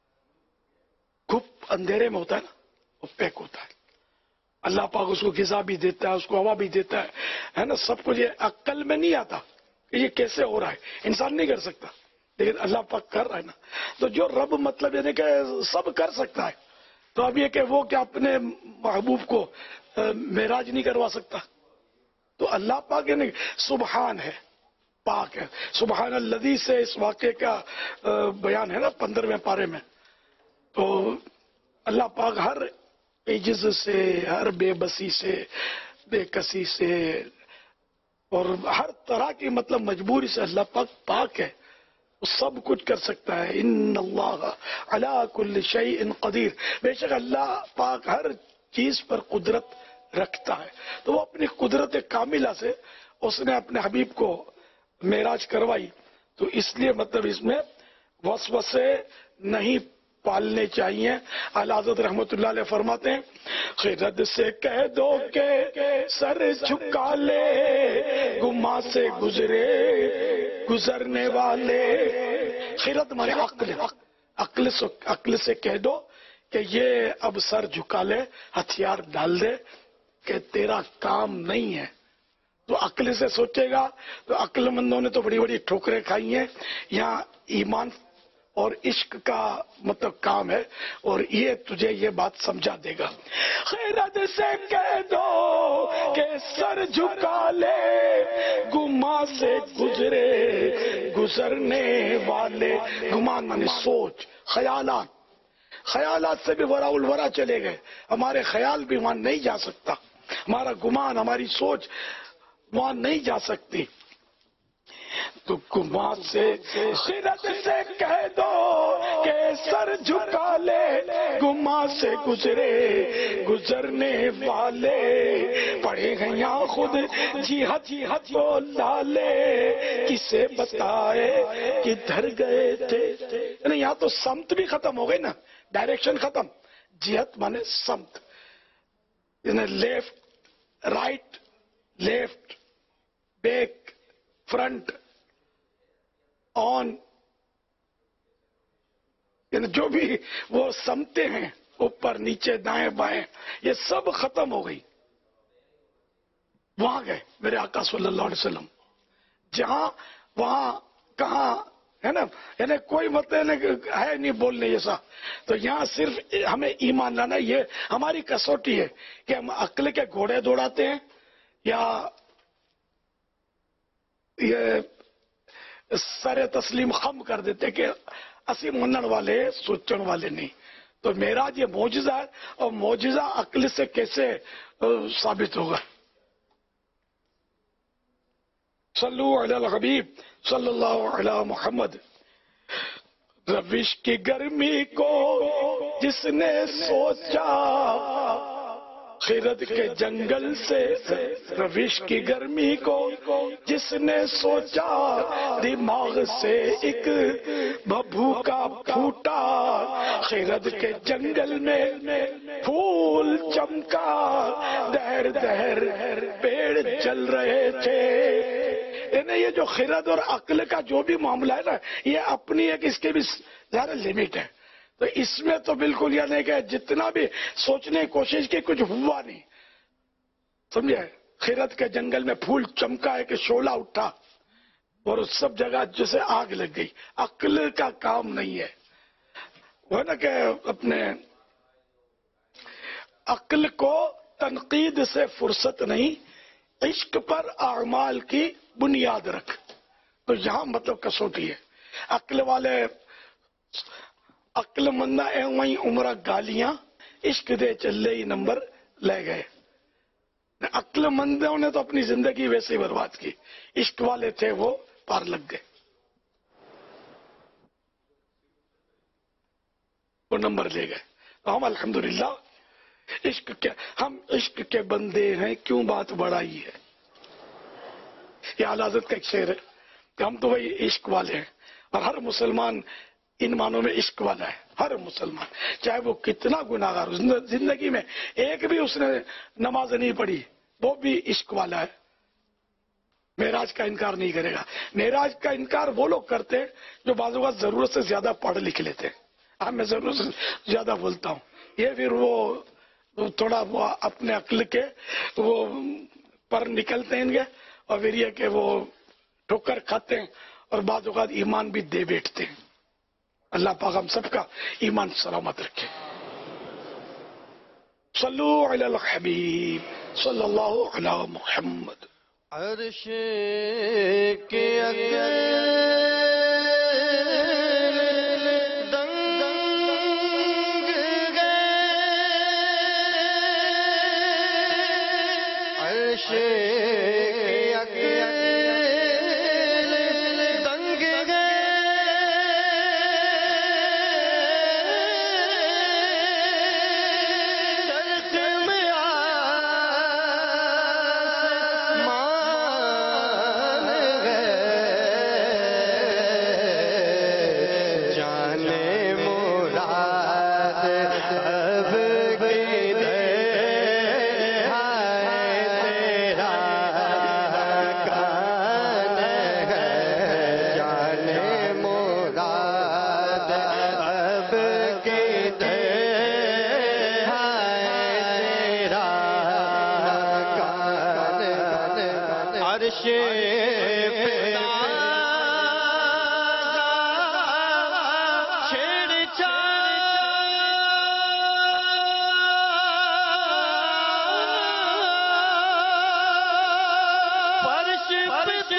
گھپ اندھیرے میں ہوتا ہے نا، وہ پیک ہوتا ہے. اللہ پاک اس کو غذا بھی دیتا ہے، اس کو ہوا بھی دیتا ہے نا، سب کچھ. یہ عقل میں نہیں آتا کہ یہ کیسے ہو رہا ہے، انسان نہیں کر سکتا لیکن اللہ پاک کر رہا ہے نا. تو جو رب مطلب یعنی کہ سب کر سکتا ہے، تو اب یہ کہ وہ کہ اپنے محبوب کو معراج نہیں کروا سکتا، تو اللہ پاک یعنی سبحان ہے، پاک ہے. سبحان الذی سے اس واقعے کا بیان ہے نا پندرہویں پارے میں. تو اللہ پاک ہر عجز سے، ہر بے بسی سے، بے کسی سے اور ہر طرح کی مطلب مجبوری سے اللہ پاک پاک ہے، وہ سب کچھ کر سکتا ہے. ان اللہ علی کل شیء قدیر، بے شک اللہ پاک ہر چیز پر قدرت رکھتا ہے. تو وہ اپنی قدرت کاملہ سے اس نے اپنے حبیب کو معراج کروائی، تو اس لیے مطلب اس میں وسوسے نہیں پالنے چاہیے۔ اعلیٰ حضرت رحمت اللہ علیہ فرماتے ہیں خرد سے کہہ دو کہ سر جھکا لے، گما سے گزرے گزرنے والے۔ خرد مانے عقل، عقل سے عقل سے کہہ دو کہ یہ اب سر جھکا لے، ہتھیار ڈال دے کہ تیرا کام نہیں ہے۔ تو عقل سے سوچے گا تو عقل مندوں نے تو بڑی بڑی ٹھوکریں کھائی ہیں۔ یہاں ایمان اور عشق کا مطلب کام ہے، اور یہ تجھے یہ بات سمجھا دے گا۔ خیرت سے کہہ دو کہ سر جھکا لے، گما سے گزرے گزرنے والے۔ گمان مانے سوچ، خیالات، خیالات سے بھی ورا الورا چلے گئے، ہمارے خیال بھی وہاں نہیں جا سکتا، ہمارا گمان، ہماری سوچ وہاں نہیں جا سکتی۔ تو گما سے خرد سے کہہ دو کہ سر جھکا لے، گما سے گزرے گزرنے والے۔ پڑھے ہیں یہاں خود جہاد جہاد کو لالے، کسے بتائے کدھر گئے تھے۔ یعنی یہاں تو سمت بھی ختم ہو گئی نا، ڈائریکشن ختم۔ جہاد مانے سمت، یعنی left right, left back, front, on, یعنی جو بھی وہ سمتے ہیں اوپر نیچے دائیں بائیں، یہ سب ختم ہو گئی۔ وہاں گئے میرے آقا صلی اللہ علیہ وسلم، جہاں وہاں کہاں ہے نا، یعنی کوئی مطلب ہے نہیں بولنے جیسا۔ تو یہاں صرف ہمیں ایمان لانا، یہ ہماری کسوٹی ہے کہ ہم عقل کے گھوڑے دوڑاتے ہیں یا یہ سر تسلیم خم کر دیتے کہ اسی منن والے سوچن والے نہیں۔ تو معراج یہ معجزہ ہے، اور معجزہ عقل سے کیسے ثابت ہوگا؟ صلو علی الحبیب صلی اللہ علی محمد۔ روش کی گرمی کو جس نے سوچا، خرد کے جنگل سے روش کی گرمی کو جس نے سوچا، دماغ سے ایک بھبھوکا پھوٹا، خرد کے جنگل میں پھول چمکا، دہر دہر پیڑ جل رہے تھے۔ یعنی یہ جو خرد اور عقل کا جو بھی معاملہ ہے نا، یہ اپنی ایک اس کے بھی زیادہ لمٹ ہے۔ تو اس میں تو بالکل یہ نہیں کہ جتنا بھی سوچنے کی کوشش کی کچھ ہوا نہیں، سمجھے؟ خرد کے جنگل میں پھول چمکا ہے کہ شعلہ اٹھا، اور اس سب جگہ جیسے آگ لگ گئی۔ عقل کا کام نہیں ہے، وہ نا کہ اپنے عقل کو تنقید سے فرصت نہیں، عشق پر اعمال کی بنیاد رکھ۔ تو یہاں مطلب کسوٹی ہے۔ عقل والے عقل مندہ اے وہیں عمرہ گالیاں، عشق دے چلے ہی نمبر لے گئے۔ عقل مندوں نے تو اپنی زندگی ویسے ہی برباد کی، عشق والے تھے وہ پار لگ گئے، وہ نمبر لے گئے۔ تو ہم الحمدللہ عشق کے ہم عشق کے بندے ہیں، کیوں بات بڑھائی ہے؟ یہ اعلیٰ حضرت کا ایک شعر ہے کہ ہم تو وہی عشق والے ہیں، اور ہر مسلمان ان معنوں میں عشق والا ہے۔ ہر مسلمان چاہے وہ کتنا گناہ گار ہو، زندگی میں ایک بھی اس نے نماز نہیں پڑھی، وہ بھی عشق والا ہے، معراج کا انکار نہیں کرے گا۔ معراج کا انکار وہ لوگ کرتے ہیں جو بعض اوقات ضرورت سے زیادہ پڑھ لکھ لیتے ہیں۔ ہاں میں ضرورت سے زیادہ بولتا ہوں، یہ پھر وہ تھوڑا وہ اپنے عقل کے وہ پر نکلتے ہیں گے، اور پھر یہ کہ وہ ٹھوکر کھاتے ہیں، اور بعض اوقات ایمان بھی دے بیٹھتے ہیں۔ اللہ پاک ہم سب کا ایمان سلامت رکھے۔ صلو علی الحبیب صلی اللہ علی محمد۔ عرش کے اگر عرش پہ چھیڑ فرش فرش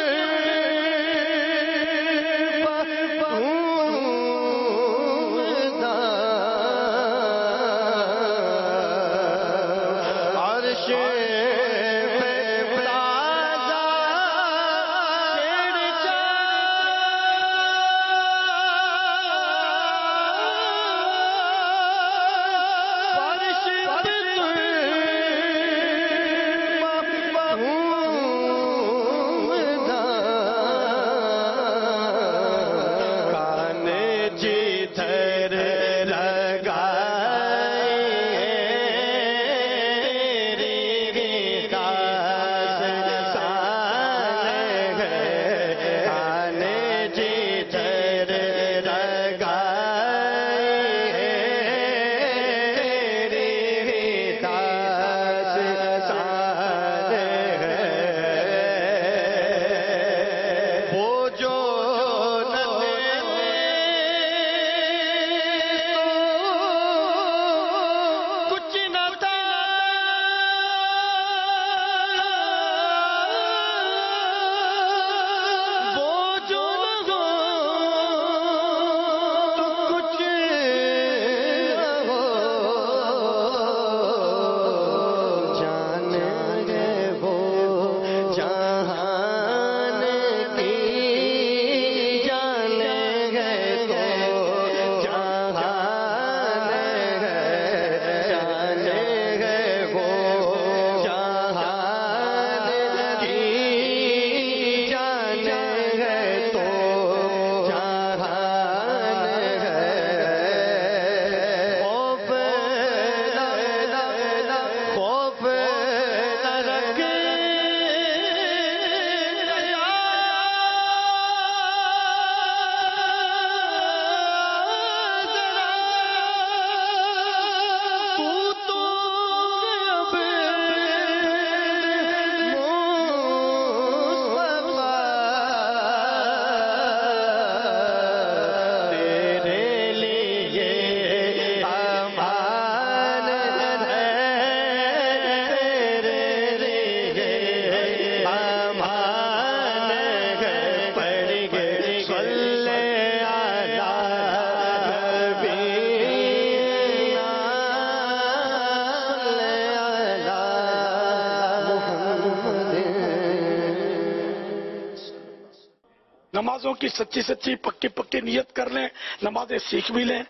نمازوں کی سچی سچی پکی پکی نیت کر لیں، نمازیں سیکھ بھی لیں،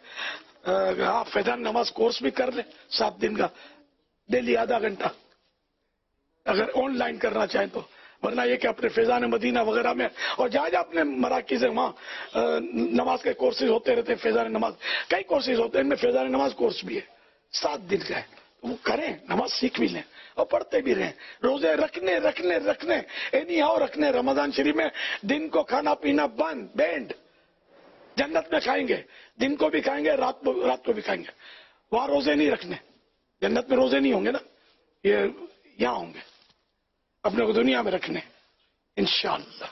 آپ فیضان نماز کورس بھی کر لیں سات دن کا، ڈیلی آدھا گھنٹہ اگر آن لائن کرنا چاہیں تو، ورنہ یہ کہ اپنے فیضان مدینہ وغیرہ میں اور جہاں جہاں اپنے مراکز ہیں وہاں نماز کے کورسز ہوتے رہتے ہیں، فیضان نماز کئی کورسز ہوتے ہیں، ان میں فیضان نماز کورس بھی ہے سات دن کا ہے، وہ کریں، نماز سیکھ بھی لیں اور پڑھتے بھی رہیں، روزے رکھنے رکھنے رکھنے اینی ہاؤ رکھنے، رمضان شریف میں دن کو کھانا پینا بند بینڈ، جنت میں کھائیں گے، دن کو بھی کھائیں گے، رات کو رات کو بھی کھائیں گے، وہاں روزے نہیں رکھنے، جنت میں روزے نہیں ہوں گے نا، یہ یہاں ہوں گے، اپنے کو دنیا میں رکھنے انشاءاللہ۔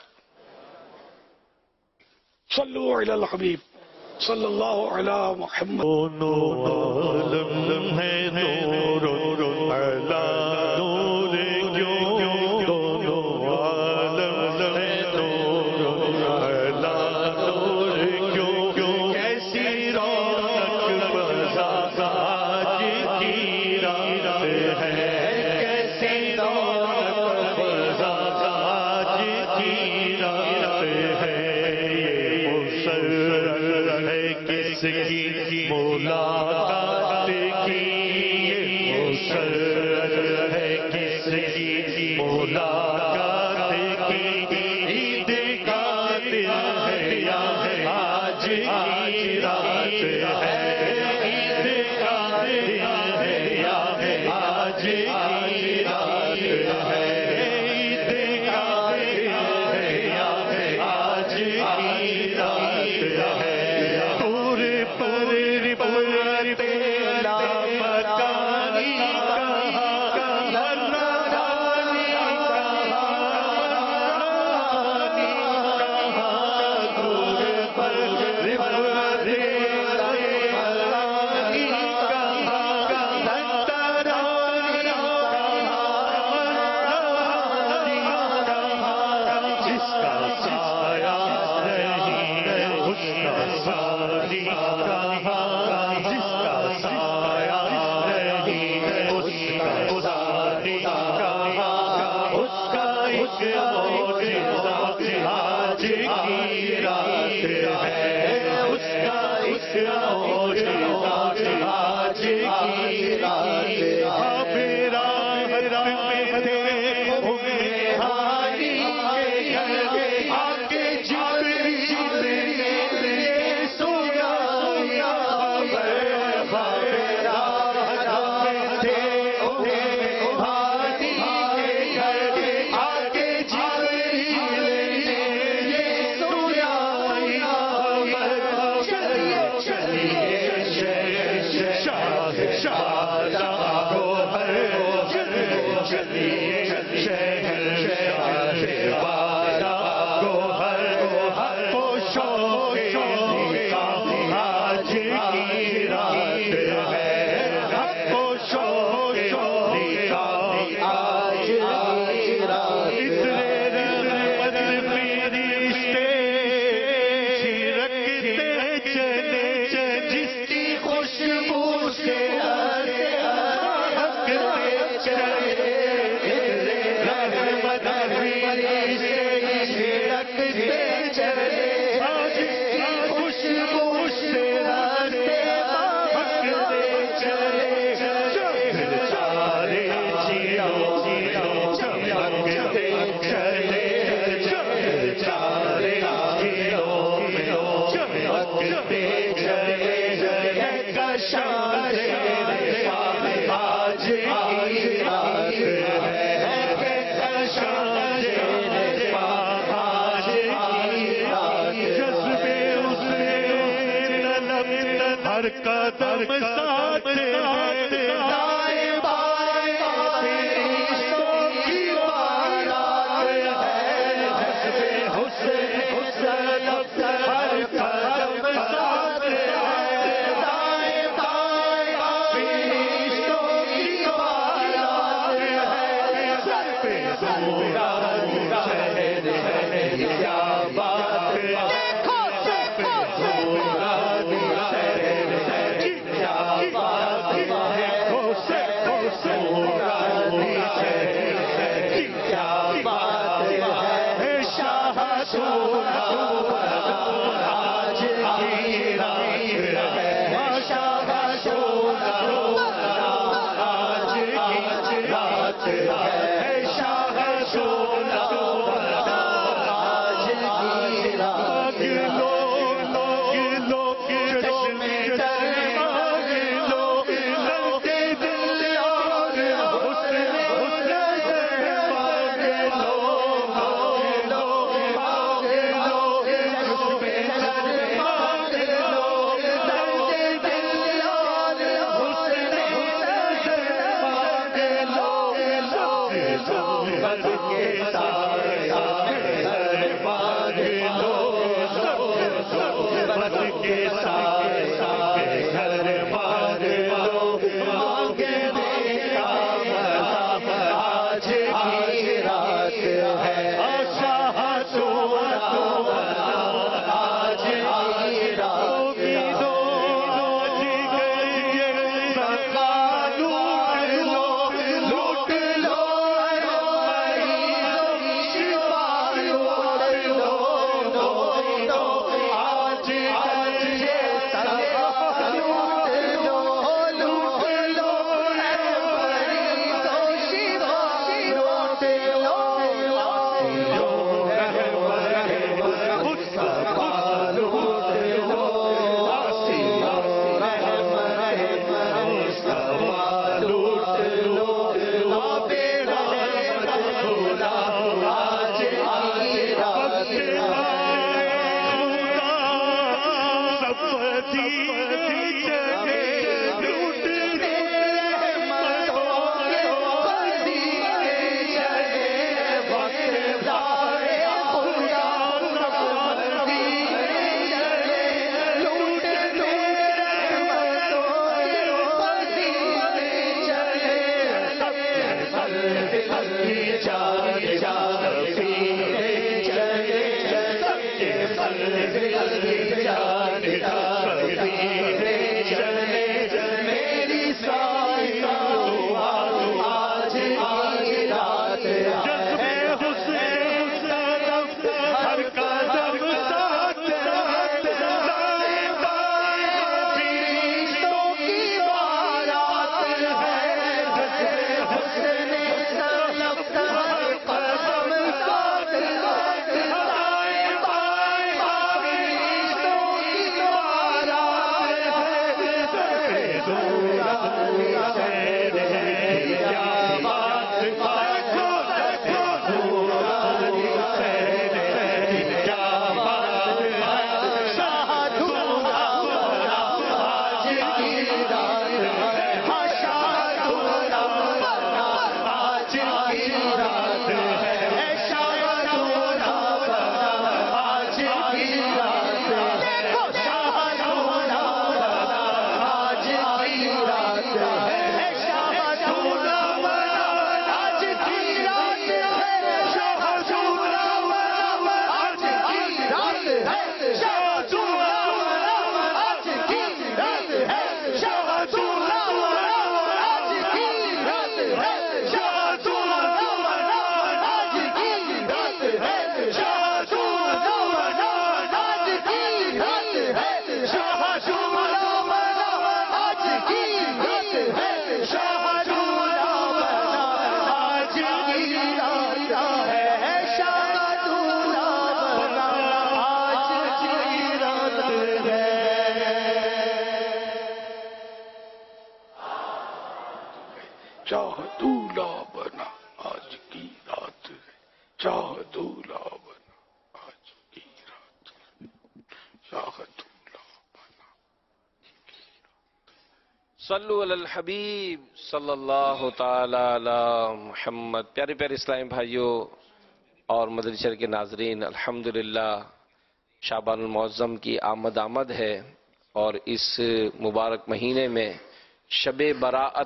صلو علی الحبیب صلی اللہ علی محمد۔ عالم ہے نور علی نور کیوں، دونوں عالم ہے نور علی نور کیوں، کیسی رونق بزاز آج کی رات ہے، کیسی رونق بزاز آج کی رات ہے، یہ مسرت ہے کس کی ملاقات کی، یہ مسرت ہے کس کی ملاقات کی، عید کا دن ہے یا آج کی رات ہے، عید کا دن ہے یا آج کی رات ہے، عید کا دن ہے یا آج کی رات ہے، پورے پورے پورے تیلا پکانی کہاں، ہر نادانی ہر قدم ساتھ ہے دائیں بائیں فرشتوں کی بارات ہے جذبے حسن حسن ہر قدم ساتھ ہے دائیں بائیں فرشتوں کی بارات ہے سر پہ سورا شہر ہے کیا بات ہے شاہدوا لا بنا آج کی رات شاہدوا صلو علی الحبیب صلی اللہ تعالی علی محمد. پیارے پیارے اسلامی بھائیوں اور مدنی چینل کے ناظرین، الحمدللہ شعبان المعظم کی آمد آمد ہے، اور اس مبارک مہینے میں شب براءت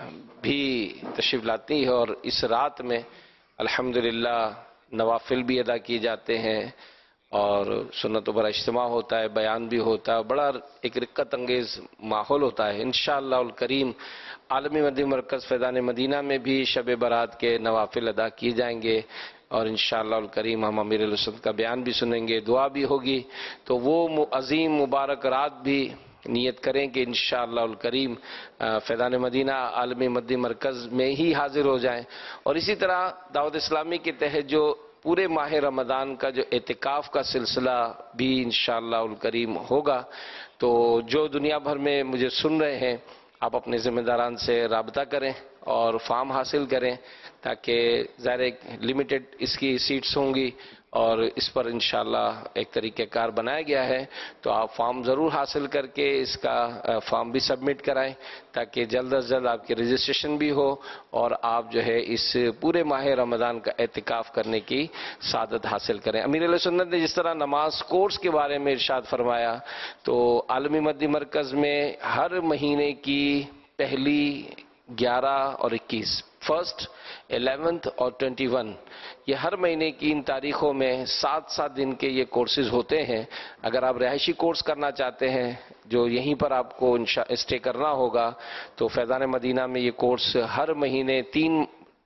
بھی تشریف لاتی ہے، اور اس رات میں الحمدللہ نوافل بھی ادا کیے جاتے ہیں، اور سنتوں پر اجتماع ہوتا ہے، بیان بھی ہوتا ہے، بڑا ایک رقت انگیز ماحول ہوتا ہے. انشاءاللہ الکریم عالمی مدنی مرکز فیضان مدینہ میں بھی شب برات کے نوافل ادا کیے جائیں گے، اور انشاءاللہ الکریم ہم امیر اہل سنت کا بیان بھی سنیں گے، دعا بھی ہوگی. تو وہ عظیم مبارک رات بھی نیت کریں کہ انشاءاللہ الکریم فیضان مدینہ عالمی مدنی مرکز میں ہی حاضر ہو جائیں. اور اسی طرح دعوت اسلامی کے تحت جو پورے ماہ رمضان کا جو اعتکاف کا سلسلہ بھی انشاءاللہ الکریم ہوگا، تو جو دنیا بھر میں مجھے سن رہے ہیں آپ اپنے ذمہ داران سے رابطہ کریں اور فارم حاصل کریں، تاکہ ظاہر لمیٹڈ اس کی سیٹس ہوں گی، اور اس پر انشاءاللہ ایک طریقہ کار بنایا گیا ہے. تو آپ فارم ضرور حاصل کر کے اس کا فارم بھی سبمٹ کرائیں، تاکہ جلد از جلد آپ کی رجسٹریشن بھی ہو، اور آپ جو ہے اس پورے ماہ رمضان کا اعتکاف کرنے کی سعادت حاصل کریں. امیر اہل سنت نے جس طرح نماز کورس کے بارے میں ارشاد فرمایا، تو عالمی مدنی مرکز میں ہر مہینے کی پہلی گیارہ اور اکیس، فرسٹ، الیونتھ اور ٹوینٹی ون، یہ ہر مہینے کی ان تاریخوں میں سات سات دن کے یہ کورسز ہوتے ہیں. اگر آپ رہائشی کورس کرنا چاہتے ہیں جو یہیں پر آپ کو اسٹے کرنا ہوگا، تو فیضان مدینہ میں یہ کورس ہر مہینے تین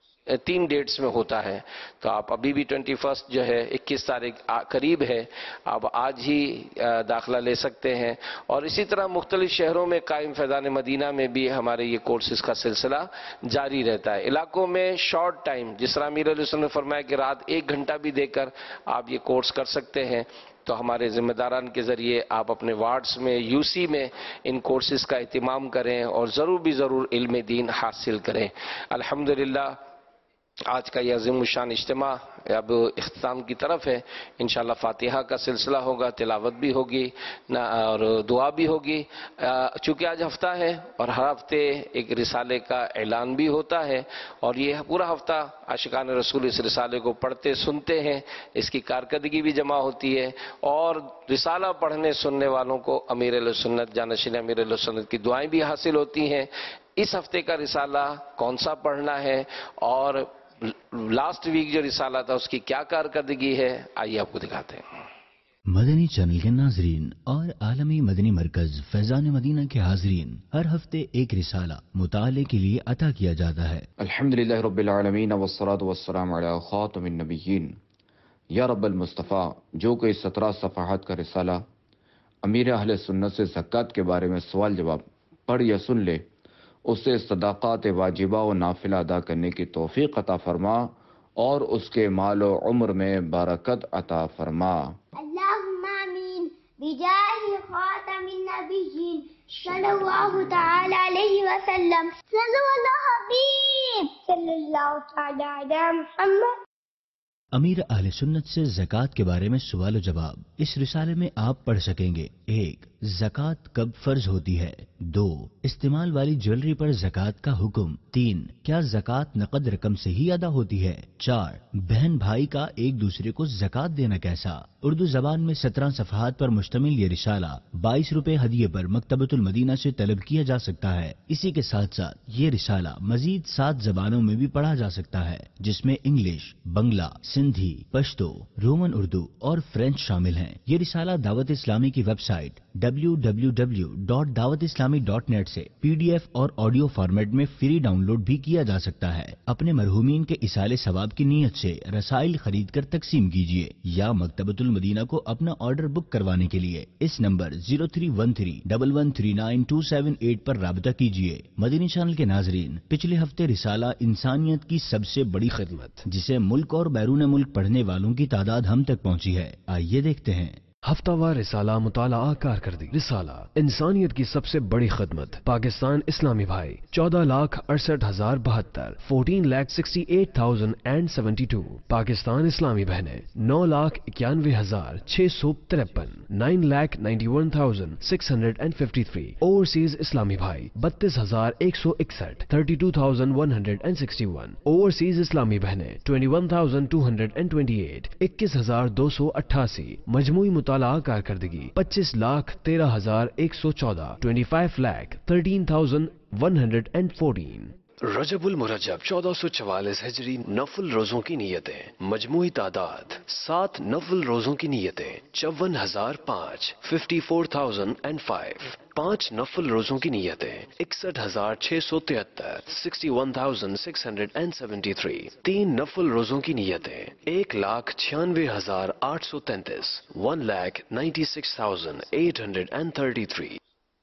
تین ڈیٹس میں ہوتا ہے. تو آپ ابھی بھی ٹوینٹی فرسٹ جو ہے اکیس تاریخ قریب ہے، آپ آج ہی داخلہ لے سکتے ہیں. اور اسی طرح مختلف شہروں میں قائم فیضان مدینہ میں بھی ہمارے یہ کورسز کا سلسلہ جاری رہتا ہے. علاقوں میں شارٹ ٹائم، جس طرح امیر علیہ وسلم نے فرمایا کہ رات ایک گھنٹہ بھی دے کر آپ یہ کورس کر سکتے ہیں، تو ہمارے ذمہ داران کے ذریعے آپ اپنے وارڈز میں، یو سی میں ان کورسز کا اہتمام کریں، اور ضرور بھی ضرور علم دین حاصل کریں. الحمدللہ آج کا یہ عظیم الشان اجتماع اب اختتام کی طرف ہے. انشاءاللہ فاتحہ کا سلسلہ ہوگا، تلاوت بھی ہوگی اور دعا بھی ہوگی. چونکہ آج ہفتہ ہے اور ہر ہفتے ایک رسالے کا اعلان بھی ہوتا ہے، اور یہ پورا ہفتہ عاشقان رسول اس رسالے کو پڑھتے سنتے ہیں، اس کی کارکردگی بھی جمع ہوتی ہے، اور رسالہ پڑھنے سننے والوں کو امیر اہل سنت، جانشین امیر اہل سنت کی دعائیں بھی حاصل ہوتی ہیں. اس ہفتے کا رسالہ کون سا پڑھنا ہے، اور لاسٹ ویک جو رسالہ تھا اس کی کیا کارکردگی ہے، آئیے آپ کو دکھاتے ہیں. مدنی چینل کے ناظرین اور عالمی مدنی مرکز فیضان مدینہ کے حاضرین، ہر ہفتے ایک رسالہ مطالعے کے لیے عطا کیا جاتا ہے. الحمدللہ رب العالمین والصلاة والسلام علی خاتم النبیین. یا رب المصطفیٰ، جو کہ سترہ صفحات کا رسالہ امیر اہل سنت سے زکوٰۃ کے بارے میں سوال جواب پڑھ یا سن لے، اسے صدقات واجبہ و نافلہ ادا کرنے کی توفیق عطا فرما، اور اس کے مال و عمر میں برکت عطا فرما. اللہم آمین بجاہ خاتم النبیین صلی اللہ تعالی علیہ وسلم. صلی اللہ حبیب صلی اللہ تعالی علی محمد. امیر اہل سنت سے زکوٰۃ کے بارے میں سوال و جواب اس رسالے میں آپ پڑھ سکیں گے. ایک، زکوٰۃ کب فرض ہوتی ہے؟ دو، استعمال والی جویلری پر زکوٰۃ کا حکم. تین، کیا زکوٰۃ نقد رقم سے ہی ادا ہوتی ہے؟ چار، بہن بھائی کا ایک دوسرے کو زکوٰۃ دینا کیسا؟ اردو زبان میں سترہ صفحات پر مشتمل یہ رسالہ بائیس روپے ہدیے پر مکتبۃ المدینہ سے طلب کیا جا سکتا ہے. اسی کے ساتھ ساتھ یہ رسالہ مزید سات زبانوں میں بھی پڑھا جا سکتا ہے، جس میں انگلش، بنگلہ، سندھی، پشتو، رومن اردو اور فرینچ شامل ہیں. یہ رسالہ دعوت اسلامی کی website W W W dot Dawat Islami dot net سے پی ڈی ایف اور آڈیو فارمیٹ میں فری ڈاؤن لوڈ بھی کیا جا سکتا ہے. اپنے مرحومین کے اصال ثواب کی نیت سے رسائل خرید کر تقسیم کیجیے، یا مکتبۃ المدینہ کو اپنا آرڈر بک کروانے کے لیے اس نمبر zero three one three double one three nine two seven eight پر رابطہ کیجیے. مدنی چینل کے ناظرین، پچھلے ہفتے رسالہ انسانیت کی سب سے بڑی خدمت، جسے ملک اور بیرون ملک پڑھنے والوں کی تعداد ہم تک پہنچی ہے، آئیے دیکھتے ہیں. ہفتہ وار رسالہ مطالعہ کارکردگی رسالہ انسانیت کی سب سے بڑی خدمت پاکستان اسلامی بھائی چودہ لاکھ اڑسٹھ ہزار بہتر fourteen lakh sixty eight thousand and seventy two Pakistan اسلامی بہنیں نو لاکھ اکیانوے ہزار چھ سو ترپن nine lakh ninety one thousand six hundred and fifty three overseas اسلامی بھائی بتیس ہزار ایک سو اکسٹھ thirty two thousand one hundred and sixty one overseas اسلامی بہنیں twenty one thousand two hundred and twenty eight اکیس ہزار دو سو اٹھاسی مجموعی مطالعہ کارکردگی پچیس لاکھ تیرہ ہزار ایک سو چودہ twenty five lakh thirteen thousand one hundred and fourteen رجب المرجب چودہ سو چوالیس ہجری نفل روزوں کی نیتیں مجموعی تعداد سات نفل روزوں کی نیتیں چون ہزار پانچ fifty four thousand and five پانچ نفل روزوں کی نیتیں اکسٹھ ہزار چھ سو تہتر sixty one thousand six hundred and seventy three تین نفل روزوں کی نیتیں ایک لاکھ چھیانوے ہزار آٹھ سو تینتیس one lakh ninety six thousand eight hundred and thirty three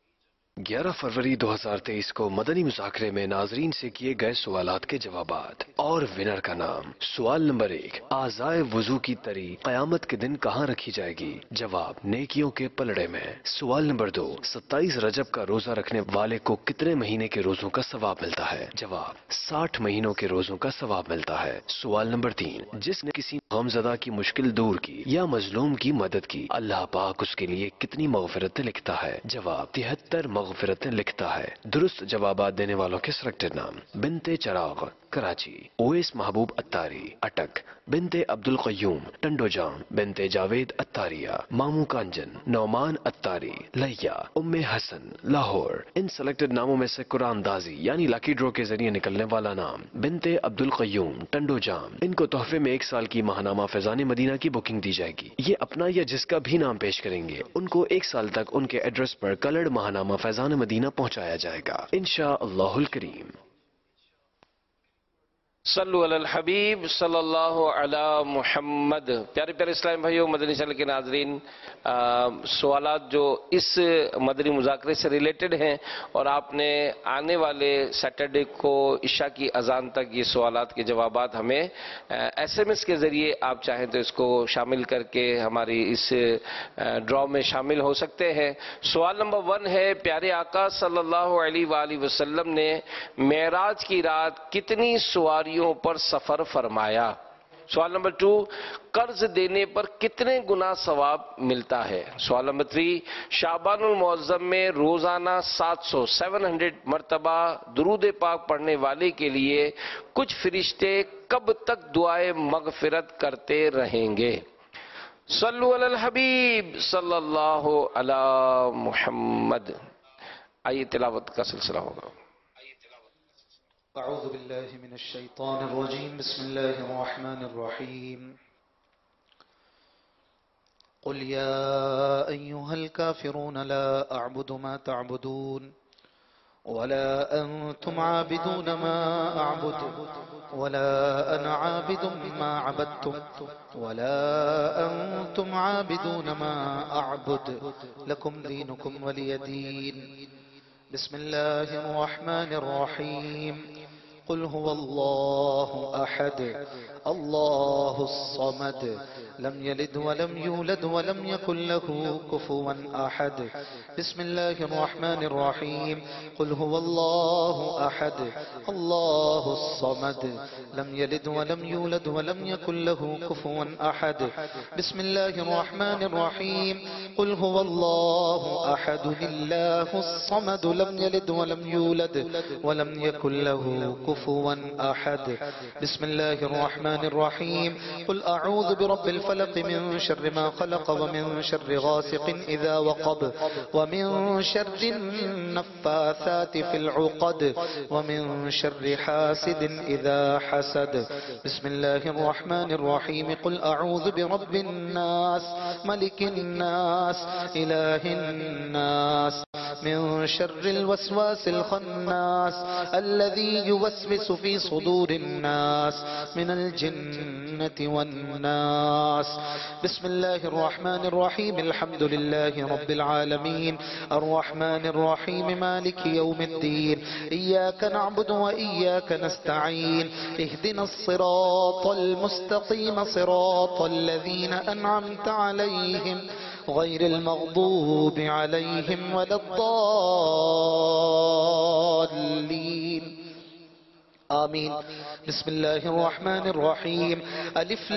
گیارہ فروری دو ہزار تیئیس کو مدنی مذاکرے میں ناظرین سے کیے گئے سوالات کے جوابات اور ونر کا نام سوال نمبر ایک اعضائے وضو کی تری قیامت کے دن کہاں رکھی جائے گی؟ جواب نیکیوں کے پلڑے میں۔ سوال نمبر دو ستائیس رجب کا روزہ رکھنے والے کو کتنے مہینے کے روزوں کا ثواب ملتا ہے؟ جواب ساٹھ مہینوں کے روزوں کا ثواب ملتا ہے۔ سوال نمبر تین جس نے کسی غمزدہ کی مشکل دور کی یا مظلوم کی مدد کی اللہ پاک اس کے لیے کتنی مغفرتیں لکھتا ہے؟ جواب تہتر مغفرتیں لکھتا ہے۔ درست جوابات دینے والوں کے سلیکٹڈ نام بنتے چراغ کراچی، اویس محبوب اتاری اٹک، بنتے عبد القیوم ٹنڈو جام، بنتے جاوید اتاریہ مامو کانجن، نعمان اتاری لیا، ام حسن لاہور۔ ان سلیکٹڈ ناموں میں سے قرآن دازی یعنی لاکی ڈرو کے ذریعے نکلنے والا نام بنتے عبد القیوم ٹنڈو جام، ان کو تحفے میں ایک سال کی ماہنامہ فیضان مدینہ کی بکنگ دی جائے گی۔ یہ اپنا یا جس کا بھی نام پیش کریں گے ان کو ایک سال تک ان کے ایڈریس پر کلرڈ ماہنامہ فیضان مدینہ پہنچایا جائے گا انشاء اللہ الکریم۔ صلو علی الحبیب صلی اللہ علی محمد۔ پیارے پیارے اسلام بھائیوں، مدنی چینل کے ناظرین، سوالات جو اس مدنی مذاکرے سے ریلیٹڈ ہیں اور آپ نے آنے والے سیٹرڈے کو عشاء کی اذان تک یہ سوالات کے جوابات ہمیں ایس ایم ایس کے ذریعے آپ چاہیں تو اس کو شامل کر کے ہماری اس ڈرا میں شامل ہو سکتے ہیں۔ سوال نمبر ون ہے، پیارے آقا صلی اللہ علیہ وآلہ وسلم نے معراج کی رات کتنی سواریوں پر سفر فرمایا؟ سوال نمبر ٹو، قرض دینے پر کتنے گنا ثواب ملتا ہے؟ سوال نمبر تھری، شعبان المعظم میں روزانہ سات سو سیون ہنڈریڈ مرتبہ درود پاک پڑھنے والے کے لیے کچھ فرشتے کب تک دعائے مغفرت کرتے رہیں گے؟ صلو علی الحبیب صلی اللہ علی محمد۔ آئیے تلاوت کا سلسلہ ہوگا۔ اعوذ باللہ من الشیطان الرجیم، بسم اللہ الرحمن الرحیم۔ قل یا ایہا الکافرون لا اعبد ما تعبدون ولا انتم عابدون ما اعبد ولا انا عابد ما عبدتم ولا انتم عابدون ما اعبد لکم دینکم ولی دین۔ بسم اللہ الرحمن الرحیم۔ قل هو الله أحد الله الصمد لم يلد ولم يولد ولم يكن له كفوا أحد۔ بسم الله الرحمن الرحيم۔ قل هو الله أحد الله الصمد لم يلد ولم يولد ولم يكن له كفوا أحد۔ بسم الله الرحمن الرحيم۔ قل هو الله أحد الله الصمد لم يلد ولم يولد ولم يكن له كفوا أحد۔ بسم الله الرحمن الرحيم۔ قل أعوذ برب الفلق من شر ما خلق ومن شر غاسق إذا وقب ومن شر النفاثات في العقد ومن شر حاسد إذا حسد۔ بسم الله الرحمن الرحيم۔ قل أعوذ برب الناس ملك الناس إله الناس من شر الوسواس الخناس الذي يوسوس في صدور الناس من الجنة والناس۔ بسم الله الرحمن الرحيم۔ الحمد لله رب العالمين الرحمن الرحيم مالك يوم الدين إياك نعبد وإياك نستعين اهدنا الصراط المستقيم صراط الذين أنعمت عليهم غير المغضوب عليهم ولا الضالين آمين. بسم الله الرحمن الرحيم. ألف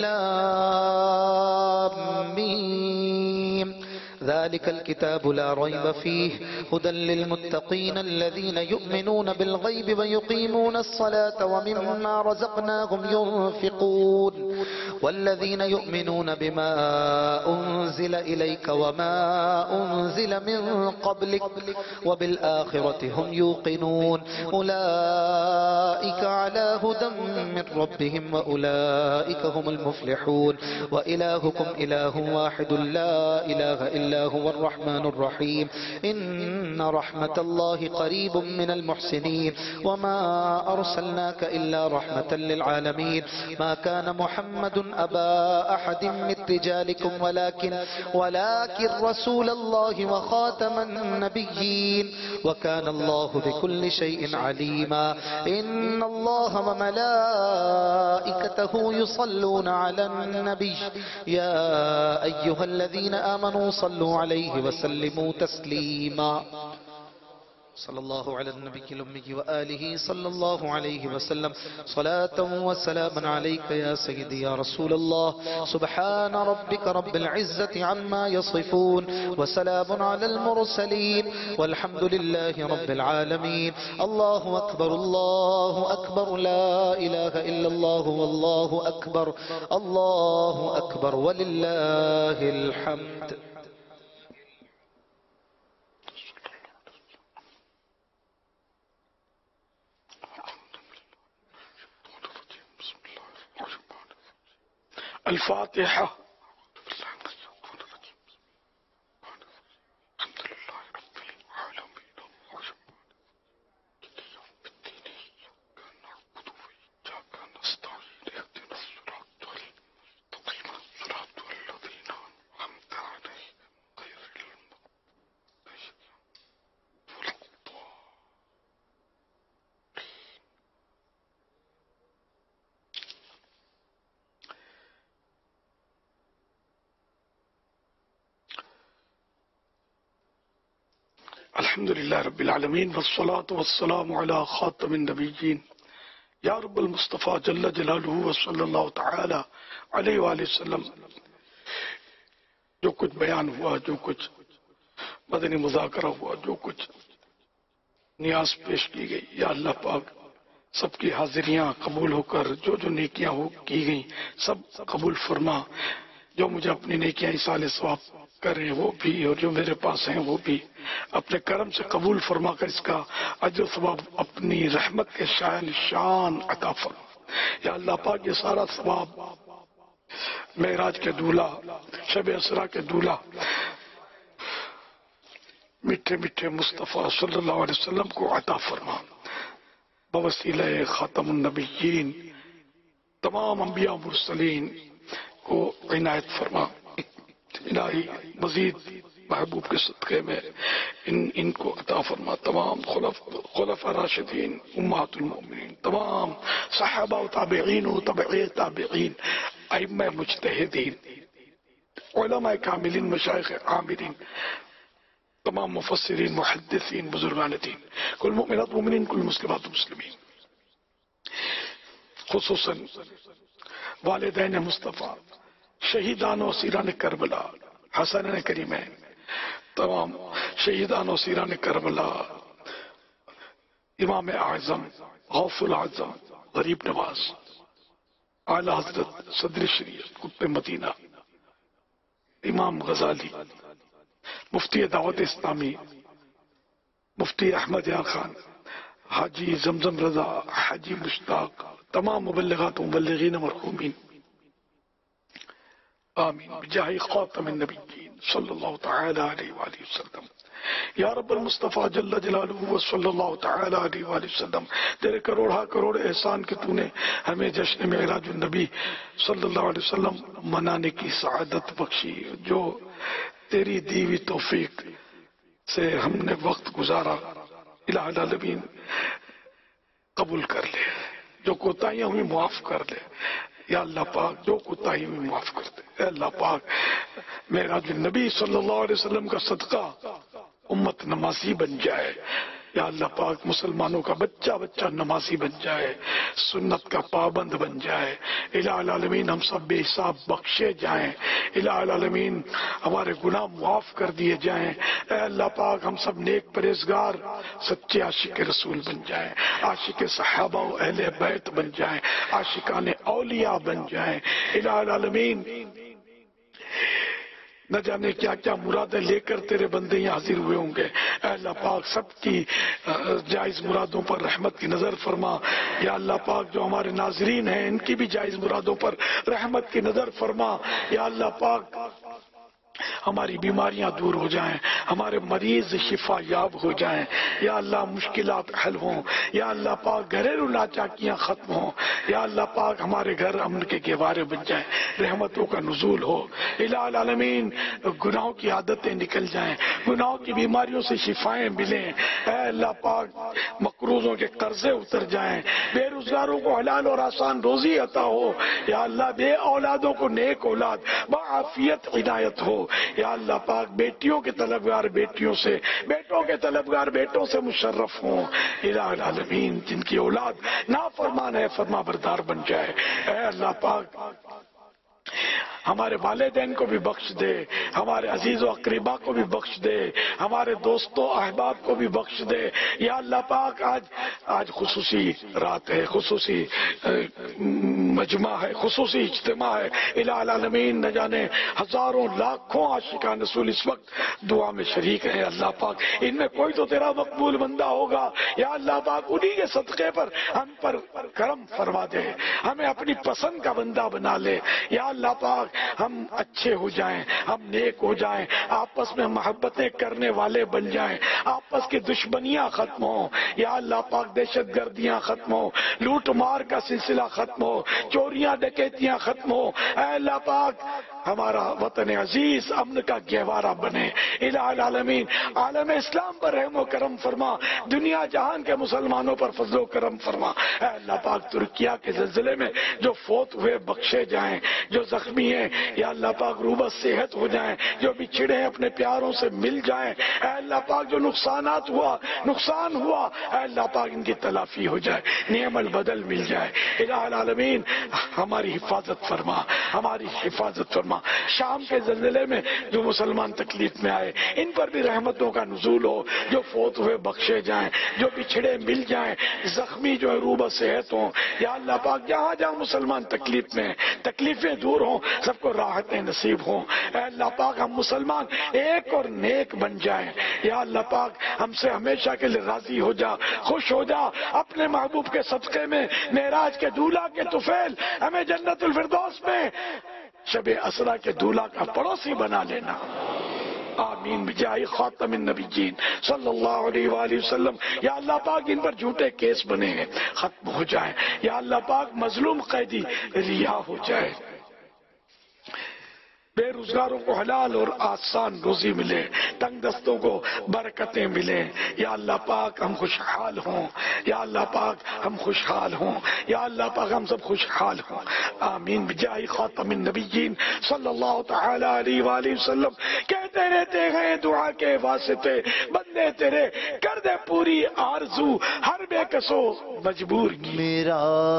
لام ميم. ذلك الكتاب لا ريب فيه هدى للمتقين الذين يؤمنون بالغيب ويقيمون الصلاة ومما رزقناهم ينفقون والذين يؤمنون بما أنزل إليك وما أنزل من قبلك وبالآخرة هم يوقنون أولئك على هدى من ربهم وأولئك هم المفلحون. وإلهكم إله واحد لا إله إلا هو الرحمن الرحيم. إن رحمة الله قريب من المحسنين وما أرسلناك إلا رحمة للعالمين. ما كان محمد أبا أحد من رجالكم ولكن ولكن رسول الله وخاتم النبيين وكان الله بكل شيء عليما. إن الله وملائكته يصلون على النبي يا أيها الذين آمنوا صلوا عليه وسلموا تسليما. صلى الله على النبي الأمي وآله صلى الله عليه وسلم صلاة وسلاما عليك يا سيدي يا رسول الله. سبحان ربك رب العزة عما يصفون وسلام على المرسلين والحمد لله رب العالمين. الله أكبر الله أكبر لا إله إلا الله والله أكبر الله أكبر ولله الحمد. الفاتحة. الحمد لله رب العالمين والصلاة والسلام على خاتم النبيين یا رب المصطفیٰ جل جلالہ وصلی اللہ تعالی علیہ وآلہ وسلم. جو کچھ بیان ہوا، جو کچھ مدنی مذاکرہ ہوا، جو کچھ نیاز پیش کی گئی، یا اللہ پاک سب کی حاضریاں قبول ہو کر جو جو نیکیاں ہو کی گئیں سب قبول فرما. جو مجھے اپنی نیکیاں ایصال ثواب کریں وہ بھی اور جو میرے پاس ہیں وہ بھی اپنے کرم سے قبول فرما کر اس کا اجر و ثواب اپنی رحمت کے شان شان عطا فرما. یا اللہ پاک یہ سارا ثواب معراج کے دولہ، شب اسرا کے دولہ میٹھے میٹھے مصطفیٰ صلی اللہ علیہ وسلم کو عطا فرما. بوسیلہ خاتم النبیین تمام انبیاء مرسلین کو عنایت فرما. الہی مزید محبوب کے صدقے میں ان ان کو عطا فرما. تمام خلفاء راشدین، امہات المؤمنین، تمام صحابہ و تابعین و تبعی تابعین، ائمہ مجتہدین، علماء کاملین، مشایخ عاملین، تمام مفسرین، محدثین، بزرگان دین، کل مؤمنات مومنین، کل مسلمات مسلمین، خصوصاً والدین مصطفیٰ، شہیدان و اسیران کربلا، حسنین کریمین، تمام شہیدان و اسیران کربلا، امام اعظم، غوث العظم، غریب نواز، اعلی حضرت صدر شریعت، قطب مدینہ، امام غزالی، مفتی دعوت اسلامی، مفتی احمد یار خان، حاجی زمزم رضا، حاجی مشتاق، تمام مبلغات و مبلغین مرحومین، آمین بجاہ خاتم النبیین صلی اللہ تعالی علیہ وآلہ وسلم. یا رب المصطفیٰ جل جلالہ صلی اللہ تعالی علیہ وآلہ وسلم، تیرے کروڑا کروڑ احسان کہ تو نے ہمیں جشن معراج النبی صلی اللہ علیہ وسلم منانے کی سعادت بخشی. جو تیری دیوی توفیق سے ہم نے وقت گزارا، الہ العالمین قبول کر لے. جو کوتاہیاں ہوئی معاف کر لے. یا اللہ پاک جو کوتاہی ہوئی معاف کر دے. اے اللہ پاک मेराज नबी सल्लल्लाहु अलैहि वसल्लम का सदका उम्मत नमाजी बन जाए। या अल्लाह पाक मुसलमानों का बच्चा बच्चा नमाजी बन जाए, सुन्नत का पाबंद बन जाए। इलाहुल आलमीन हम सब बेहिसाब बख्शे जाएं। इलाहुल आलमीन हमारे गुनाह माफ कर दिए जाएं। ऐ अल्लाह पाक हम सब नेक परहेजगार सच्चे आशिक रसूल बन जाएं, आशिक सहाबा और अहले बैत बन जाएं, आशिकाने औलिया बन जाएं। इलाहुल आलमीन न जाने क्या क्या मुरादें लेकर तेरे बंदे यहाँ हाजिर हुए होंगे। अल्लाह पाक सबकी जायज मुरादों पर रहमत की नजर फरमा। या अल्लाह पाक जो हमारे नाजरीन हैं इनकी भी जायज मुरादों पर रहमत की नजर फरमा। या अल्लाह पाक हमारी बीमारियां दूर हो जाएं, हमारे मरीज शिफा याब हो जाएं। या अल्लाह मुश्किलात हल हों। या अल्लाह पाक घरेलू नाचाकियां खत्म हों। या अल्लाह पाक हमारे घर अमन के गेवारे बन जाएं, रहमतों का नुजूल हो। इलाहुल आलमीन गुनाहों की आदतें निकल जाएं, गुनाहों की बीमारियों से शिफाएं मिलें। ऐ अल्लाह पाक मकरूजों के कर्जे उतर जाएं, बेरोजगारों को हलाल और आसान रोजी अता हो। या अल्लाह बे औलादों को नेक औलाद बाआफियत इनायत हो। या अल्लाह पाक बेटियों के तलबगार बेटियों से, बेटों के तलबगार बेटों से मुशर्रफ हों। इलाहुल आलमीन जिनकी औलाद नाफरमान है फरमा बरदार बन जाए। ऐ अल्लाह पाक हमारे वालिदैन को भी बख्श दे, हमारे अजीज व अकरीबा को भी बख्श दे, हमारे दोस्तों अहबाब को भी बख्श दे। या अल्लाह पाक आज आज खुसूसी रात है, खुसूसी मजमा है, खुसूसी इज्तिमा है। इलाहुल आलमीन न जाने हजारों लाखों आशिकान रसूल इस वक्त दुआ में शरीक हैं। अल्लाह पाक इनमें कोई तो तेरा मकबूल बंदा होगा। या अल्लाह पाक उन्हीं के सदक़े पर हम पर करम फरमा दे, हमें अपनी पसंद का बंदा बना ले। या अल्लाह पाक हम अच्छे हो जाएं, हम नेक हो जाएं, आपस में मोहब्बतें करने वाले बन जाएं, आपस की दुश्मनियां खत्म हो। या अल्लाह पाक दहशत गर्दियां खत्म हो, लूट मार का सिलसिला खत्म हो, चोरियां डकैतियां खत्म हो। ऐ अल्लाह पाक हमारा वतन अजीज अमन का गहवारा बने। इलाहुल आलमीन आलम इस्लाम पर रहम व करम फरमा, दुनिया जहान के मुसलमानों पर फजलो करम फरमा। ऐ अल्लाह पाक तुर्किया के ज़लज़ले में जो फोत हुए बख्शे जाएं, जो जख्मी हैं या अल्लाह पाक रूबत सेहत हो जाएं, जो बिछड़े हैं अपने प्यारों से मिल जाएं। ऐ अल्लाह पाक जो नुकसानात हुआ नुकसान हुआ ऐ अल्लाह पाक इनकी तलाफी हो जाए, नियमल बदल मिल जाए। इलाहुल आलमीन हमारी हिफाजत फरमा, हमारी हिफाजत फरमा। शाम के ज़लज़ले में जो मुसलमान तकलीफ में आए इन पर भी रहमतों का नुज़ूल हो, जो फोत हुए बख्शे जाएं, जो बिछड़े मिल जाएं, जख्मी जो है रूबत सेहत हो। या अल्लाह पाक जहाँ जहाँ मुसलमान तकलीफ में तकलीफें दूर हों, सबको राहतें नसीब हों। ऐ अल्लाह पाक हम मुसलमान एक और नेक बन जाएं। या अल्लाह पाक हमसे हमेशा के लिए राजी हो जा, खुश हो जा। अपने महबूब के सदक़े में मेराज के दूल्हा के तुफैल हमें जन्नतुल फिरदौस में शब असरा के दूल्हा का पड़ोसी बना लेना। आमीन बिजाही खातमिन नबीयीन सल्लल्लाहु अलैहि वसल्लम। या अल्लाह पाक इन पर झूठे केस बने हैं खत्म हो जाए। या अल्लाह पाक मजलूम कैदी रिहा हो जाए, बेरोजगारों को हलाल और आसान रोजी मिले, तंग दस्तों को बरकतें मिले। या अल्लाह पाक हम खुशहाल हों। या अल्लाह पाक हम खुशहाल हों। या अल्लाह पाक हम सब खुशहाल हों। आमीन बिजाही खातमिन नबीयीन सल्लल्लाहु तआला अलैहि वसल्लम। कहते रहते हैं दुआ के वास्ते बंदे तेरे, कर दे पूरी आरज़ू हर बेकसो मजबूर की। मेरा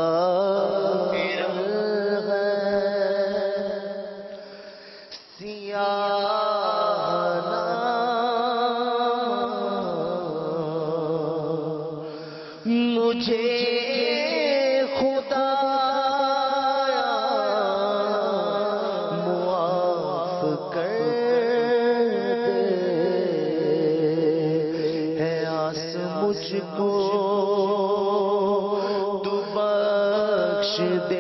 मुझे खुदा मुआफ कर दे, है आस मुझको तू बख्श दे।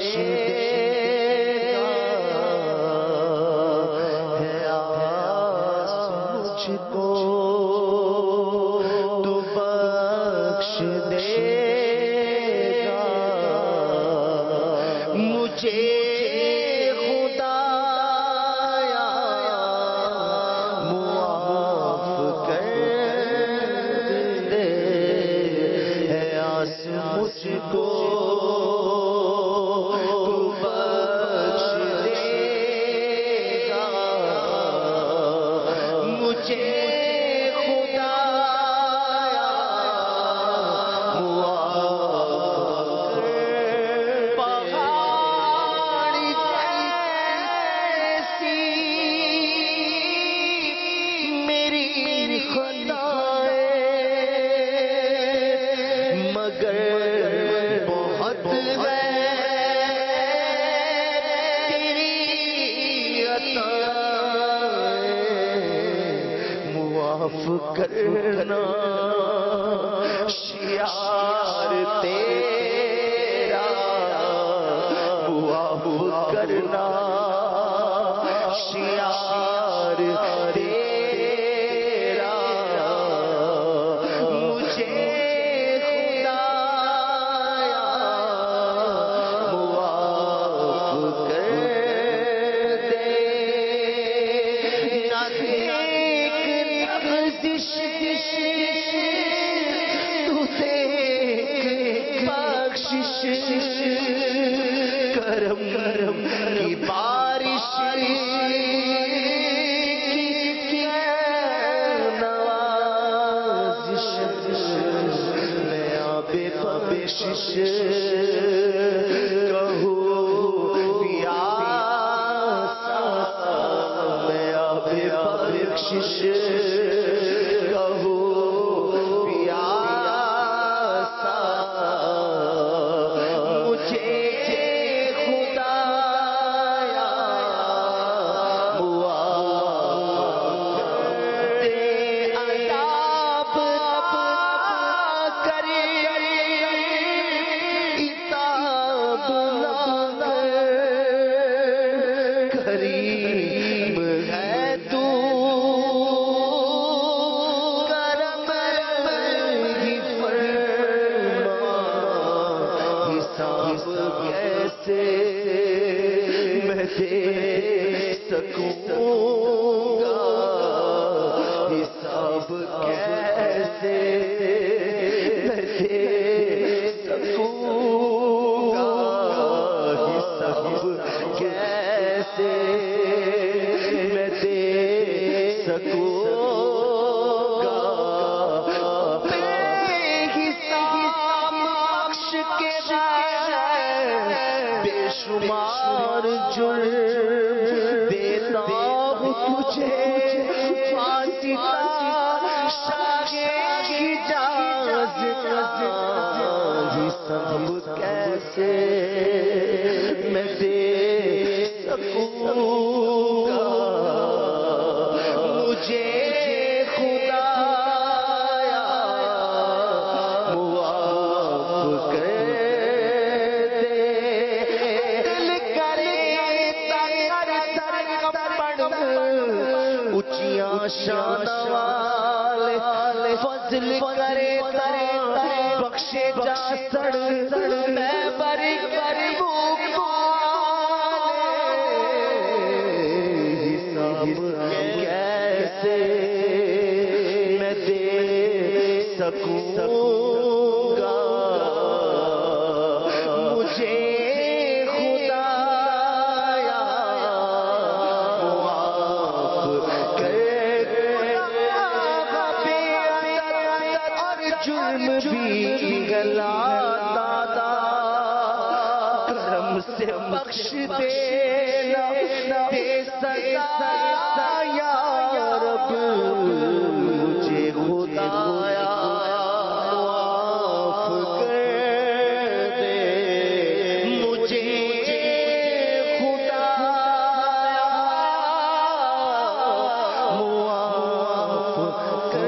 معاف کرنا شیار تیرا معاف کرنا شیار تیرا مجھے کرم کرم کی بارش کی نوازش میں آب بخشش کہوں پیاسا میں آب بخشش کہوں پیاسا مجھے حساب کیسے میں دے سکوں گا حساب کیسے میں دے سکوں گا بے حساب بخش کے بے شمار جرم دیتا ہوں تجھے حساب کیسے میں دے سکوں گا مجھے خدا معاف کر دے دل کرے تر تر کپڑ اونچیاں شان والے فضل کرے تر بخشے جا سڑ میں بری بری حساب کیسے میں دے سکوں گا مجھے خدا معاف کر اور جرم بھی گلا دادا کرم سے بخش دینا دے سزا یا رب مجھے خدایا معاف کر دے مجھے خدایا معاف کر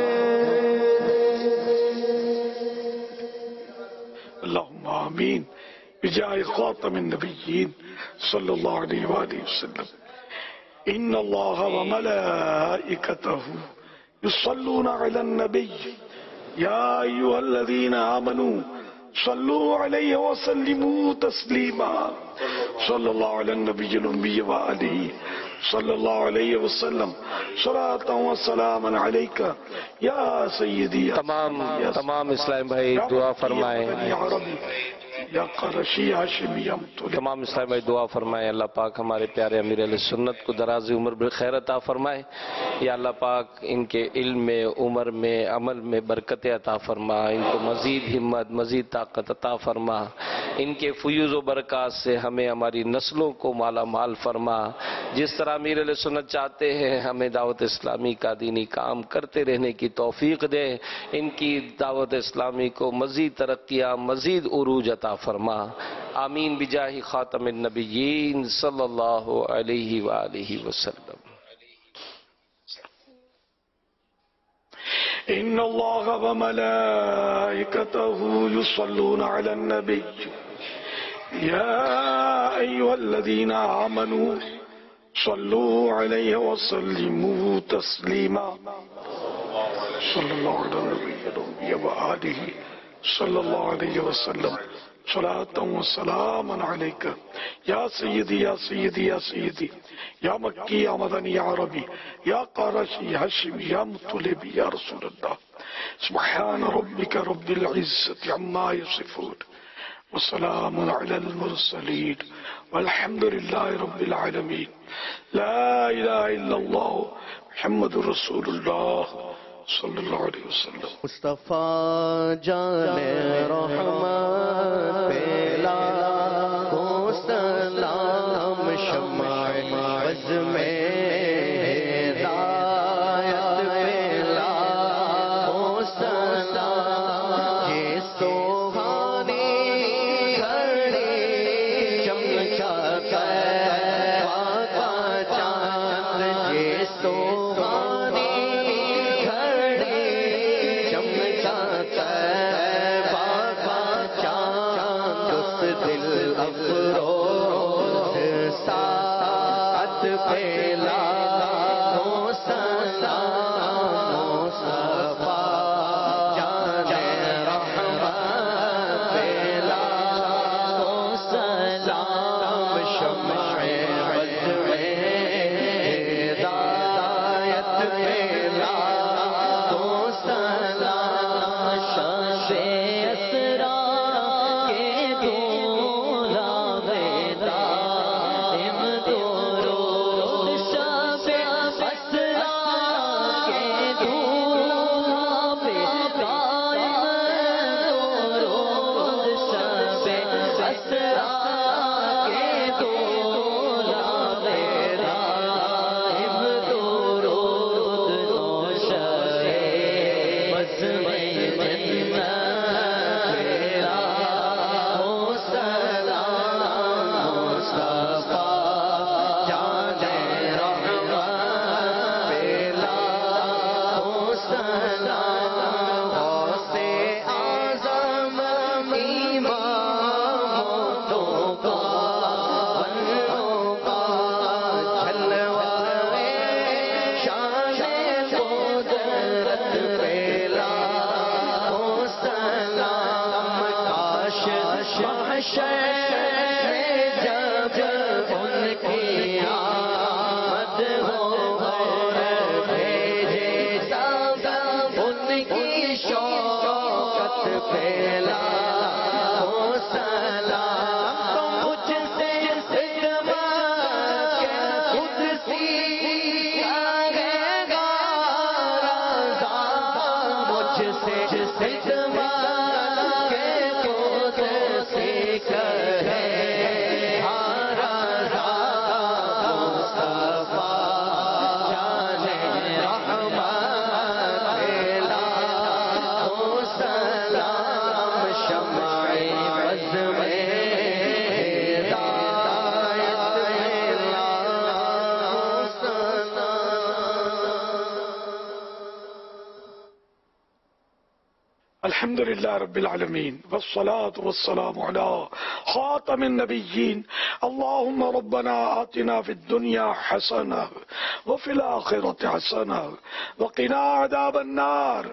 اللهم آمین بجائے خاتم النبیین صلی اللہ علیہ وآلہ وسلم ان اللہ وملائکتہ یصلون علی النبی یا ایہا الذین آمنوا صلوا علیہ وسلموا تسلیما صلی اللہ علی النبی الأمی وآلہ صلی اللہ علیہ وسلم صلاۃ و سلاما علیک یا سیدی تمام تمام اسلام بھائی دعا فرمائیں یا قرشی ہاشمی تمام اسلام بھائی دعا فرمائیں اللہ پاک ہمارے پیارے امیر اہل سنت کو دراز عمر بالخیر عطا فرمائے یا اللہ پاک ان کے علم میں عمر میں عمل میں برکت عطا فرما ان کو مزید ہمت مزید طاقت عطا فرما ان کے فیوز و برکات سے ہمیں ہماری نسلوں کو مالا مال فرما جس طرح امیر اہل سنت چاہتے ہیں ہمیں دعوت اسلامی کا دینی کام کرتے رہنے کی توفیق دے ان کی دعوت اسلامی کو مزید ترقیاں مزید عروج عطا فرما آمین بجاہ خاتم النبیین صلی اللہ علیہ وآلہ وسلم إن الله وملائكته يصلون على النبي يا أيها الذين آمنوا صلوا عليه وسلموا تسليما صلى الله على النبي وآله صلى الله عليه وسلم صلاة وسلاما عليك يا سيدي يا سيدي يا سيدي يا مكي يا مدني يا عربي يا قرشي يا هاشمي يا مطلبي يا رسول الله سبحان ربك رب العزة عما يصفون وسلام على المرسلين والحمد لله رب العالمين لا إله إلا الله محمد رسول الله صلی اللہ علیہ وسلم. مصطفیٰ جان رحمت پہلا کو سلام شمع بز میں ہدایت پہلا کو سلام یہ سوہانی گھڑی چمچا کر پاکا چاند یہ سوہانی پہلا ہو سلام مصطفیٰ جان رحمت پہلا ہو سلام شمع بز میں ہدایت پہلا ہو سلام شمع اسرار کے دولا بیدا الحمد لله رب العالمين والصلاة والسلام على خاتم النبيين. اللهم ربنا آتنا في الدنيا حسنة وفي الآخرة حسنة وقنا عذاب النار.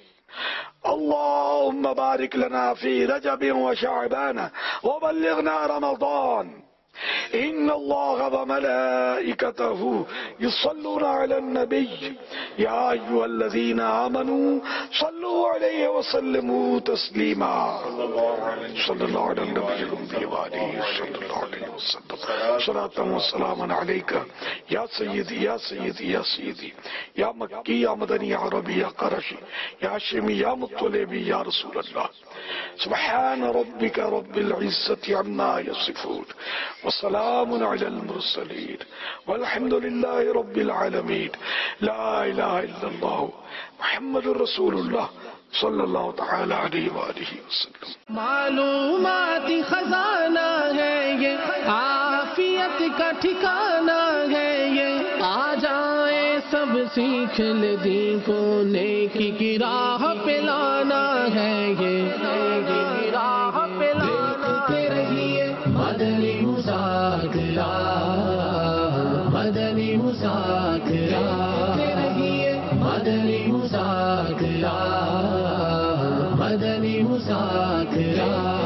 اللهم بارك لنا في رجب وشعبان وبلغنا رمضان. إن الله وملائكته يصلون على النبي يا أيها الذين آمنوا صلوا عليه وسلموا تسليما صلى الله على النبي وآله صلى الله عليه وسلم صلاة وسلاما عليك يا سيدي يا سيدي يا سيدي يا مكي يا مدني يا عربي يا قرشي يا هاشمي يا مطلبي يا رسول الله. سبحان ربك رب العزة عما يصفون وسلام على المرسلين والحمد لله رب العالمين. لا إله إلا الله محمد رسول الله صلی اللہ تعالی علیہ وآلہ وسلم. معلومات خزانہ ہے یہ عافیت کا ٹھکانہ ہے یہ آ جائیں سب सीख ले दीन को, नेकी की राह पे लाना है ये, नेकी की राह पे लाना। देखते रहिए मदनी मुज़ाकरा, मदनी मुज़ाकरा, देखते रहिए मदनी मुज़ाकरा, मदनी मुज़ाकरा।